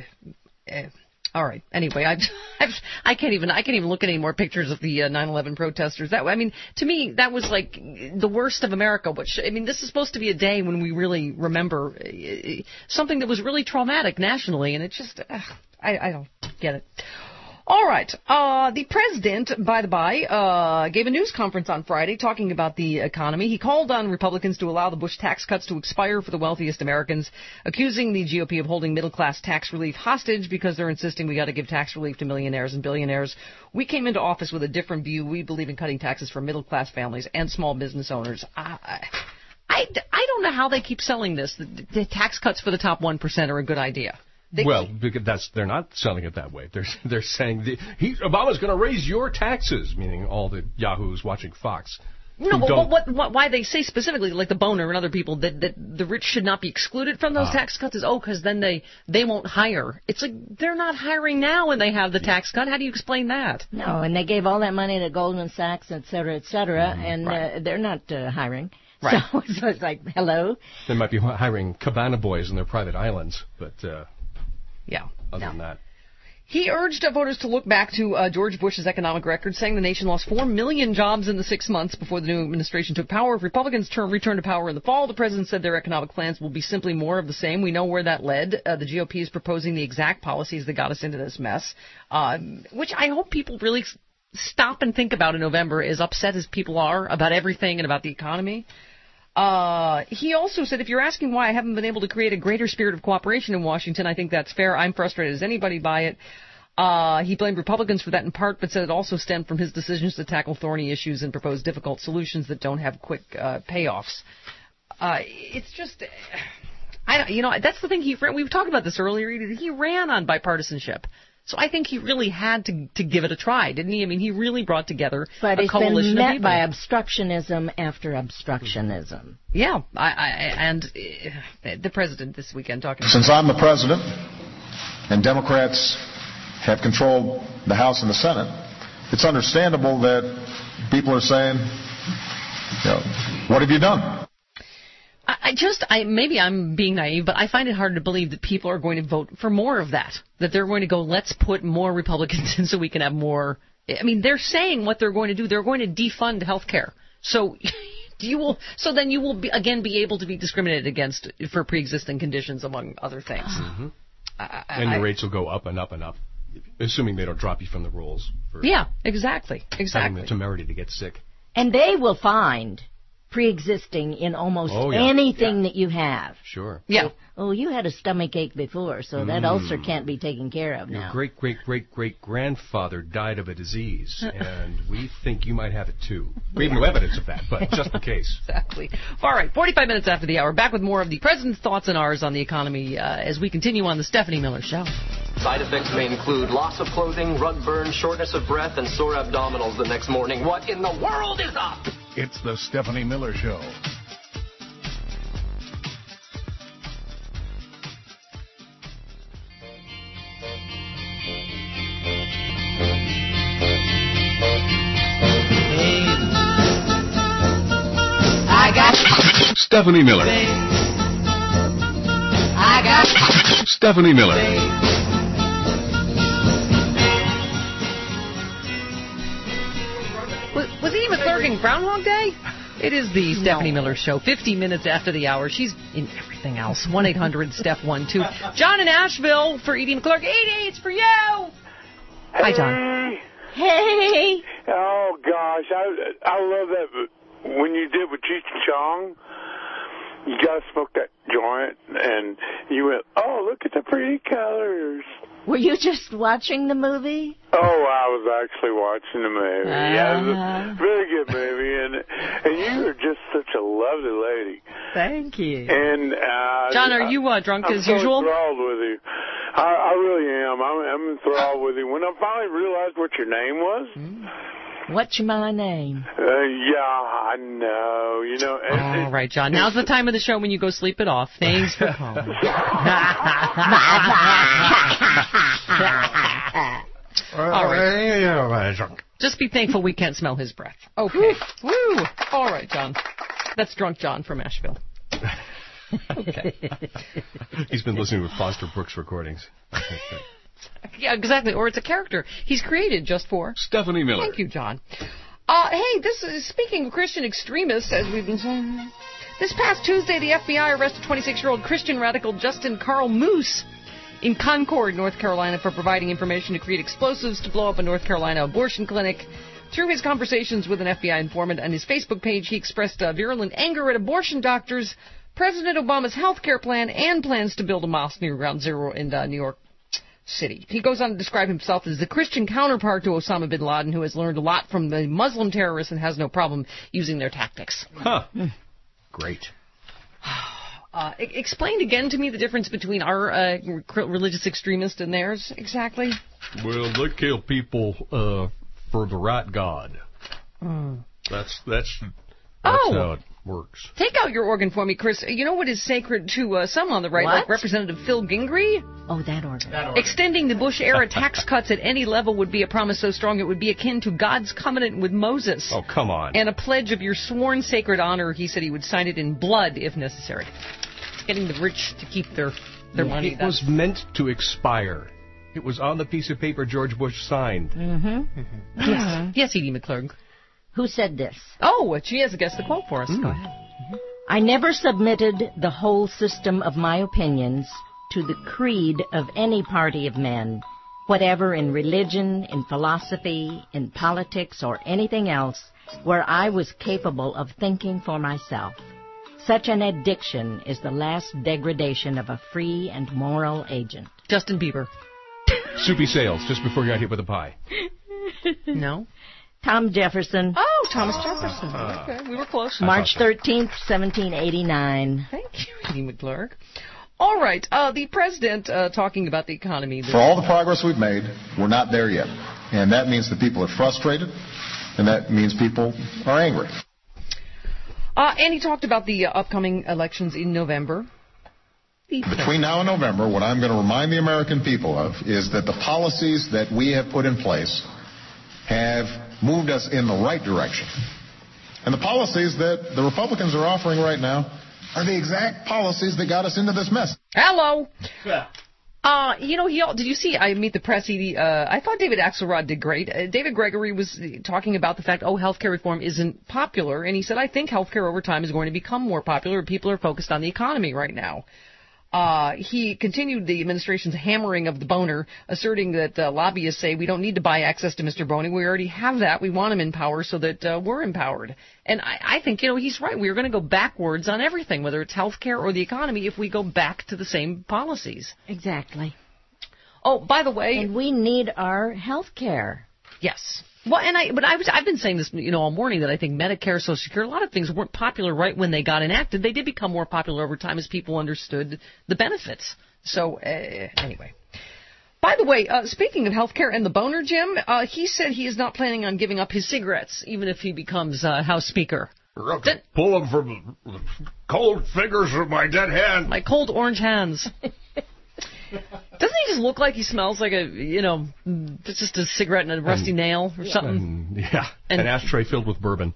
all right. Anyway, I can't even look at any more pictures of the 9/11 protesters. To me, that was like the worst of America. This is supposed to be a day when we really remember something that was really traumatic nationally, and it just, I don't get it. All right. The president, by the by, gave a news conference on Friday talking about the economy. He called on Republicans to allow the Bush tax cuts to expire for the wealthiest Americans, accusing the GOP of holding middle-class tax relief hostage because they're insisting we got to give tax relief to millionaires and billionaires. We came into office with a different view. We believe in cutting taxes for middle-class families and small business owners. I don't know how they keep selling this. The tax cuts for the top 1% are a good idea. Because they're not selling it that way. They're saying Obama's going to raise your taxes, meaning all the yahoos watching Fox. No, but why they say specifically, like the Boner and other people, that the rich should not be excluded from those tax cuts is, because then they won't hire. It's like they're not hiring now when they have the tax cut. How do you explain that? No, and they gave all that money to Goldman Sachs, et cetera, and they're not hiring. Right. So it's like, hello? They might be hiring cabana boys in their private islands, but... yeah. Other than that. He urged voters to look back to George Bush's economic record, saying the nation lost 4 million jobs in the 6 months before the new administration took power. If Republicans return to power in the fall, the president said their economic plans will be simply more of the same. We know where that led. The GOP is proposing the exact policies that got us into this mess, which I hope people really stop and think about in November, as upset as people are about everything and about the economy. He also said, if you're asking why I haven't been able to create a greater spirit of cooperation in Washington, I think that's fair. I'm frustrated as anybody by it. He blamed Republicans for that in part, but said it also stemmed from his decisions to tackle thorny issues and propose difficult solutions that don't have quick payoffs. It's just, that's the thing. We've talked about this earlier. He ran on bipartisanship. So I think he really had to give it a try, didn't he? I mean, he really brought together a coalition of people. But it's been met by obstructionism after obstructionism. Yeah, and the president this weekend talking. Since I'm the president, and Democrats have controlled the House and the Senate, it's understandable that people are saying, what have you done? Maybe I'm being naive, but I find it hard to believe that people are going to vote for more of that. That they're going to go, let's put more Republicans in so we can have more. I mean, they're saying what they're going to do. They're going to defund health care. So then you will be able to be discriminated against for pre-existing conditions, among other things. Mm-hmm. And the rates will go up and up and up, assuming they don't drop you from the rolls. Yeah, exactly. Having the temerity to get sick. And they will find pre-existing in almost anything that you have. Sure. Yeah. Oh, you had a stomach ache before, so that ulcer can't be taken care of now. Your great-great-great-great-grandfather died of a disease, and we think you might have it too. We have no evidence of that, but just in case. Exactly. All right, 45 minutes after the hour, back with more of the president's thoughts and ours on the economy as we continue on the Stephanie Miller Show. Side effects may include loss of clothing, rug burn, shortness of breath, and sore abdominals the next morning. What in the world is up? It's the Stephanie Miller Show. I got Stephanie Miller. I got Stephanie Miller. Was Eva Clark in Groundhog Day? It is the Stephanie Miller Show, 50 minutes after the hour. She's in everything else. 1-800-STEPH12. John in Asheville for Edie McClurg. Edie, it's for you! Hey. Hi, John. Hey! Oh, gosh. I love that when you did with Cheech and Chong. You guys smoked that joint, and you went, oh, look at the pretty colors. Were you just watching the movie? Oh, I was actually watching the movie. Yeah, it was a very good movie, and you are just such a lovely lady. Thank you. And John, are you drunk as usual? I'm so enthralled with you. I really am. I'm enthralled with you. When I finally realized what your name was. What's my name? Yeah, I know. All right, John. Now's the time of the show when you go sleep it off. Thanks for calling. All right. Just be thankful we can't smell his breath. Okay. Woo. All right, John. That's Drunk John from Asheville. Okay. He's been listening to Foster Brooks recordings. Yeah, exactly. Or it's a character he's created just for Stephanie Miller. Thank you, John. Hey, this is speaking of Christian extremists, as we've been saying. This past Tuesday, the FBI arrested 26-year-old Christian radical Justin Carl Moose in Concord, North Carolina, for providing information to create explosives to blow up a North Carolina abortion clinic. Through his conversations with an FBI informant on his Facebook page, he expressed virulent anger at abortion doctors, President Obama's health care plan, and plans to build a mosque near Ground Zero in New York City. He goes on to describe himself as the Christian counterpart to Osama bin Laden, who has learned a lot from the Muslim terrorists and has no problem using their tactics. Huh. Great. Explain again to me the difference between our religious extremists and theirs, exactly. Well, they kill people for the right God. That's how it works. Take out your organ for me, Chris. You know what is sacred to some on the right, like Representative Phil Gingrey? Oh, that organ. Extending the Bush-era tax cuts at any level would be a promise so strong it would be akin to God's covenant with Moses. Oh, come on. And a pledge of your sworn sacred honor. He said he would sign it in blood if necessary. Getting the rich to keep their money. It was meant to expire. It was on the piece of paper George Bush signed. Mm-hmm. Yes, Edie McClurg. Who said this? Oh, she has a guess the quote for us. Go ahead. I never submitted the whole system of my opinions to the creed of any party of men, whatever in religion, in philosophy, in politics, or anything else, where I was capable of thinking for myself. Such an addiction is the last degradation of a free and moral agent. Justin Bieber. Soupy Sales, just before he got hit with a pie. No. Tom Jefferson. Oh, Thomas Jefferson. Okay, we were close. March 13th, 1789. Thank you, Edie McClurg. All right, the president talking about the economy. For all the progress we've made, we're not there yet. And that means that people are frustrated, and that means people are angry. And he talked about the upcoming elections in November. Between now and November, what I'm going to remind the American people of is that the policies that we have put in place have moved us in the right direction. And the policies that the Republicans are offering right now are the exact policies that got us into this mess. Hello. Did you see, I Meet the Press, Edie, I thought David Axelrod did great. David Gregory was talking about the fact, healthcare reform isn't popular, and he said, I think healthcare over time is going to become more popular. People are focused on the economy right now. He continued the administration's hammering of the boner, asserting that lobbyists say we don't need to buy access to Mr. Boning. We already have that. We want him in power so that we're empowered. And I think, he's right. We're going to go backwards on everything, whether it's health care or the economy, if we go back to the same policies. Exactly. Oh, by the way. And we need our health care. Yes. Well, I've been saying this, all morning, that I think Medicare, Social Security, a lot of things weren't popular right when they got enacted. They did become more popular over time as people understood the benefits. So, anyway. By the way, speaking of health care and the boner, Jim, he said he is not planning on giving up his cigarettes, even if he becomes House Speaker. Pull them from the cold fingers of my dead hand. My cold orange hands. Doesn't he just look like he smells like it's just a cigarette and a rusty nail or something? Yeah, an ashtray filled with bourbon.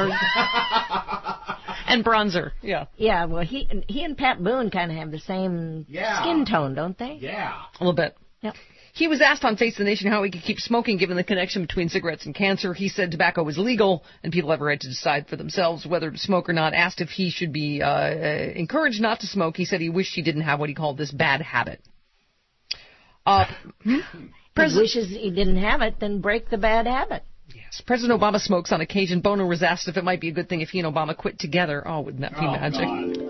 And bronzer, yeah. Yeah, well, he and Pat Boone kind of have the same skin tone, don't they? Yeah. A little bit. Yep. He was asked on Face the Nation how he could keep smoking given the connection between cigarettes and cancer. He said tobacco was legal and people have a right to decide for themselves whether to smoke or not. Asked if he should be encouraged not to smoke, he said he wished he didn't have what he called this bad habit. He wishes he didn't have it, then break the bad habit. Yes. President Obama smokes on occasion. Boner was asked if it might be a good thing if he and Obama quit together. Oh, wouldn't that be magic?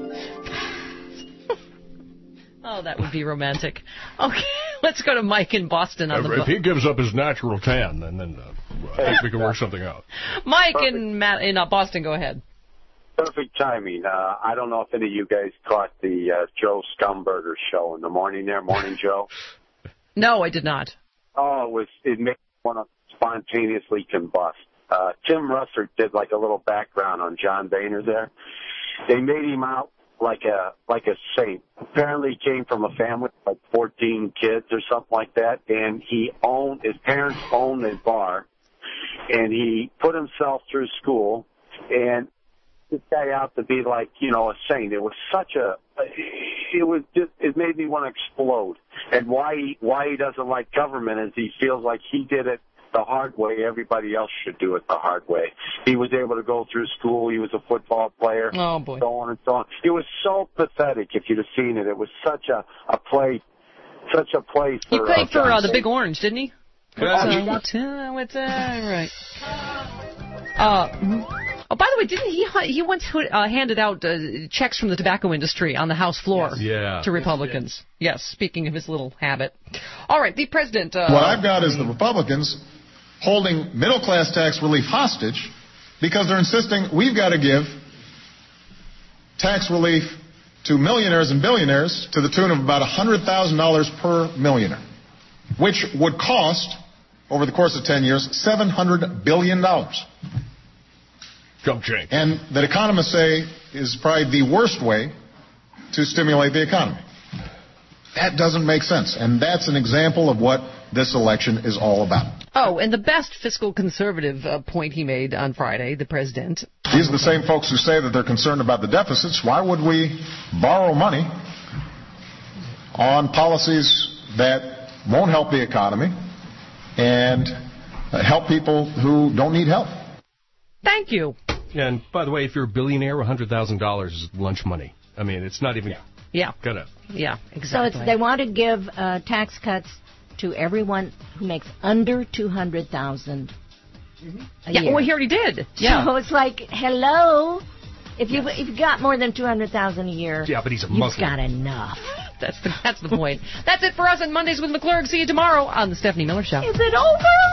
Oh, that would be romantic. Okay, let's go to Mike in Boston. If he gives up his natural tan, then I think we can work something out. Mike in Boston, go ahead. Perfect timing. I don't know if any of you guys caught the Joe Scumberger show in the morning there, Morning Joe. No, I did not. Oh, it made me want to spontaneously combust. Tim Russert did like a little background on John Boehner there. They made him out like a saint. Apparently he came from a family of like 14 kids or something like that, and his parents owned a bar, and he put himself through school, and this guy out to be like, a saint. It was it made me want to explode. And why he doesn't like government is he feels like he did it the hard way. Everybody else should do it the hard way. He was able to go through school. He was a football player. Oh, boy. So on and so on. It was so pathetic if you'd have seen it. It was such a play for... He played for the Big Orange, didn't he? Yeah. Right. Oh, by the way, didn't he once handed out checks from the tobacco industry on the House floor to Republicans? Yes, speaking of his little habit. All right, the president... what I've got is the Republicans holding middle-class tax relief hostage because they're insisting we've got to give tax relief to millionaires and billionaires to the tune of about $100,000 per millionaire, which would cost, over the course of 10 years, $700 billion. Jump change. And that economists say is probably the worst way to stimulate the economy. That doesn't make sense. And that's an example of what this election is all about. Oh, and the best fiscal conservative point he made on Friday, the president. These are the same folks who say that they're concerned about the deficits. Why would we borrow money on policies that won't help the economy, and help people who don't need help. Thank you. And by the way, if you're a billionaire, $100,000 is lunch money. I mean, it's not even gonna. Yeah, exactly. So they want to give tax cuts to everyone who makes under $200,000 a year. Well, he already did. Yeah. So it's like, hello, if you got more than $200,000 a year, but he's a Muslim. You've got enough. That's the point. That's it for us on Mondays with McClurg. See you tomorrow on the Stephanie Miller Show. Is it over?